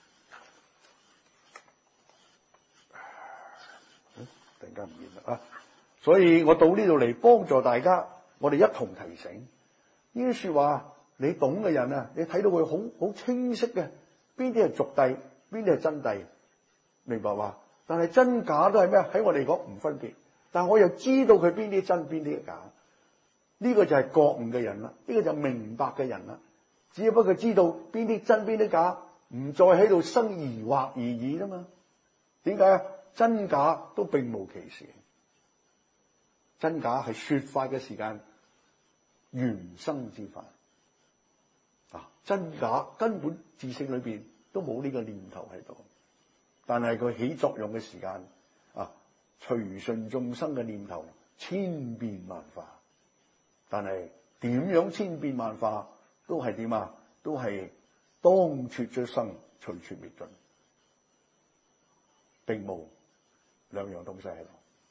突然間唔見啦所以我到呢度嚟幫助大家，我哋一同提醒呢啲說話，你懂嘅人啊，你睇到佢好清晰嘅，邊啲係俗諦，邊啲係真諦，明白嘛？但係真假都係咩？喺我嚟講唔分別，但我又知道佢邊啲真，邊啲假。呢個就係覺悟嘅人啦，呢個就係明白嘅人啦。只不過知道邊啲真，邊啲假，唔再喺度生疑惑而已啫嘛。點解啊？真假都並無其事。真假係說法嘅時間，緣生之法真假根本自性裏邊都冇呢個念頭喺度，但係佢起作用嘅時間隨順眾生嘅念頭千變萬化，但係點樣千變萬化都係點啊？都係當撮咗生，隨撮滅盡，並無兩樣東西喺度。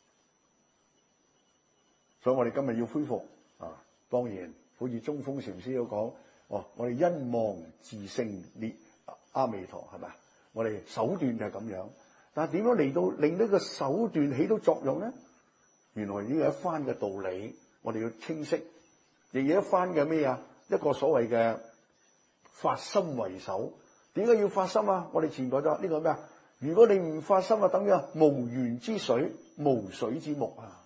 所以我哋今日要恢復當然好似中峰禪師有講我哋因忘自性列阿彌陀，係咪？ 我哋手段就係咁樣。但係點樣嚟到令呢個手段起到作用咧？原來呢個一番嘅道理，我哋要清晰，亦有一番嘅咩啊？一個所謂嘅發心為首。點解要發心啊？我哋前講咗呢個咩啊？如果你唔發心啊，等於無源之水，無水之木啊！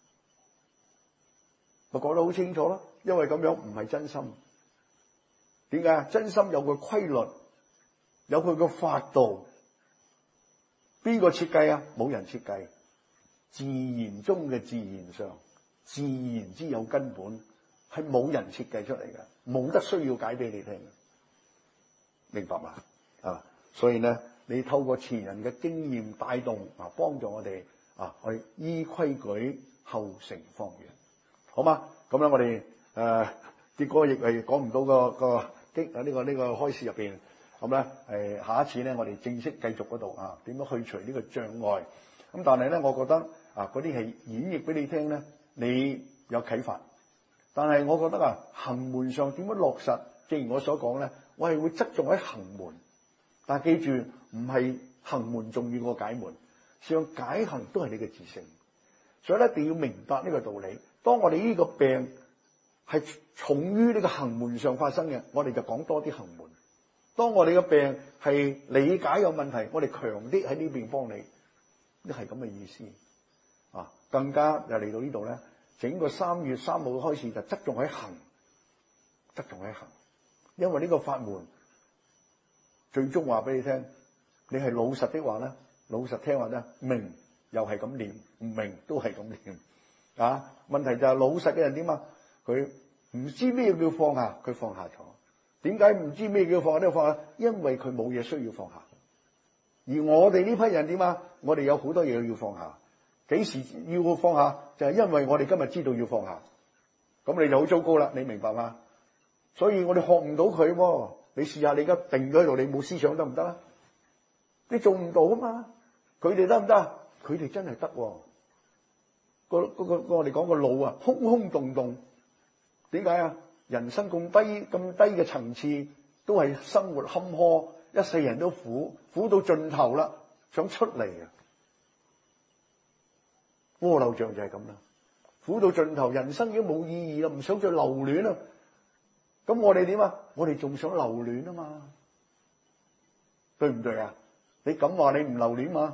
咪講得好清楚咯。因為咁樣唔係真心。點解？真心有個規律，有佢個法度。邊個設計啊？冇人設計。自然中嘅自然上，自然之有根本，係冇人設計出嚟嘅，冇得需要解俾你聽。明白嘛？啊，所以咧，你透過前人嘅經驗帶動啊，幫助我哋啊去依規矩後成方圓，好嘛？咁咧，我哋結果亦係講唔到個呢個開示入邊。咁咧下一次咧，我哋正式繼續嗰度啊，點樣去除呢個障礙？咁但係咧，我覺得啊，嗰啲係演繹俾你聽咧，你有啟發。但係我覺得啊，行門上點樣落實？正如我所講咧，我係會側重喺行門。但係記住，唔係行門重要過解門，實際上解行都係你嘅自性。所以咧，一定要明白呢個道理。當我哋呢個病係重於呢個行門上發生嘅，我哋就講多啲行門。當我哋嘅病係理解有問題，我哋強啲喺呢邊幫你，都係咁嘅意思啊！更加又嚟到呢度咧，整個3月3號開始就側重喺行，側重喺行，因為呢個法門最終話俾你聽，你係老實的話咧，老實聽話咧，明又係咁念，唔明都係咁念啊！問題就係老實嘅人點啊？佢唔知咩叫放下，佢放下咗。點解唔知咩叫放下呢？放下，因為佢冇嘢需要放下。而我哋呢批人點啊？我哋有好多嘢要放下。幾時要放下？就係因為我哋今日知道要放下。咁你就好糟糕啦，你明白嗎？所以我哋學唔到佢喎。你試下，你而家定咗喺度，你冇思想得唔得啊？你做唔到啊嘛。佢哋得唔得？佢哋真係得喎。我哋講個腦啊，空空洞洞。點解啊？人生咁低嘅層次，都係生活坎坷，一世人都苦到盡頭啦，想出嚟啊！鍋漏醬就係咁啦，苦到盡頭，人生已經冇意義啦，唔想再留戀啦。咁我哋點啊？我哋仲想留戀啊嘛，對唔對啊？你咁話你唔留戀嘛？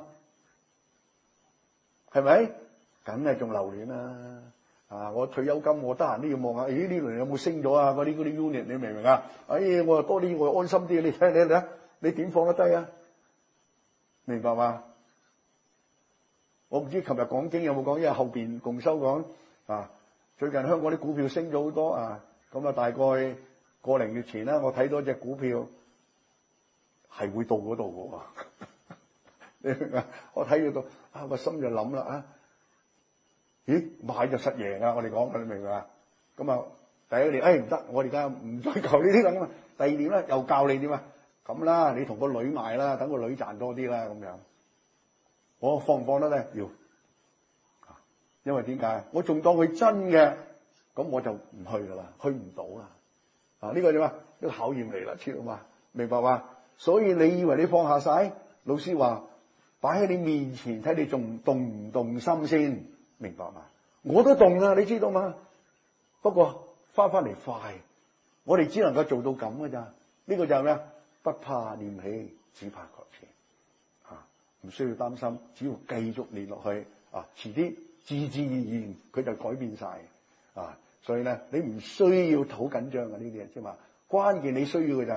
係咪？梗係仲留戀啦！啊！我退休金我得閒都要望下，咦呢輪有冇升咗啊？嗰啲 unit 你明唔明啊？我又多啲，我又安心啲。你睇你點放得低啊？明白嘛？我唔知琴日講經有冇講，因為後邊共修講啊，最近香港啲股票升咗好多啊，咁啊大概個零月前啦，我睇到隻股票係會到嗰度嘅喎。你明唔明啊？我睇到啊，個心就諗啦啊！咦，買就實贏啊！我哋講，你明唔明啊？咁啊，第一年，唔得，我哋而家唔再教呢啲咁啊。第二年咧，又教你點啊？咁啦，你同個女賣啦，等個女賺多啲啦，咁樣。我放唔放得咧？要，因為點解？我仲當佢真嘅，咁我就唔去噶啦，去唔到啦。啊，呢個點啊？呢個考驗嚟啦，知道嘛？明白嘛？所以你以為你放下晒？老師話擺喺你面前，睇你仲動唔動心先。明白嘛？我都動啊，你知道嘛？不過翻嚟快，我哋只能夠做到咁噶咋？呢個就係咩？不怕念起，只怕覺遲啊！唔需要擔心，只要繼續練落去啊，遲啲自自然然佢就改變晒啊！所以咧，你唔需要好緊張嘅呢啲嘢啫嘛。關鍵你需要嘅就係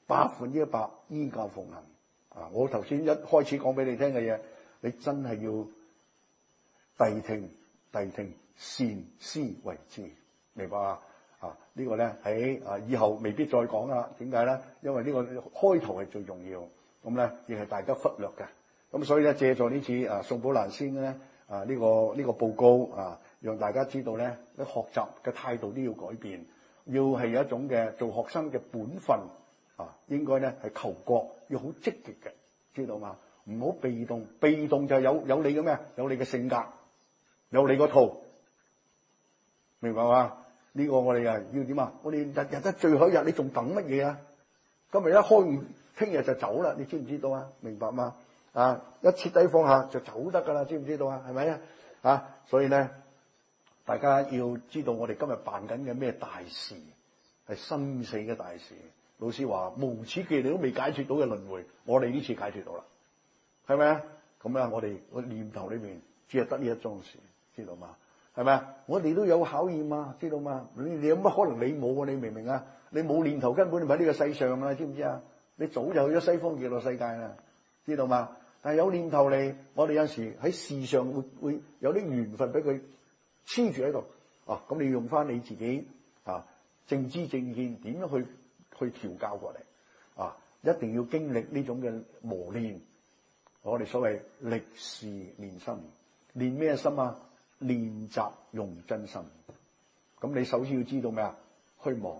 100%依教奉行啊！我頭先一開始講俾你聽嘅嘢，你真係要諦聽，善思為之，明白啊？啊，呢個咧喺以後未必再講啦。點解咧？因為呢個開頭係最重要，咁咧亦係大家忽略嘅。咁所以咧，借助呢次宋寶蘭先咧呢個報告啊，讓大家知道咧，學習嘅態度都要改變，要係有一種嘅做學生嘅本分啊，應該咧係求國，要好積極嘅，知道嘛？唔好被動，被動就有你嘅咩？有你嘅性格。有你個套，明白嘛？呢個我哋要點啊？我哋日日都最後一日，你仲等乜嘢啊？今日一開聽日就走啦，你知唔知道啊？明白嗎？啊，一徹底放下就走得噶啦，知唔知道啊？係咪啊？啊，所以咧，大家要知道我哋今日辦緊嘅咩大事，係生死嘅大事。老師話無始劫你都未解決到嘅輪迴，我哋呢次解決到啦，係咪啊？咁啊，我哋個念頭裏面只係得呢一樁事，知道嗎？係咪啊？我哋都有考驗啊，知道嗎？你有乜可能你冇啊？你明唔明啊？你冇念頭根本你唔喺呢個世上啦，知唔知啊？你早就去咗西方極樂世界啦，知道嗎？但係有念頭嚟，我哋有時喺事上會有啲緣分俾佢黐住喺度啊！咁你要用翻你自己啊正知正見點樣去調教過嚟啊！一定要經歷呢種嘅磨練，我哋所謂歷事練心，練咩心啊？練習用真心。咁你首先要知道咩啊？虛妄。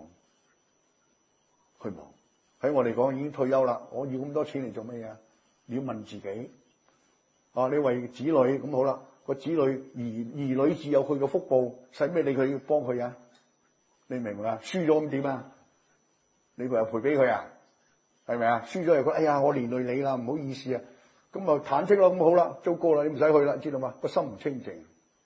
喺我嚟講已經退休啦，我要咁多錢嚟做咩嘢？你要問自己啊！你為子女咁好啦，個子女兒女自有佢嘅福報，使咩你佢要幫佢啊？你明唔明啊？輸咗咁點啊？你咪又賠俾佢啊？係咪啊？輸咗又覺得哎呀我連累你啦，唔好意思啊，咁咪坦斥咯，咁好啦，糟糕啦，你唔使去啦，知道嘛？個心唔清淨，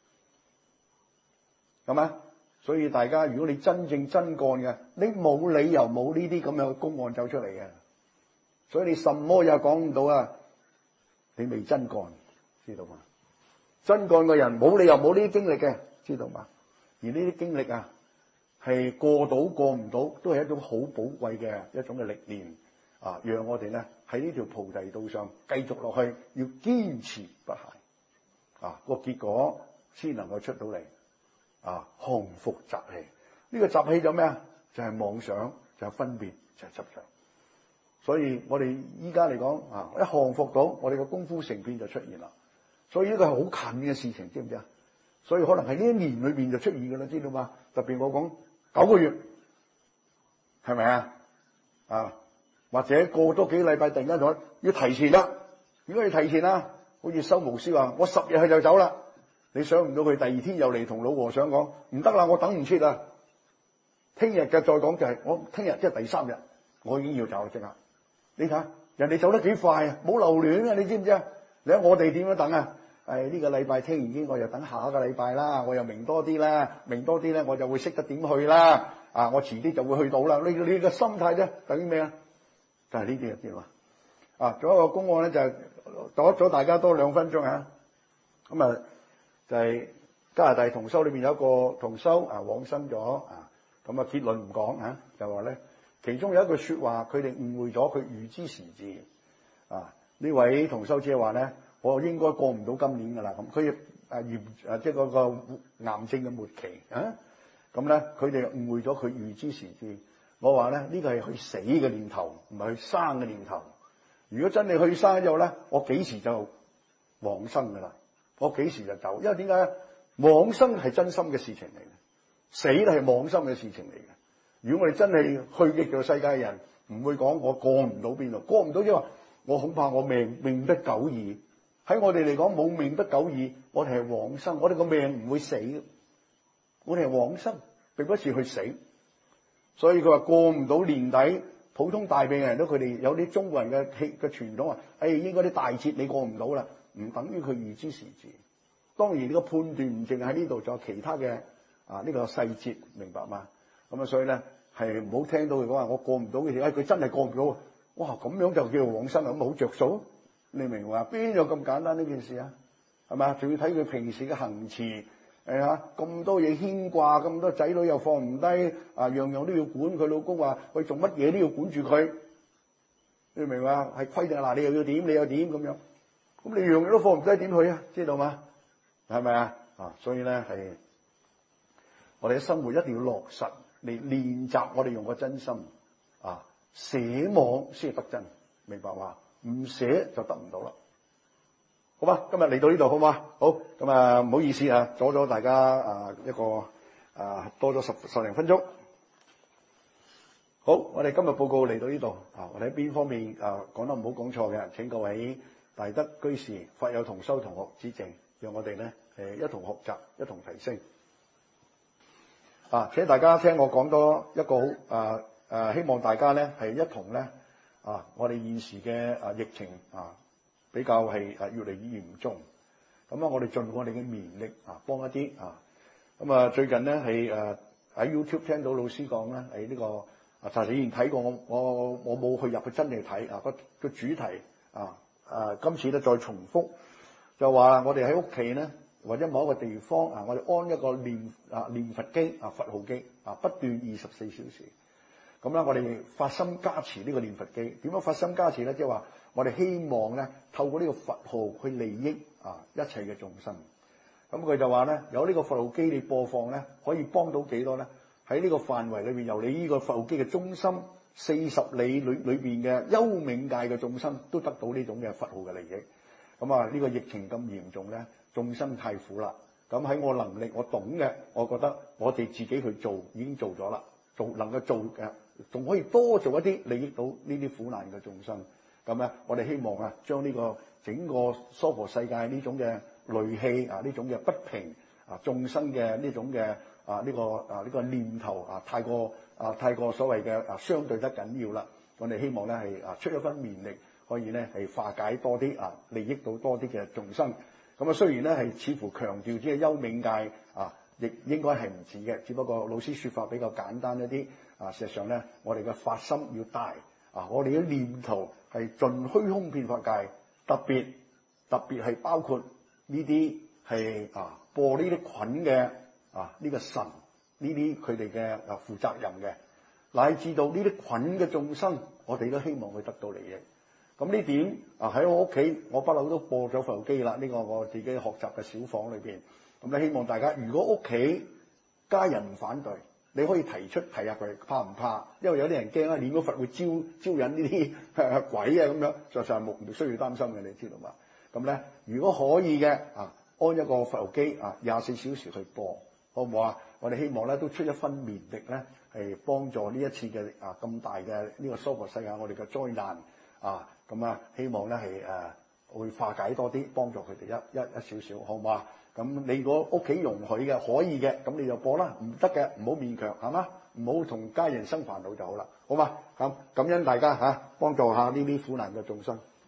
係咪？所以大家如果你真正真幹嘅，你冇理由冇呢啲咁樣嘅公案走出嚟嘅。所以你什麼也講唔到啊！你未真幹，知道嘛？真幹嘅人冇理由冇呢啲經歷嘅，知道嘛？而呢啲經歷啊，係過到過唔到，都係一種好寶貴嘅一種嘅歷練啊！讓我哋咧喺呢條菩提道上繼續落去，要堅持不懈啊！個結果先能夠出到嚟啊！降伏習氣，呢個習氣就咩啊？就係妄想，就係分別，就係執着。所以我哋依家嚟講啊，一降服到，我哋嘅功夫成片就出現啦。所以呢個係好近嘅事情，知唔知啊？所以可能喺呢一年裏邊就出現㗎啦，知道嘛？特別我講9個月，係咪啊？啊，或者過多幾禮拜，突然間就要提前啦。如果你提前啦，好似修無師話，我10日去就走啦。你想唔到佢第2天又嚟同老和尚講，唔得啦，我等唔切啦。聽日嘅再講就係我聽日即係第3日，我已經要走啦，即刻。你睇人哋走得幾快啊，冇留戀啊，你知唔知啊？你睇我哋點樣等啊？呢個禮拜聽完經，我又等下一個禮拜啦，我又明多啲啦，明多啲咧，我就會識得點去啦。啊，我遲啲就會去到啦。你嘅心態啫，等於咩啊？就係呢啲啊，知道嘛？啊，仲有一個公案咧，就係阻咗大家多2分鐘啊。咁啊，就係加拿大同修裏邊有一個同修啊往生咗啊，咁啊結論唔講啊，就話咧。其中有一句說話，佢哋誤會咗，佢預知時至啊！呢位同修姐話咧，我應該過唔到今年噶啦。咁佢即係嗰個癌症嘅末期啊！咁咧，佢哋誤會咗佢預知時至。我話咧，呢個係去死嘅念頭，唔係去生嘅念頭。如果真係去生之後咧，我幾時就往生噶啦？我幾時就走？因為點解咧？往生係真心嘅事情嚟嘅，死咧係妄心嘅事情嚟嘅。如果我哋真係去極樂世界嘅人，唔會講我過唔到邊度，過唔到即係話我恐怕我命不久矣。喺我哋嚟講冇命不久矣，我哋係往生，我哋個命唔會死嘅，我哋係往生，並不是去死。所以佢話過唔到年底，普通大病嘅人都佢哋有啲中國人嘅傳統話，應該啲大節你過唔到啦，唔等於佢預知時至。當然呢個判斷唔淨喺呢度，仲有其他嘅呢個細節，明白嗎？咁啊，所以咧係唔好聽到佢講話我過唔到嘅時候，佢真係過唔到，哇！咁樣就叫做往生，咁好着數，你明唔明啊？邊有咁簡單呢件事啊？係嘛？仲要睇佢平時嘅行持，咁多嘢牽掛，咁多仔女又放唔低，樣樣都要管。佢老公話佢做乜嘢都要管住佢，你明唔明啊？係規定嗱，你又要點，你又點咁樣，咁你樣樣都放唔低，點去啊？知道嘛？係咪啊？所以咧係我哋嘅生活一定要落實。嚟練習，我哋用個真心啊，捨妄先係得真，明白嘛？唔捨就得唔到啦。好嘛，今日嚟到呢度好嘛？好，咁啊，唔好意思啊，阻咗大家一個多咗十零分鐘。好，我哋今日報告嚟到呢度啊，我哋喺邊方面講得唔好講錯嘅，請各位大德居士、法友同修同學指正，讓我哋咧一同學習，一同提升。請大家聽我講多一個好希望大家咧係一同咧我哋現時嘅疫情比較係越嚟越嚴重，咁我哋盡我哋嘅綿力幫一啲咁最近咧係喺 YouTube 聽到老師講咧係呢個查實以前睇過，我冇去入去真係睇個主題今次咧再重複就話我哋喺屋企咧或者某一個地方我哋安一個念佛機佛號機不斷24小時。咁咧，我哋發心加持呢個念佛機。點樣發心加持咧？即係話，我哋希望咧，透過呢個佛號去利益一切嘅眾生。咁佢就話咧，有呢個佛號機你播放咧，可以幫到幾多咧？喺呢個範圍裏邊，由你呢個佛號機嘅中心40里裏邊嘅幽冥界嘅眾生都得到呢種嘅佛號嘅利益。咁呢個疫情咁嚴重咧，眾生太苦啦。咁喺我能力我懂嘅，我覺得我哋自己去做已經做咗啦，能夠做嘅。仲可以多做一啲利益到呢啲苦難嘅眾生，咁咧我哋希望將呢個整個娑婆世界呢種嘅戾氣呢種嘅不平眾生嘅呢種嘅呢個念頭太過所謂嘅相對得緊要啦，我哋希望咧係出一分綿力，可以咧係化解多啲利益到多啲嘅眾生。咁雖然咧係似乎強調即係幽冥界亦應該係唔止嘅，只不過老師說法比較簡單一啲。事實上咧，我哋嘅發心要大我哋嘅念頭係盡虛空遍法界，特別係包括呢啲係播呢啲菌嘅呢個神呢啲佢哋嘅負責任嘅，乃至到呢啲菌嘅眾生，我哋都希望佢得到利益。咁呢點喺我屋企，我不嬲都播咗佛機啦。呢個我自己學習嘅小房裏邊，咁咧希望大家如果屋企家人唔反對。你可以提下佢怕唔怕？因為有啲人驚念咗佛會招引呢啲鬼咁樣，實上係唔需要擔心嘅，你知道嘛？咁咧，如果可以嘅安一個佛號機24小時去播，好唔好啊？我哋希望咧都出一分綿力咧，係幫助呢一次嘅咁大嘅呢個娑婆世界我哋嘅災難希望咧係會化解多啲，幫助佢哋一少少，好唔好啊？咁你如果屋企容許嘅可以嘅，咁你就播啦。唔得嘅唔好勉強，係嘛？唔好同家人生煩惱就好啦，好嘛？咁感恩大家幫助下呢啲苦難嘅眾生。